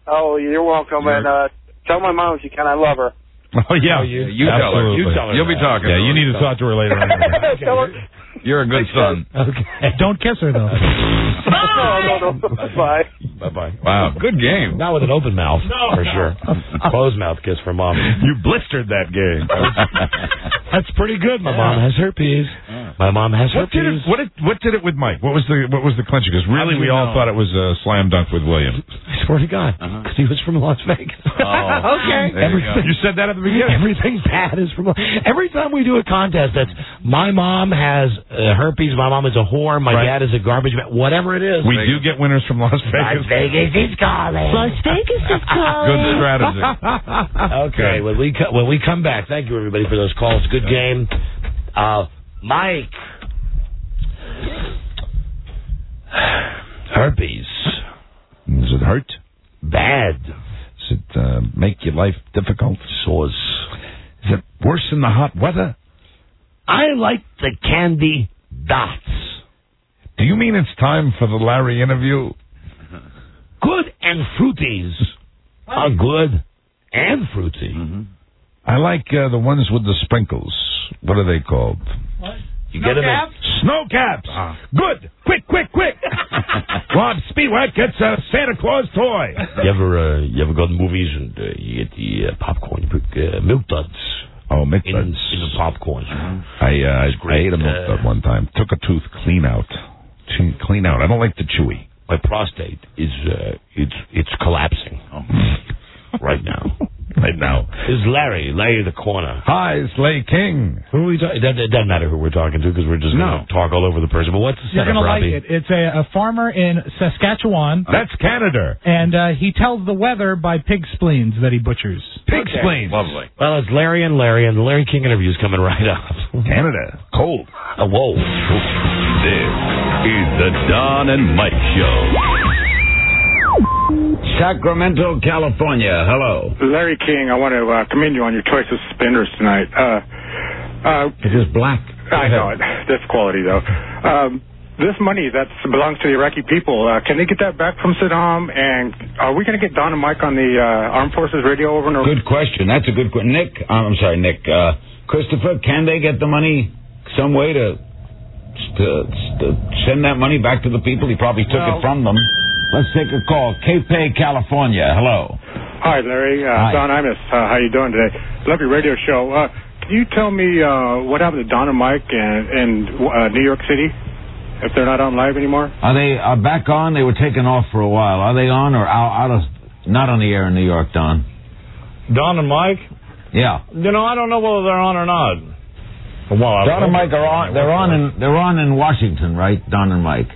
Oh, you're welcome, and uh, tell my mom if you can I love her. Oh, yeah. Oh, you, you tell her. You tell her. You'll be talking. Yeah, to you her. need to talk to her later on. Tell her. You're a good son. Okay. Don't kiss her, though. No, no, no. Bye. Bye-bye. Wow, good game. Not with an open mouth, for sure. Closed mouth kiss for Mom. You blistered that game. That's pretty good. My mom has herpes. My mom has What did herpes. it? What did? What did it with Mike? What was the? What was the clincher? Because really, we all thought it was a slam dunk with William. I swear to God, because he was from Las Vegas. Oh, okay. Everything, you said that at the beginning. Everything bad is from. Every time we do a contest, that's my mom has uh, herpes. My mom is a whore. My Right. dad is a garbage man. Whatever it is. We do get winners from Las Vegas. Las Vegas is calling. Las Vegas is calling. Good strategy. Okay, when we co- when we come back, thank you everybody for those calls. Good game, uh, Mike. Herpes. Does it hurt? Bad. Does it uh, make your life difficult? Sores. Is it worse in the hot weather? I like the candy dots. Do you mean it's time for the Larry interview? Good and fruities are good and fruity. Mm-hmm. I like uh, the ones with the sprinkles. What are they called? What? You get them in Snow caps. Ah. Good. Quick, quick, quick. Rob Speedwack gets a Santa Claus toy. You ever uh, you ever go to movies and uh, you get the uh, popcorn, you put uh, milk duds Oh, milk in, duds. in the popcorn. I, uh, I great, ate a milk uh, dud one time. Took a tooth clean out. Che- Clean out. I don't like the chewy. My prostate is uh, it's it's collapsing right now. Right now. Is Larry Larry the corner? Hi, it's Lay King. Who are we talking? It, it doesn't matter who we're talking to because we're just No. going to talk all over the person. But what's the You're setup, going to like Robbie? it. It's a, a farmer in Saskatchewan. That's Canada. And uh, he tells the weather by pig spleens that he butchers. Pig spleens. Lovely. Well, it's Larry and Larry, and the Larry King interview is coming right up. Canada. Cold. Oh, whoa. This is the Don and Mike Show. Sacramento, California. Hello. Larry King, I want to uh, commend you on your choice of spinners tonight. Uh, uh, It is black. I know it. That's quality, though. Um, this money that belongs to the Iraqi people, uh, can they get that back from Saddam? And are we going to get Don and Mike on the uh, Armed Forces radio over and over? Good question. That's a good question. Nick, uh, I'm sorry, Nick. Uh, Christopher, can they get the money some way to, to, to send that money back to the people? He probably took Well, it from them. Let's take a call. Cape, California. Hello. Hi, Larry. Uh, Hi. Don Imus. Uh, how you doing today? Love your radio show. Uh, can you tell me uh, what happened to Don and Mike in, in uh, New York City? If they're not on live anymore? Are they are back on? They were taken off for a while. Are they on or out, out of, not on the air in New York, Don? Don and Mike? Yeah. You know, I don't know whether they're on or not. Well, I Don and Mike are on. They're on in they're on in Washington, right? Don and Mike.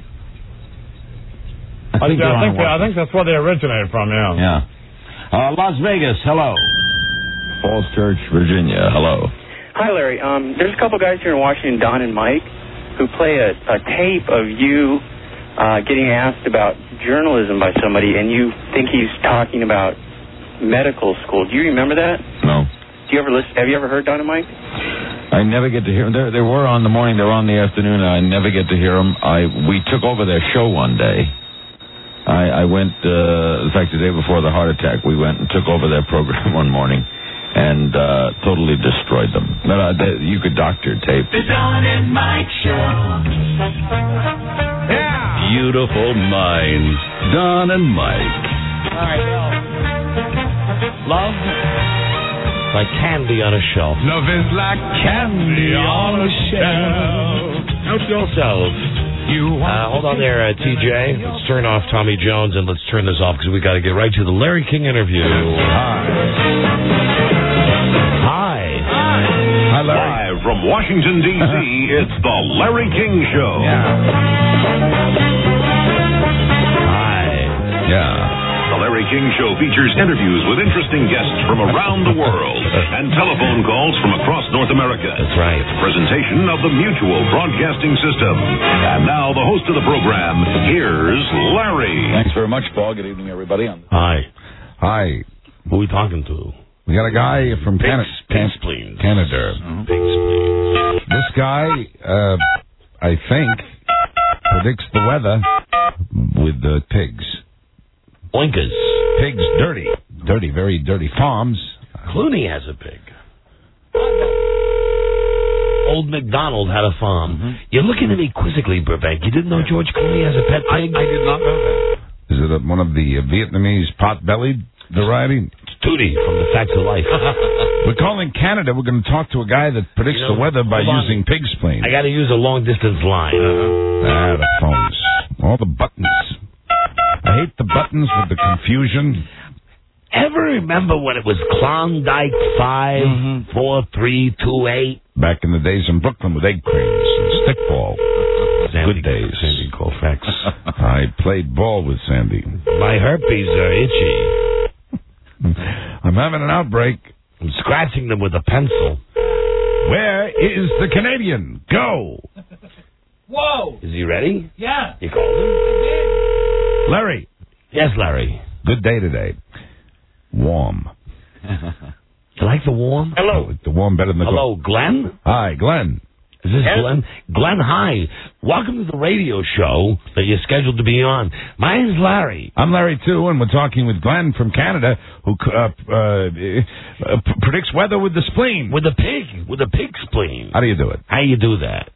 I think, they're I, on think, in I think that's where they originated from, yeah. Yeah. Uh, Las Vegas. Hello. Falls Church, Virginia. Hello. Hi, Larry. Um, there's a couple guys here in Washington, Don and Mike, who play a, a tape of you uh, getting asked about journalism by somebody, and you think he's talking about medical school. Do you remember that? No. Do you ever listen? Have you ever heard Don and Mike? I never get to hear them. They they were on the morning, they were on the afternoon, and I never get to hear them. I, we took over their show one day. I, I went, uh, in fact, the day before the heart attack, we went and took over their program one morning and uh, totally destroyed them. But, uh, they, you could doctor tape. The Don and Mike Show. Yeah. Beautiful minds. Don and Mike. All right, well. Love like candy on a shelf. Love is like candy on a shelf. Help yourself. You uh, hold on there, uh, T J. Let's turn off Tommy Jones and let's turn this off because we got to get right to the Larry King interview. Hi. Hi. Hi, Larry. Live from Washington, D C, it's the Larry King Show. Hi. Yeah. The Larry King Show features interviews with interesting guests from around the world and telephone calls from across North America. That's right. It's a presentation of the Mutual Broadcasting System. And now the host of the program, here's Larry. Thanks very much, Paul. Good evening, everybody. Hi. Hi. Who are we talking to? We got a guy from Canada. Pig spleens. Canada. Pig spleens. This guy, uh, I think, predicts the weather with the pigs. Oinkers. pigs dirty. Dirty, very dirty farms. Clooney has a pig. Old MacDonald had a farm. Mm-hmm. You're looking at me quizzically, Burbank. You didn't know George Clooney has a pet pig? I, I did not know that. Is it a, one of the uh, Vietnamese pot-bellied variety? It's Tootie from The Facts of Life. We're calling Canada. We're going to talk to a guy that predicts You know, the weather by hold on. using pig spleen. I got to use a long-distance line. Ah, the phones. All the buttons. I hate the buttons with the confusion. Ever remember when it was Klondike five, Mm-hmm. four, three, two, eight? Back in the days in Brooklyn with egg creams and stickball. Good days. Sandy Koufax. I played ball with Sandy. My herpes are itchy. I'm having an outbreak. I'm scratching them with a pencil. Where is the Canadian? Go! Whoa! Is he ready? Yeah. You called him? Larry. Yes, Larry. Good day today. Warm. You like the warm? Hello. I like the warm better than the Hello, cold. Glenn? Hi, Glenn. Is this Yes? Glenn? Glenn, hi. Welcome to the radio show that you're scheduled to be on. My name's Larry. I'm Larry, too, and we're talking with Glenn from Canada, who uh, uh, uh, p- predicts weather with the spleen. With the pig. With the pig spleen. How do you do it? How you do that?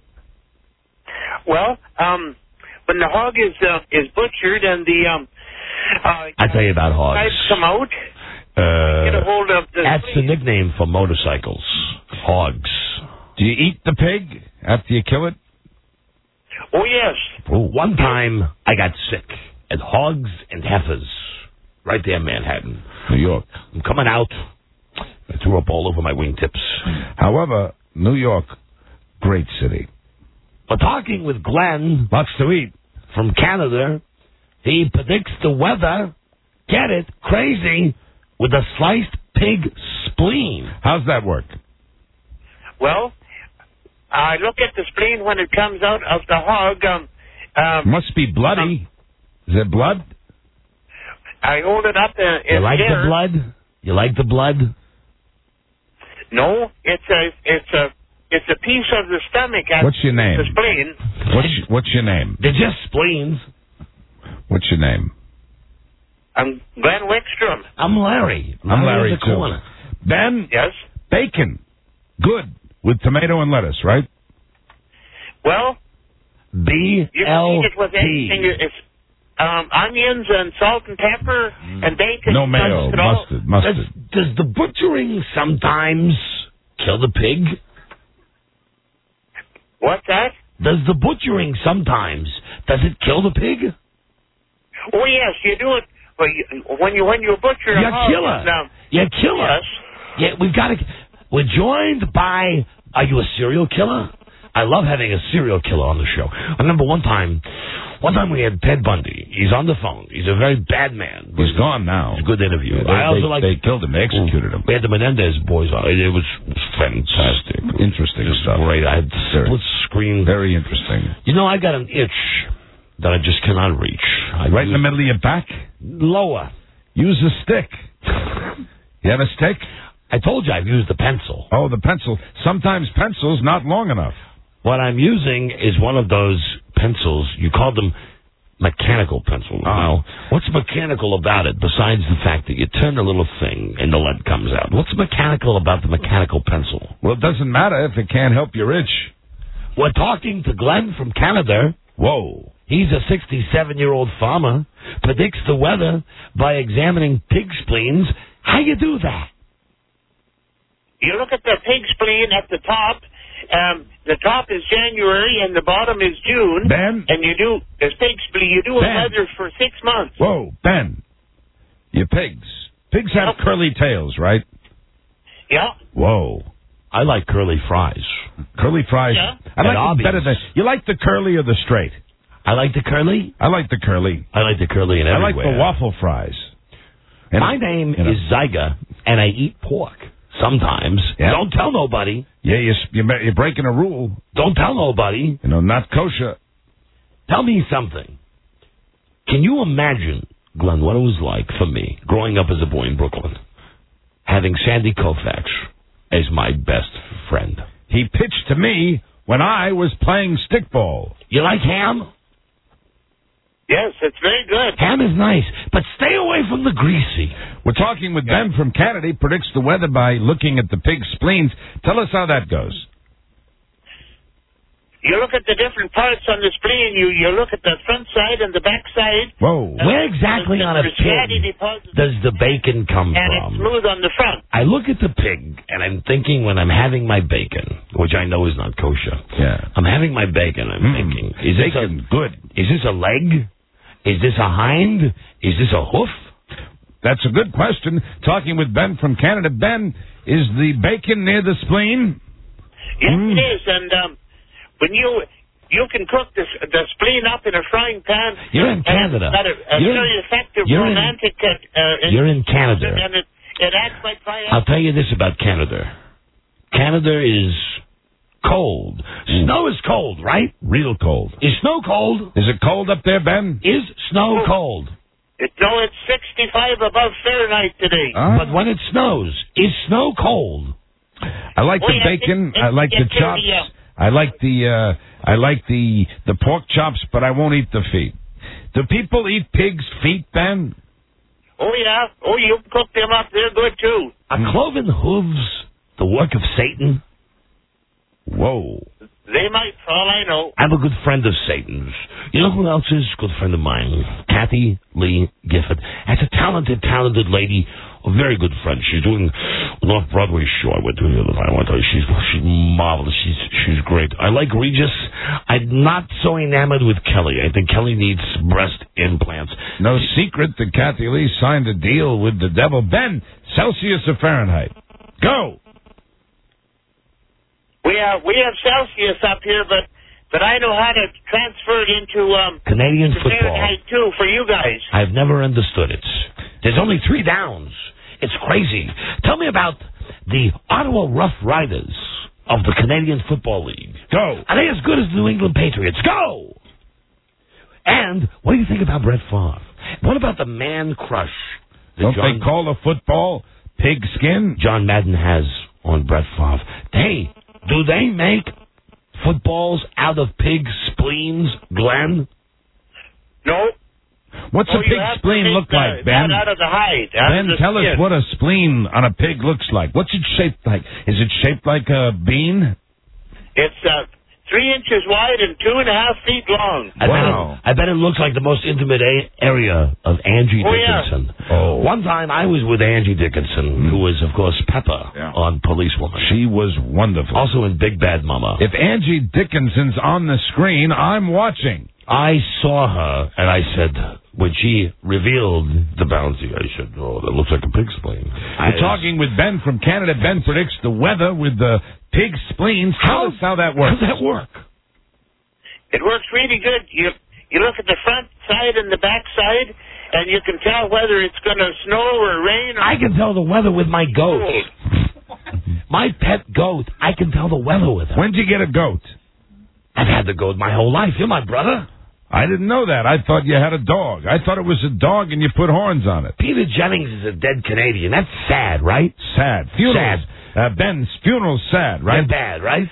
Well, um, when the hog is uh, is butchered and the um, uh, I tell you about hogs. pipes come out, Uh, get a hold of the. that's the nickname for motorcycles. Hogs. Do you eat the pig after you kill it? Oh yes. Well, one time I got sick at Hogs and Heifers, right there in Manhattan, New York. I'm coming out. I threw up all over my wingtips. However, New York, great city. We're talking with Glenn. Lots to eat. From Canada. He predicts the weather. Get it? Crazy. With a sliced pig spleen. How's that work? Well, I look at the spleen when it comes out of the hog. Um, um, Must be bloody. Is it blood? I hold it up uh, in You like air. the blood? You like the blood? No, it's a it's a it's a piece of the stomach. at What's your name? The spleen. What's, what's your name? They're just spleens. What's your name? I'm Glenn Wickstrom. I'm Larry. I'm Larry, in the too. corner. Ben? Yes. Bacon. Good. With tomato and lettuce, right? Well, B you L can eat it with T. anything. It's um, onions and salt and pepper and bacon. No mayo. Does it all. Mustard. Mustard. Does, does the butchering sometimes kill the pig? What's that? Does the butchering sometimes, does it kill the pig? Oh yes, you do it. Well, you, when you when you butcher a You hog, kill her. now, You kill her. yes. Yeah, we've got to. We're joined by. Are you a serial killer? I love having a serial killer on the show. I remember one time, one time we had Ted Bundy. He's on the phone. He's a very bad man. He's gone now. It's a good interview. Yeah, they, I also they, like. they killed him. They executed him. We had the Menendez boys on. It was fantastic. Interesting Just stuff. great. I had split screen. Very interesting. You know, I got an itch that I just cannot reach. I Right in the middle of your back? Lower. Use a stick. You have a stick? I told you I've used the pencil. Oh, the pencil. Sometimes pencil's not long enough. What I'm using is one of those pencils. You call them mechanical pencils. Uh-huh. Now, what's mechanical about it besides the fact that you turn a little thing and the lead comes out? What's mechanical about the mechanical pencil? Well, it doesn't matter if it can't help your itch. We're talking to Glenn from Canada. Whoa. He's a sixty-seven-year-old farmer, predicts the weather by examining pig spleens. How you do that? You look at the pig spleen at the top. Um, the top is January and the bottom is June. Ben? And you do this pig spleen. You do a Ben? weather for six months. Whoa, Ben. Your pigs. Pigs have curly tails, right? Yeah. Whoa. I like curly fries. Curly fries. Yeah. I like At them Arby's. better than... You like the curly or the straight? I like the curly. I like the curly. I like the curly in I like everywhere. the waffle fries. And My name you know. is Zyga, and I eat pork. Sometimes. Yeah. Don't tell nobody. Yeah, you're, you're, you're breaking a rule. Don't tell nobody. You know, not kosher. Tell me something. Can you imagine, Glenn, what it was like for me growing up as a boy in Brooklyn, having Sandy Koufax as my best friend? He pitched to me when I was playing stickball. You like ham? Yes, it's very good. Ham is nice, but stay away from the greasy. We're talking with Ben from Canada. He predicts the weather by looking at the pig spleens. Tell us how that goes. You look at the different parts on the spleen. You you look at the front side and the back side. Whoa. Uh, Where exactly on a there's fatty pig deposits, does the bacon come and from? it's smooth on the front. I look at the pig, and I'm thinking when I'm having my bacon, which I know is not kosher. Yeah. I'm having my bacon, I'm Mm. thinking, is this a, Bacon, good. is this a leg? Is this a hind? Is this a hoof? That's a good question. Talking with Ben from Canada. Ben, is the bacon near the spleen? Yes, Mm. it is. And um, when you you can cook the the spleen up in a frying pan. You're in Canada. And it's got a, a You're very in- effective you're in- romantic. Uh, You're in Canada. And it, it adds quite fine. I'll tell you this about Canada. Canada is cold. Snow is cold, right? Real cold. Is snow cold? Is it cold up there, Ben? Is snow cold? It, no, it's sixty-five above Fahrenheit today. Ah. But when it snows, is snow cold? I like Oh, the yeah, bacon. it- it- I like the it's chops. very, uh, I like the uh, I like the the pork chops, but I won't eat the feet. Do people eat pigs' feet, Ben? Oh yeah. Oh, you cook them up. They're good too. Are cloven hooves the work of Satan? Whoa. They might, for all I know. I'm a good friend of Satan's. You know who else is a good friend of mine? Kathy Lee Gifford. That's a talented, talented lady. A very good friend. She's doing an off-Broadway show I went to the other night. I want to tell you, she's, she's marvelous. She's, she's great. I like Regis. I'm not so enamored with Kelly. I think Kelly needs breast implants. No secret that Kathy Lee signed a deal with the devil. Ben, Celsius or Fahrenheit? Go! We have we have Celsius up here, but but I know how to transfer it into um Canadian to football. Fahrenheit too for you guys. I've never understood it. There's only three downs. It's crazy. Tell me about the Ottawa Rough Riders of the Canadian Football League. Go! Are they as good as the New England Patriots? Go! And what do you think about Brett Favre? What about the man crush that Don't John, they call the football pig skin? John Madden has on Brett Favre? Hey, do they make footballs out of pig spleens, Glenn? No. What's Oh, a you pig have to spleen take look the- like, Ben? Out of the hide. Out Ben, of the tell us skin. what a spleen on a pig looks like. What's it shaped like? Is it shaped like a bean? It's uh, three inches wide and two and a half feet long. I, bet it, I bet it looks like the most intimate a- area of Angie Oh, yeah. Dickinson. Oh. One time I was with Angie Dickinson, who was, of course, Pepper on Policewoman. She was wonderful. Also in Big Bad Mama. If Angie Dickinson's on the screen, I'm watching. I saw her, and I said, when she revealed the bounty, I said, oh, that looks like a pig spleen. We're talking with Ben from Canada. Ben predicts the weather with the pig spleens. Tell us how that works. How does that work? It works really good. You you look at the front side and the back side, and you can tell whether it's going to snow or rain. Or I can tell the weather with my goat. My pet goat, I can tell the weather with her. When'd you get a goat? I've had the goat my whole life. You're my brother. I didn't know that. I thought you had a dog. I thought it was a dog and you put horns on it. Peter Jennings is a dead Canadian. That's sad, right? Sad. Funerals. Uh, Ben's funeral's sad, right? They're bad, right?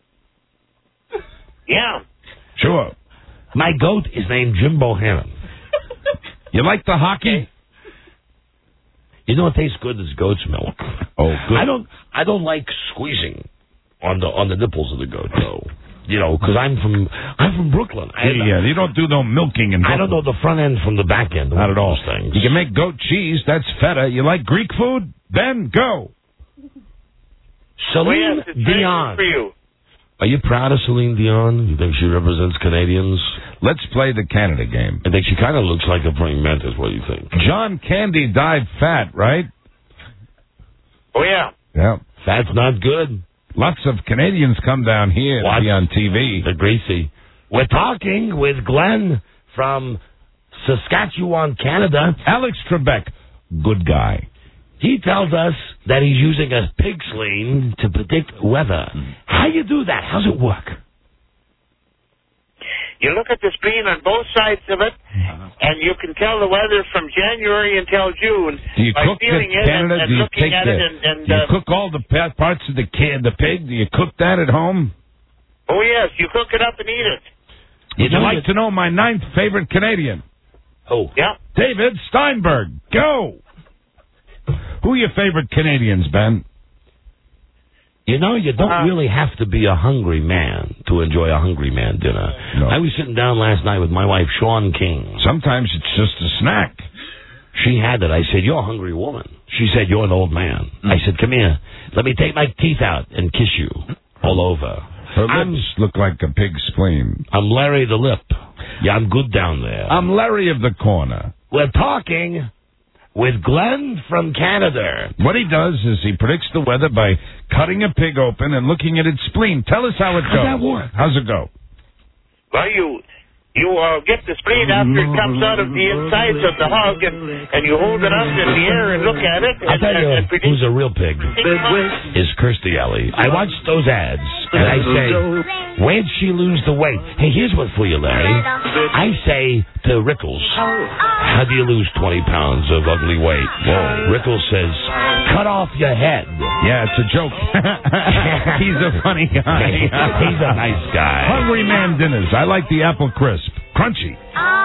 Yeah. Sure. My goat is named Jim Bohannon. You like the hockey? You know what tastes good is goat's milk. Oh, good. I don't. I don't like squeezing on the on the nipples of the goat, though. You know, because I'm from I'm from Brooklyn. I, Yeah, you don't do no milking in I don't know the front end from the back end. Not at all. Those things. You can make goat cheese. That's feta. You like Greek food? Ben, go. Oh, Celine yes, it's very Dion. good for you. Are you proud of Celine Dion? You think she represents Canadians? Let's play the Canada game. I think she kind of looks like a praying mantis. What do you think? John Candy died fat, right? Oh yeah. Yeah. Fat's not good. Lots of Canadians come down here What? to be on T V. They're greasy. We're talking with Glenn from Saskatchewan, Canada. Alex Trebek, good guy. He tells us that he's using a pig spleen to predict weather. How you do that? How's it work? You look at the spleen on both sides of it, and you can tell the weather from January until June Do you by cook feeling the it Canada? and, and Do you looking take at the? it. And, and do you uh, cook all the pa- parts of the kid, the pig? Do you cook that at home? oh yes, you cook it up and eat it. Would you like to know my ninth favorite Canadian? Oh. Yeah. David Steinberg, go. Who are your favorite Canadians, Ben? You know, you don't Uh, really have to be a hungry man to enjoy a hungry man dinner. No. I was sitting down last night with my wife, Sean King. Sometimes it's just a snack. She had it. I said, you're a hungry woman. She said, you're an old man. Mm. I said, come here. Let me take my teeth out and kiss you all over. Her I'm, lips look like a pig's spleen. I'm Larry the Lip. Yeah, I'm good down there. I'm Larry of the Corner. We're talking with Glenn from Canada. What he does is he predicts the weather by cutting a pig open and looking at its spleen. Tell us how it How's goes. that work? How's it go? Well, you you uh, get the spleen after it comes out of the insides of the hog, and, and you hold it up in the air and look at it. I'll and, tell you and, and predict. who's a real pig. Is Kirstie Alley. I watch those ads, and I say, where'd she lose the weight? Hey, here's one for you, Larry. I say to Rickles, how do you lose twenty pounds of ugly weight? Whoa. Rickles says, cut off your head. Yeah, it's a joke. He's a funny guy. He's a nice guy. Hungry Man dinners. I like the apple crisp. Crunchy.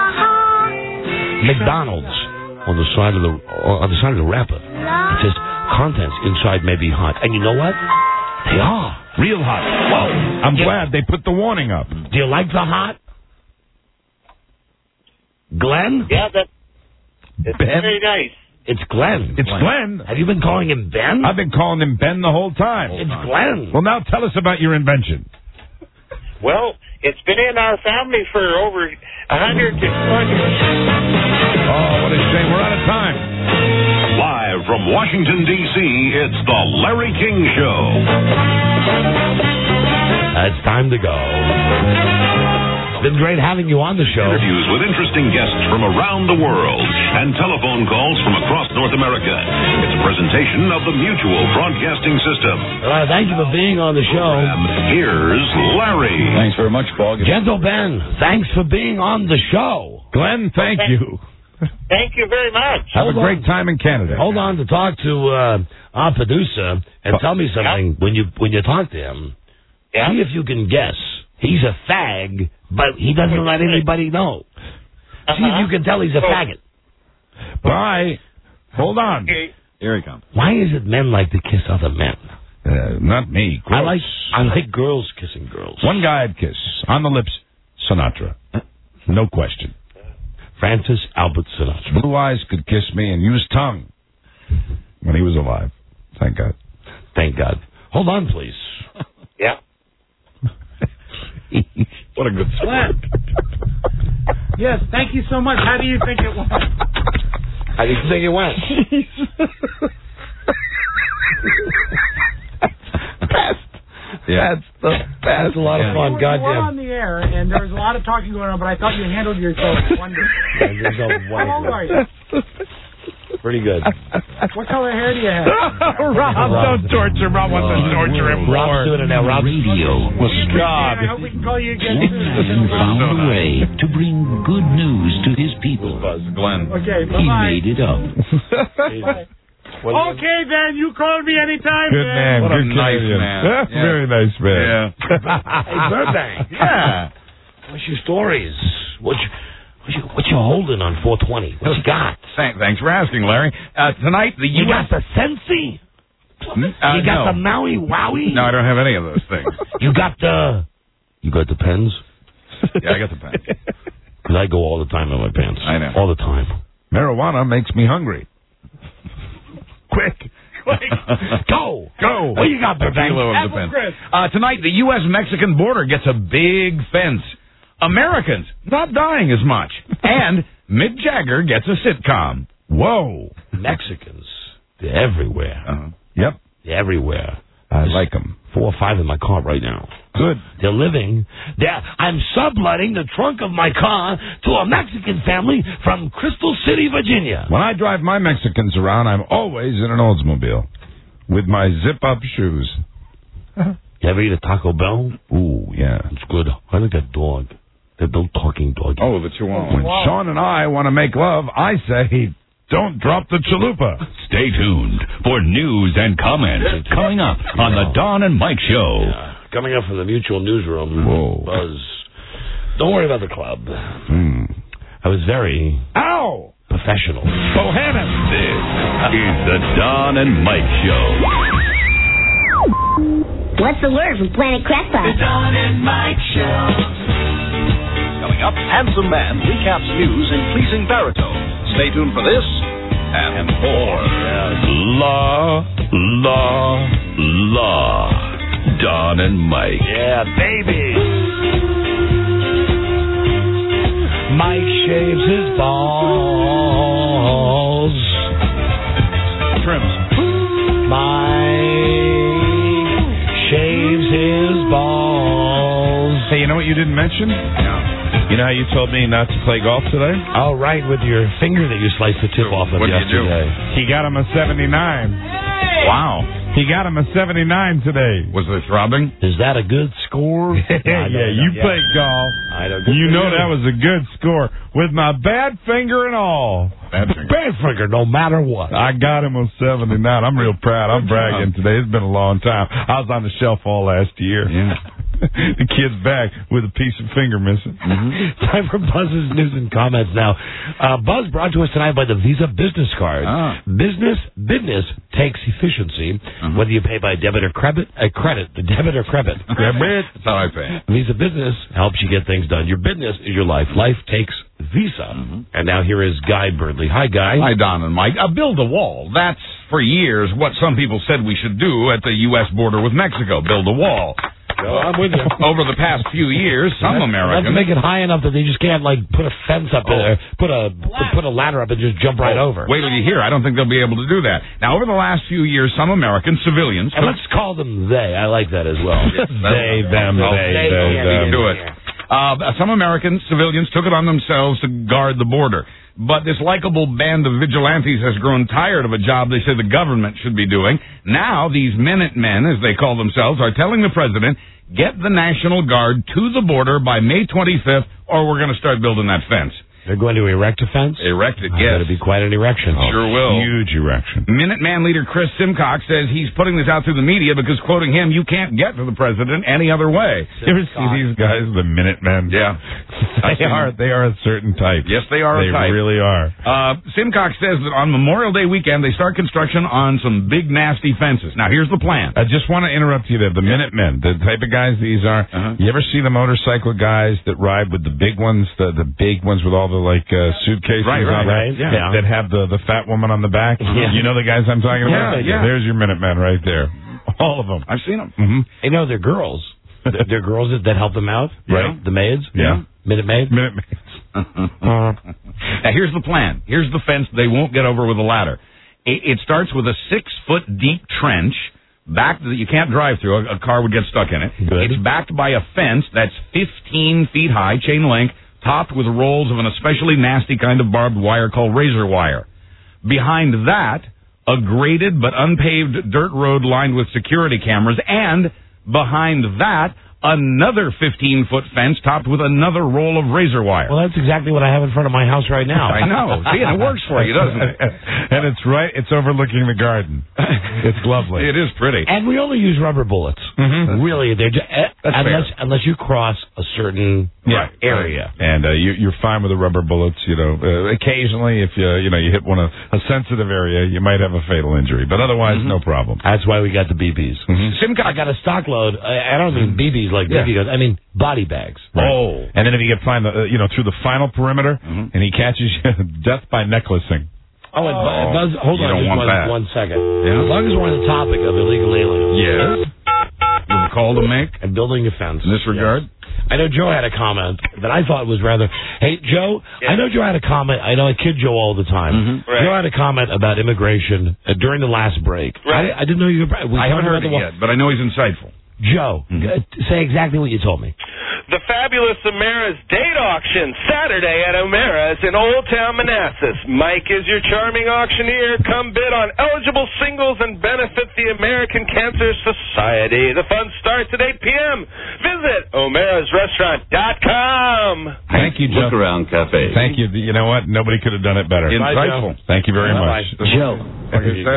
McDonald's on the side of the on the side of the wrapper. It says contents inside may be hot, and you know what? They are real hot. Whoa! I'm You- glad they put the warning up. Do you like the hot? Glenn? Yeah, that, it's Ben? very nice. It's Glenn. It's Glenn. Have you been calling him Ben? I've been calling him Ben the whole time. It's Glenn. Well, now tell us about your invention. Well, it's been in our family for over a hundred to two hundred. Oh, what a shame. We're out of time. Live from Washington, D C, it's the Larry King Show. It's time to go. It's been great having you on the show. Interviews with interesting guests from around the world and telephone calls from across North America. It's a presentation of the Mutual Broadcasting System. Uh, thank you for being on the show. Here's Larry. Thanks very much, Paul. Gentle Ben, thanks for being on the show. Glenn, thank Okay. you. Thank you very much. Have Hold a great on. time in Canada. Hold on to talk to uh, our producer and Oh. tell me something when you when you talk to him. Yeah. See if you can guess. He's a fag, but he doesn't let anybody know. See if Uh-huh. you can tell he's a Oh. faggot. Bye. Hold on. Okay. Here he comes. Why is it men like to kiss other men? Uh, not me. I Gross. like I like girls kissing girls. One guy I'd kiss. On the lips, Sinatra. No question. Francis Albert Sinatra. Blue Eyes could kiss me and use tongue when he was alive. Thank God. Thank God. Hold on, please. Yeah. What a good slap. Yes, thank you so much. How do you think it went? How do you think it went? Best. Yeah. That's the that's a lot of fun. You were on Goddamn. the air, and there was a lot of talking going on, but I thought you handled yourself wonderfully. How old are you? Pretty good. What color hair do you have? Rob, don't torture Rob. Wants to torture him more. Rob's doing it now. Rob's Radio. Well, stop. I hope we can call you again Glenn soon. found a way to bring good news to his people. Glenn. Okay, He bye-bye. made it up. Okay, Ben, you call me anytime, Good man. What a Good nice Canadian. man. Yeah, Yeah. Very nice man. Yeah. Hey, Burbank. Yeah. What's your stories? What you, what you, what you holding on four twenty? What you got? Thank, thanks for asking, Larry. Uh, tonight, the You U S got the Sensi? Uh, you got no. the Maui Wowie? No, I don't have any of those things. You got the... You got the pens? Yeah, I got the pen. Because I go all the time in my pants. I know. All the time. Marijuana makes me hungry. Quick. Go! Go. What you got, Burbank? Kilo of the pen. Uh, tonight, the U S Mexican border gets a big fence. Americans not dying as much. And Mick Jagger gets a sitcom. Whoa. Mexicans. They're everywhere. Uh-huh. Yep. They're everywhere. I like them. Four or five in my car right now. Good. They're living. They're, I'm subletting the trunk of my car to a Mexican family from Crystal City, Virginia. When I drive my Mexicans around, I'm always in an Oldsmobile with my zip-up shoes. You ever eat a Taco Bell? Ooh, yeah. It's good. I like that dog. That little talking dog. Oh, the Chihuahua. When Sean and I want to make love, I say, don't drop the chalupa. Stay tuned for news and comments coming up on the Don and Mike Show. Yeah. Coming up from the Mutual Newsroom. Whoa. Buzz. Don't worry about the club. Hmm. I was very... Ow! professionals. Bohannon. This is the Don and Mike Show. What's the word from Planet Crackpot? The Don and Mike Show. Coming up, handsome man recaps news in pleasing baritone. Stay tuned for this and more. La, la, la. Don and Mike. Yeah, baby. Mike shaves his balls. Trims. Mike shaves his balls. Hey, you know what you didn't mention? You know how you told me not to play golf today? Oh, right, with your finger that you sliced the tip off of What did you do? yesterday. He got him a seventy-nine. Wow. He got him a seventy-nine today. Was there throbbing? Is that a good score? yeah, you yeah. played golf. I don't You know that was a good score with my bad finger and all. Bad finger. Bad finger, no matter what. I got him on seventy-nine. I'm real proud. I'm bragging today. It's been a long time. I was on the shelf all last year. Yeah. The kid's back with a piece of finger missing. Mm-hmm. Time for Buzz's news and comments now. Uh, Buzz brought to us tonight by the Visa Business Card. Ah. Business business takes efficiency, Uh-huh. whether you pay by debit or credit. Uh, credit, the debit or credit. Debit. That's how I pay. Visa Business helps you get things done. Your business is your life. Life takes Visa. Mm-hmm. And now here is Guy Burnley. Hi, Guy. Hi, Don and Mike. Uh, build a wall. That's, for years, what some people said we should do at the U S border with Mexico. Build a wall. Well, I'm with you. Over the past few years, some Let's- Americans... Let's make it high enough that they just can't, like, put a fence up Oh. there, put a put a ladder up and just jump right Oh, over. Wait till you hear. I don't think they'll be able to do that. Now, over the last few years, some American civilians... And took- let's call them they. I like that as well. They, them, Oh, they, they, they, yeah, them. you can do it. Uh, some American civilians took it on themselves to guard the border. But this likable band of vigilantes has grown tired of a job they say the government should be doing. Now, these Minutemen, as they call themselves, are telling the president, get the National Guard to the border by May twenty-fifth, or we're going to start building that fence. They're going to erect a fence? Erect it, Oh, yes. That'll be quite an erection. Sure will. Huge erection. Minuteman leader Chris Simcox says he's putting this out through the media because, quoting him, you can't get to the president any other way. You ever see these guys, the Minutemen? Yeah. They are, they are a certain type. Yes, they are They a type. really are. Uh, Simcox says that on Memorial Day weekend, they start construction on some big, nasty fences. Now, here's the plan. I just want to interrupt you there. The Minutemen, the type of guys these are. Uh-huh. You ever see the motorcycle guys that ride with the big ones, the the big ones with all the like uh, suitcases Right, right, on there? right, yeah. That, that have the the fat woman on the back. Yeah. You know the guys I'm talking about? Yeah, yeah. There's your Minutemen right there. All of them. I've seen them. Mm-hmm. You know, they're girls. They're, they're girls that, that help them out, Yeah. right? The maids? Yeah. Minute maids? Minutemen. Now, here's the plan. Here's the fence they won't get over with a ladder. It, it starts with a six-foot deep trench back that you can't drive through. A, a car would get stuck in it. Good. It's backed by a fence that's fifteen feet high, chain link, topped with rolls of an especially nasty kind of barbed wire called razor wire. Behind that, a graded but unpaved dirt road lined with security cameras, and behind that, another fifteen-foot fence topped with another roll of razor wire. Well, that's exactly what I have in front of my house right now. I know. See, and it works for you, doesn't it? And it's right, it's overlooking the garden. It's lovely. It is pretty. And we only use rubber bullets. Mm-hmm. Really, they're just, eh, That's unless fair. unless you cross a certain Yeah. area. And uh, you, you're fine with the rubber bullets. You know, uh, occasionally if you you know you hit one of a sensitive area, you might have a fatal injury, but otherwise, no problem. That's why we got the B Bs. Simcox. I got a stock load. I, I don't mean B Bs like Yeah. B B guns. I mean body bags. Oh, and then if you get find the uh, you know through the final perimeter, and he catches you, death by necklacing. Oh, and Bu- Buzz, hold You on don't just want one, that. one second. Yeah. As long as we're on the topic of illegal aliens. Yes. You have a call to make And building a fence. in this regard? I know Joe had a comment that I thought was rather. Hey, Joe, I know Joe had a comment. I know I kid Joe all the time. Mm-hmm. Right. Joe had a comment about immigration uh, during the last break. Right. I, I didn't know you were. We I haven't talked heard about it the yet, but I know he's insightful. Joe, uh, say exactly what you told me. The fabulous O'Mara's date auction Saturday at O'Mara's in Old Town Manassas. Mike is your charming auctioneer. Come bid on eligible singles and benefit the American Cancer Society. The fun starts at eight p.m. Visit O'Mara's Restaurant dot com. Thank you, Joe. Look around cafe. Thank you. You know what? Nobody could have done it better. Insightful. Thank you very Bye, much. Joe. Like I said.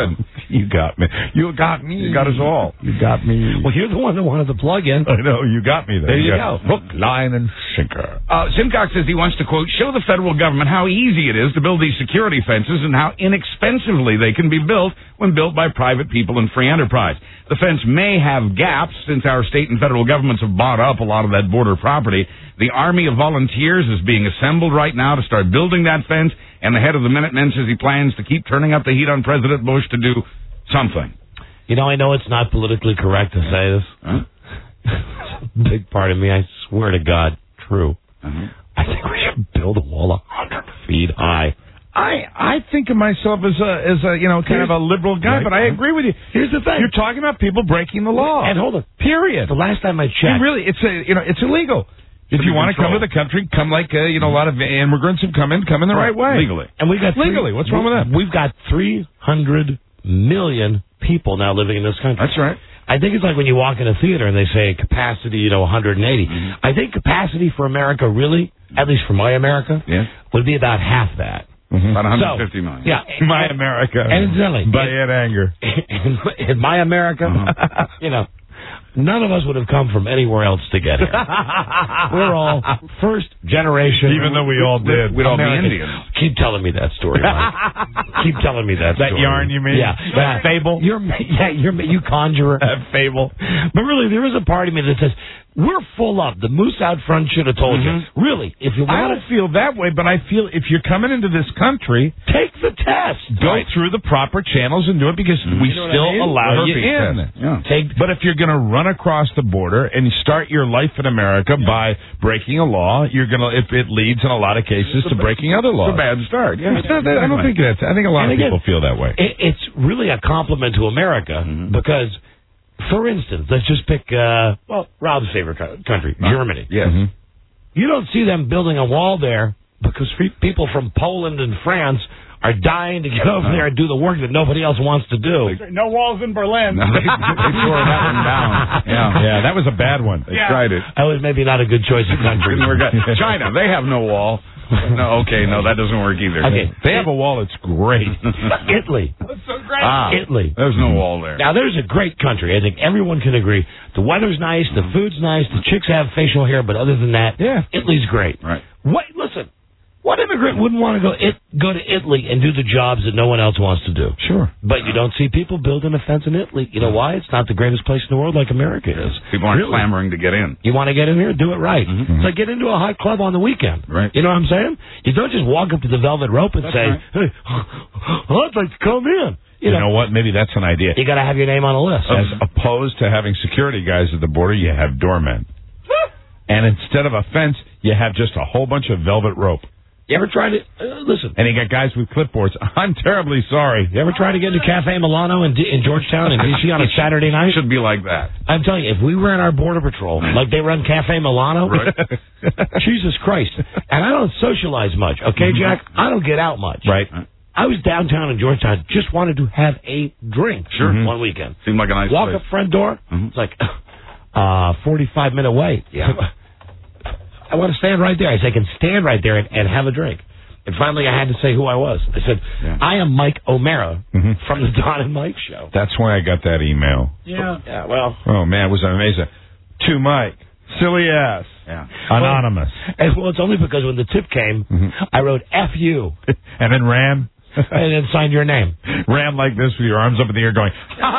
You got me. You got me. You got us all. You got me. Well, you're the one that wanted the plug-in. I know. You got me there. There you got go. Hook, line, and sinker. Uh, Simcox says he wants to, quote, show the federal government how easy it is to build these security fences and how inexpensively they can be built when built by private people and free enterprise. The fence may have gaps since our state and federal governments have bought up a lot of that border property. The Army of Volunteers is being assembled right now to start building that fence, and the head of the Minutemen says he plans to keep turning up the heat on President Bush to do something. You know, I know it's not politically correct to say this. Huh? It's a big part of me, I swear to God, true. Uh-huh. I think we should build a wall a hundred feet high. I I think of myself as a as a you know kind Here's, of a liberal guy, right, but I agree with you. Here's the thing: you're talking about people breaking the law. And hold on, period. The last time I checked, And really, it's a you know it's illegal. If you want to come to the country, come like uh, you know a lot of immigrants have come in, come in the right, right way legally. And we got legally. Three, What's wrong with that? We've got three hundred million people now living in this country. That's right. I think it's like when you walk in a theater and they say capacity, you know, one hundred eighty. Mm-hmm. I think capacity for America really, at least for my America, yeah. would be about half that. Mm-hmm. About one hundred fifty so, million. Yeah. My America. And incidentally, by Ed Anger. In, in my America, uh-huh. you know, none of us would have come from anywhere else to get here. We're all first generation. Even though we all did. We'd all be Americans. Indians. Keep telling me that story, Mike. Keep telling me that That story. yarn, you mean? Yeah. That yeah. fable? You're, yeah, you're, you conjurer. That fable. But really, there is a part of me that says, we're full up. The moose out front should have told Mm-hmm. you. Really, if you I want don't feel that way, but I feel if you're coming into this country, take the test. Go right. through the proper channels and do it because mm-hmm. we you know still I mean? allow you Perfect in. Yeah. Take, but if you're going to run across the border and start your life in America yeah. by breaking a law, you're going to. If it leads in a lot of cases to breaking other laws. It's a bad start. Yeah, it's not that, I don't think that's. I think a lot and of again, people feel that way. It, it's really a compliment to America mm-hmm. because. For instance, let's just pick, uh, well, Rob's favorite country, uh, Germany. Yes. Mm-hmm. You don't see them building a wall there because people from Poland and France are dying to get over there and do the work that nobody else wants to do. No walls in Berlin. No, they, they tore that one down. Yeah, yeah, that was a bad one. They yeah. tried it. That was maybe not a good choice of country. China, they have no wall. No, okay, no, that doesn't work either. Okay, they have a wall that's great. Italy. That's so great. Ah, Italy. There's no wall there. Now, there's a great country. I think everyone can agree. The weather's nice, the food's nice, the chicks have facial hair, but other than that, yeah. Italy's great. Right. What? Listen, what immigrant wouldn't want to go it, go to Italy and do the jobs that no one else wants to do? Sure. But you don't see people building a fence in Italy. You know why? It's not the greatest place in the world like America is. People aren't really. clamoring to get in. You want to get in here? Do it right. Mm-hmm. It's like get into a hot club on the weekend. Right. You know what I'm saying? You don't just walk up to the velvet rope and That's say, right. hey, I'd like to come in. You, You know, know what? Maybe that's an idea. you got to have your name on a list. As opposed to having security guys at the border, you have doormen. And instead of a fence, you have just a whole bunch of velvet rope. You ever tried to uh, listen? And you got guys with clipboards. I'm terribly sorry. You ever try to get into Cafe Milano in, D- in Georgetown in D C on a Saturday night? Should be like that. I'm telling you, if we were in our border patrol, like they run Cafe Milano, Right. Jesus Christ. And I don't socialize much, okay, Jack? I don't get out much. Right. I was downtown in Georgetown, just wanted to have a drink Sure. mm-hmm. one weekend. Seemed like a nice Walk place. up front door, Mm-hmm. it's like, uh, forty-five minute wait. Yeah. I want to stand right there. I said, I can stand right there and, and have a drink. And finally, I had to say who I was. I said, yeah. I am Mike O'Mara mm-hmm. from the Don and Mike Show. That's why I got that email. Yeah. Yeah, well. Oh, man, it was amazing. To Mike. Silly ass. Yeah. Anonymous. Well, and, well, it's only because when the tip came, mm-hmm. I wrote F you. And then ran. And then signed your name. Ran like this with your arms up in the air going,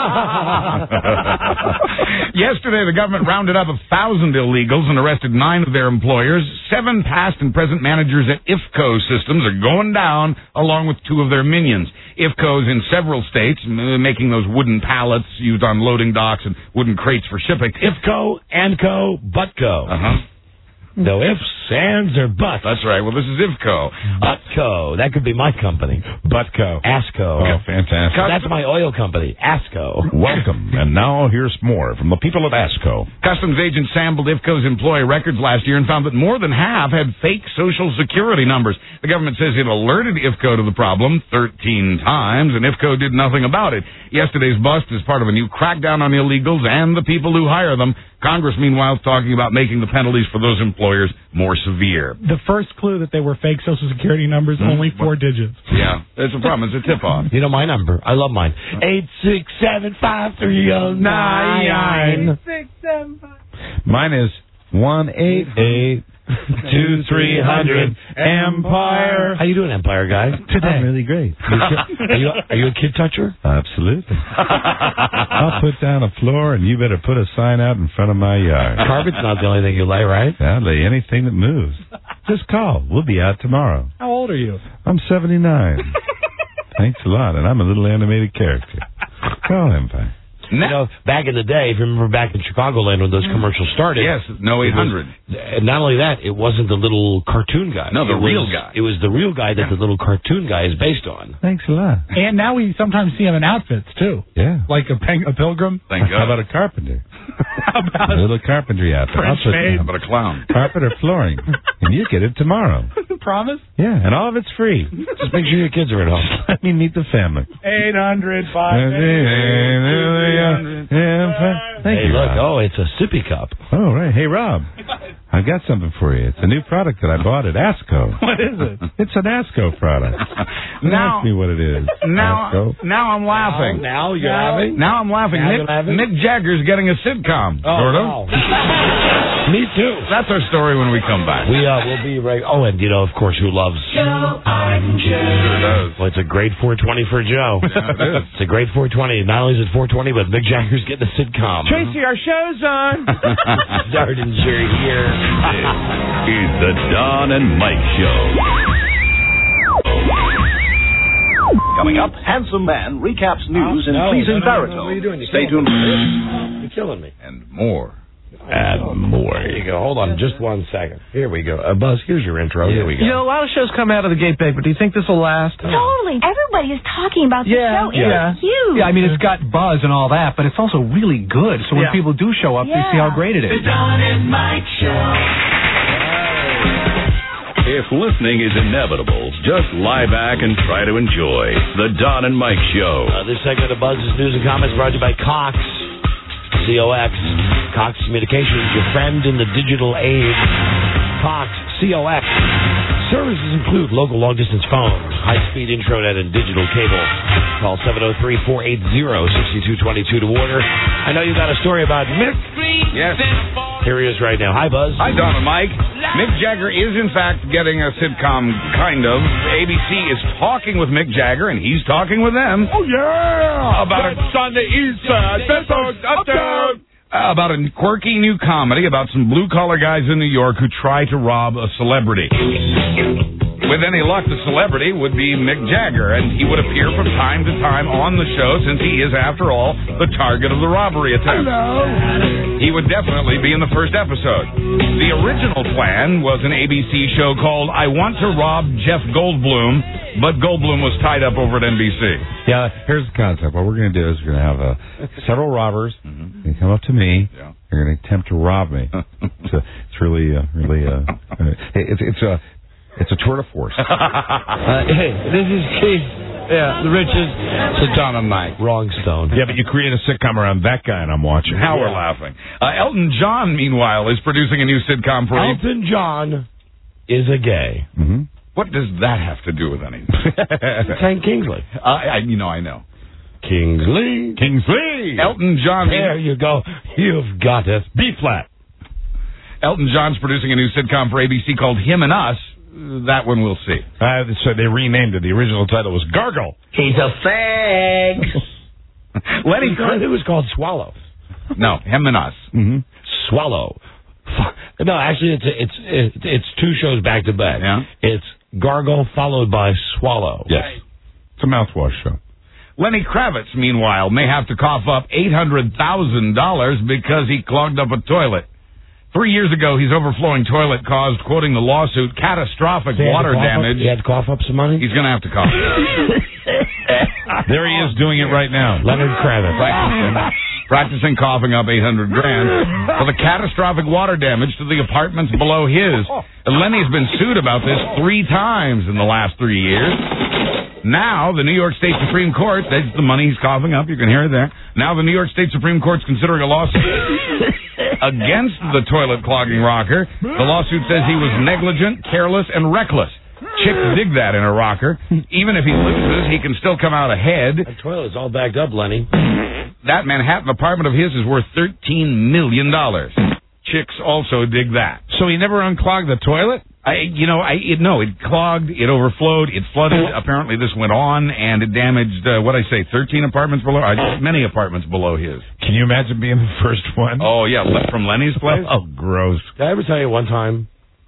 Yesterday, the government rounded up a thousand illegals and arrested nine of their employers. Seven past and present managers at I F C O systems are going down, along with two of their minions. I F C O's in several states, m- making those wooden pallets used on loading docks and wooden crates for shipping. I F C O, ANCO, BUTCO. Uh-huh. No ifs, ands, or buts. That's right. Well, this is I F C O. BUTCO. That could be my company. Butco. ASCO. Oh, fantastic. That's my oil company, ASCO. Welcome. And now here's more from the people at ASCO. Customs agents sampled I F C O's employee records last year and found that more than half had fake Social Security numbers. The government says it alerted I F C O to the problem thirteen times, and I F C O did nothing about it. Yesterday's bust is part of a new crackdown on illegals and the people who hire them. Congress, meanwhile, is talking about making the penalties for those employers more severe. The first clue that they were fake Social Security numbers, Hmm? only four digits. Yeah, it's a problem. It's a tip-off. You know my number. I love mine. Eight six seven five three zero nine. Six, seven, five. Mine is one eight eight two three hundred Empire. How you doing, Empire guy? Today. I'm really great. Are you, are you a kid toucher? Absolutely. I'll put down a floor, and you better put a sign out in front of my yard. Carpet's not the only thing you lay, right? I'll lay anything that moves. Just call. We'll be out tomorrow. How old are you? I'm seventy-nine. Thanks a lot, and I'm a little animated character. Call Empire. You know, back in the day, if you remember back in Chicagoland when those commercials started. Yes, no eight hundred. And not only that, it wasn't the little cartoon guy. No, the It was- real guy. It was the real guy that the little cartoon guy is based on. Thanks a lot. And now we sometimes see him in outfits, too. Yeah. Like a, peng- a pilgrim. Thank How God. about a carpenter? How about A little carpentry outfit. French I'll put maid? down How about a clown? carpet or flooring, and you get it tomorrow. Promise? Yeah, and all of it's free. Just make sure your kids are at home. Let me meet the family. eight hundred, five Thank hey, you, look, Rob. oh, it's a sippy cup. Oh, right. Hey, Rob, I've got something for you. It's a new product that I bought at ASCO. What is it? It's an ASCO product. Don't Now- ask me what it is. Now, ASCO. now I'm laughing. Now, now you're Now- having? Now I'm laughing. Now Mick, you're laughing? Mick Jagger's getting a sitcom. Oh, sort of. wow. Me too. That's our story when we come back. We uh, will be right. Oh, and you know, of course, who loves Sure does. Well, it's a great four twenty for Joe. Yeah, it is. It's a great four twenty. Not only is it four twenty, but Mick Jagger's getting a sitcom. Tracy, our show's on. Darden's are here. This is the Don and Mike Show. Coming up, Handsome Man recaps news in no, pleasing no, no, no, baritone. what are you doing? You're Stay killing tuned me. for this. You're killing me. And more. And more. Here you go. Hold on just one second. Here we go. Uh, Buzz, here's your intro. Here we go. You know, a lot of shows come out of the gate big, but do you think this will last? Totally. Everybody is talking about the Yeah, show. It's yeah. huge. Yeah, I mean, it's got buzz and all that, but it's also really good. So when Yeah. people do show up, they see how great it is. Don and Mike Show. If listening is inevitable, just lie back and try to enjoy the Don and Mike Show. Uh, this segment of Buzz's News and Comments brought to you by Cox. C O X. Cox Communications, your friend in the digital age. Cox, C O X. Services include local long-distance phone, high-speed intranet, and digital cable. Call seven oh three, four eight zero, six two two two to order. I know you got a story about Mick. Yes. Here he is right now. Hi, Buzz. Hi, Don and Mike. Mick Jagger is, in fact, getting a sitcom, kind of. A B C is talking with Mick Jagger, and he's talking with them. Oh, yeah. About a on the east side. Bedford, uptown. Uh, about a quirky new comedy about some blue-collar guys in New York who try to rob a celebrity. With any luck, the celebrity would be Mick Jagger, and he would appear from time to time on the show since he is, after all, the target of the robbery attempt. Hello. He would definitely be in the first episode. The original plan was an A B C show called I Want to Rob Jeff Goldblum, but Goldblum was tied up over at N B C. Yeah, here's the concept. What we're going to do is we're going to have uh, several robbers. Mm-hmm. They come up to me. Yeah. They're going to attempt to rob me. It's, a, it's really, uh, really, uh, uh, it's it's a it's a tour de force. Uh, hey, this is Keith. Yeah, the richest. So Don and Mike. Wrong stone. Yeah, but you create a sitcom around that guy, and I'm watching. Now we're laughing. Uh, Elton John, meanwhile, is producing a new sitcom for A B C. Elton John is a gay. Mm-hmm. What does that have to do with anything? Hank Kingsley. Uh, I, you know, I know. Kingsley. Kingsley. Elton John. There you go. You've got it. B flat. Elton John's producing a new sitcom for A B C called Him and Us. That one we'll see. Uh, so they renamed it. The original title was Gargle. He's a fag. Lenny It was called Swallow. No, Him and Us. Mm-hmm. Swallow. Fu- No, actually, it's it's it's, it's two shows back to back. Yeah. It's Gargle followed by Swallow. Yes. It's a mouthwash show. Lenny Kravitz, meanwhile, may have to cough up eight hundred thousand dollars because he clogged up a toilet. Three years ago, his overflowing toilet caused, quoting the lawsuit, catastrophic So he had to water cough up- damage. He had to cough up some money? He's going to have to cough. There he is doing it right now. Leonard Kravitz. Practicing, practicing coughing up eight hundred grand for the catastrophic water damage to the apartments below his. And Lenny's been sued about this three times in the last three years. Now, the New York State Supreme Court, that's the money he's coughing up, you can hear it there. Now the New York State Supreme Court's considering a lawsuit against the toilet clogging rocker. The lawsuit says he was negligent, careless, and reckless. Chicks dig that in a rocker. Even if he loses, he can still come out ahead. The toilet's all backed up, Lenny. That Manhattan apartment of his is worth thirteen million dollars. Chicks also dig that. So he never unclogged the toilet? I, you know, I it, no, it clogged, it overflowed, it flooded. Apparently, this went on and it damaged uh, what I say, thirteen apartments below, uh, many apartments below his. Can you imagine being the first one? Oh yeah, left from Lenny's place. Oh, gross. Did I ever tell you one time?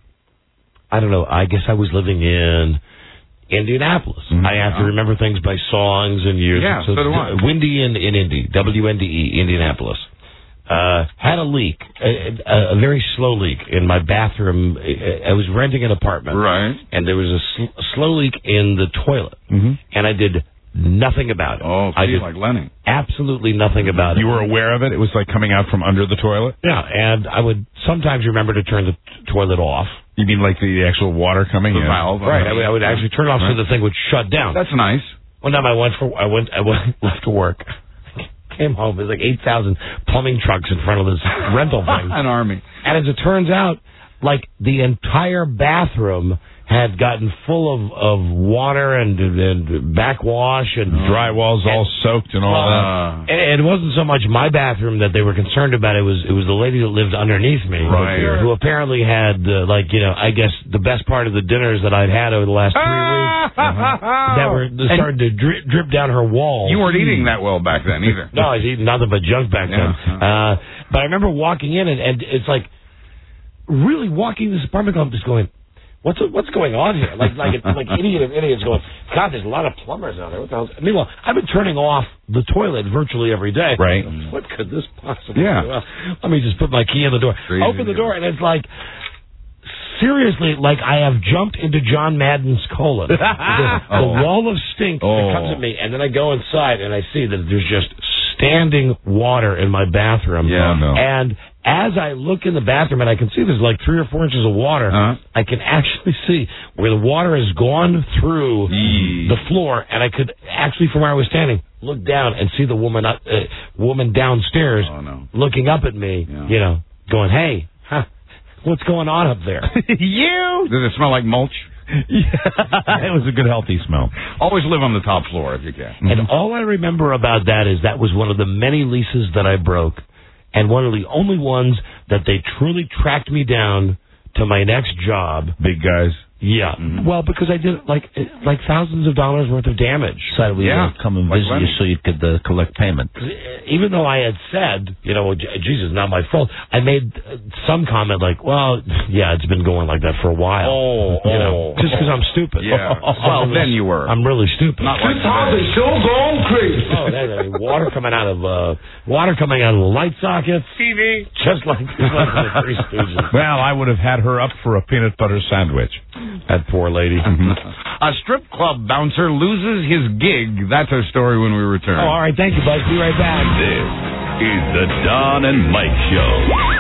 I don't know. I guess I was living in Indianapolis. Mm-hmm. I have to remember things by songs and years. Yeah, so, so do I. Windy in, in Indy, W N D E, Indianapolis. Uh, had a leak, a, a, a very slow leak in my bathroom. I was renting an apartment. Right. And there was a, sl- a slow leak in the toilet. Mm-hmm. And I did nothing about it. Oh, I did like Lenny. Absolutely nothing about it. You were aware of it? It was like coming out from under the toilet? Yeah, and I would sometimes remember to turn the t- toilet off. You mean like the actual water coming the in? Valve, right. I would, I would actually turn it off right. so the thing would shut down. That's nice. One time I went for I went I went left to work. Came home. There's like eight thousand plumbing trucks in front of this rental thing. An army. And as it turns out, like the entire bathroom had gotten full of, of water and, and backwash and oh. drywall's and, all soaked and all uh, that. And it wasn't so much my bathroom that they were concerned about. It was it was the lady that lived underneath me, right. who apparently had uh, like you know I guess the best part of the dinners that I'd had over the last three weeks uh-huh, that were that started to drip, drip down her walls. You weren't eating that well back then either. No, I was eating nothing but junk back yeah. then. Uh, but I remember walking in and, and it's like really walking this apartment complex going. What's what's going on here? Like like like idiot of idiots going. God, there's a lot of plumbers out there. What the hell? Meanwhile, I've been turning off the toilet virtually every day. Right. What could this possibly? Yeah. be? Well, let me just put my key in the door. Crazy. Open the door, and it's like seriously, like I have jumped into John Madden's colon. the the oh. wall of stink oh. that comes at me, and then I go inside and I see that there's just standing water in my bathroom. Yeah. No. And as I look in the bathroom and I can see there's like three or four inches of water, uh-huh. I can actually see where the water has gone through Eee. the floor, and I could actually, from where I was standing, look down and see the woman up, uh, woman downstairs oh, no. looking up at me, yeah. you know, going, hey, huh, what's going on up there? You? Does it smell like mulch? Yeah. It was a good, healthy smell. Always live on the top floor if you can. Mm-hmm. And all I remember about that is that was one of the many leases that I broke, and one of the only ones that they truly tracked me down to my next job. Big guys. Yeah. Mm-hmm. Well, because I did like like thousands of dollars worth of damage. Decided we Yeah. would come and Like visit Lenny. you so you could uh, collect payment. Even though I had said, you know, Jesus, not my fault, I made uh, some comment like, well, yeah, it's been going like that for a while. Oh, you know, oh, just because I'm stupid. Yeah. Well, then you were. I'm really stupid. Not like Harvey still going crazy. Oh, that, I mean, water coming out of uh, water coming out of the light sockets. T V. Just like, just like the Three Stooges. Well, I would have had her up for a peanut butter sandwich. That poor lady. A strip club bouncer loses his gig. That's our story when we return. Oh, all right. Thank you, Buzz. Be right back. This is the Don and Mike Show.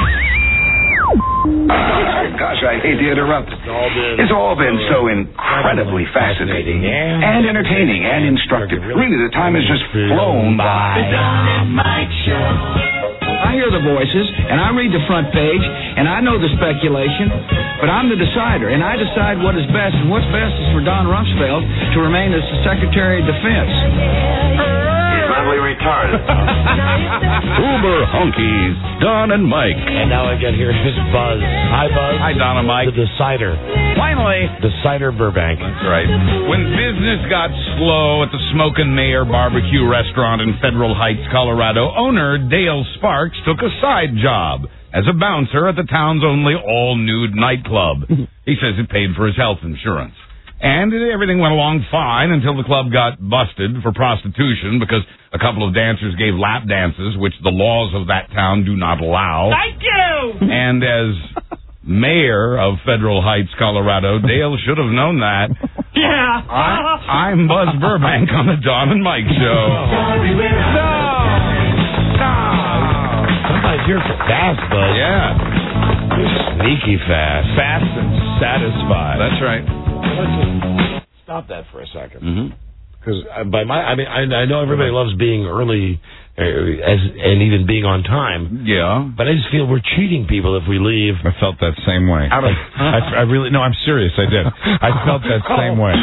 Gosh, I hate to interrupt. It's all been so incredibly fascinating and entertaining and instructive. Really, the time has just flown by. The Don and Mike Show. I hear the voices, and I read the front page, and I know the speculation, but I'm the decider, and I decide what is best, and what's best is for Don Rumsfeld to remain as the Secretary of Defense. He's mentally retarded. Uber Honkies, Don and Mike. And now I get here is Buzz. Hi, Buzz. Hi, Don and Mike. The Decider. Finally. Decider Burbank. That's right. When business got slow at the Smokin' Mayor Barbecue Restaurant in Federal Heights, Colorado, owner Dale Sparks took a side job as a bouncer at the town's only all-nude nightclub. He says it paid for his health insurance. And everything went along fine until the club got busted for prostitution because a couple of dancers gave lap dances, which the laws of that town do not allow. Thank you! And as mayor of Federal Heights, Colorado, Dale should have known that. Yeah. I, I'm Buzz Burbank on the Don and Mike Show. No! Sometimes you're fast, Buzz. Yeah. You're sneaky fast. Fast and satisfied. That's right. Stop that for a second. Mm-hmm. Because by my, I mean, I, I know everybody loves being early, uh, as and even being on time. Yeah. But I just feel we're cheating people if we leave. I felt that same way. Out of, I, I really, no, I'm serious. I did. I felt that same way.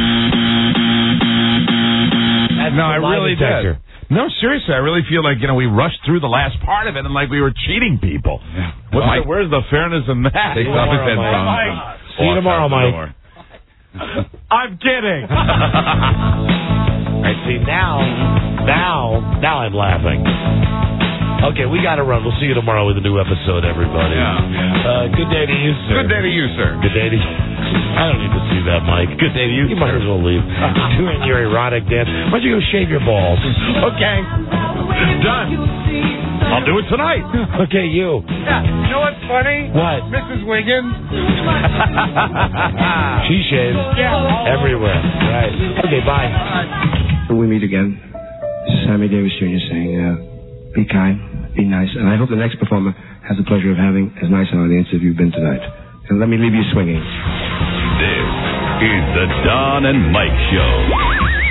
That's no, I really detector. did. No, seriously, I really feel like, you know, we rushed through the last part of it and like we were cheating people. Yeah. What's Mike, the, where's the fairness in that? Take off his headphones. Mike. See you tomorrow, Mike. I'm kidding. I see now, now, now I'm laughing. Okay, we got to run. We'll see you tomorrow with a new episode, everybody. Yeah, yeah. Uh, good day to you, sir. Good day to you, sir. Good day to you. I don't need to see that, Mike. Good day to you. You might as well leave. Doing your erotic dance. Why don't you go shave your balls? Okay. Done. I'll do it tonight. Okay, you. Yeah. You know what's funny? What? Missus Wiggins. She shaves Yeah. everywhere. Right. Okay, bye. When we meet again, this is Sammy Davis Junior saying, uh, be kind, be nice, and I hope the next performer has the pleasure of having as nice an audience as you've been tonight. And let me leave you swinging. This is the Don and Mike Show.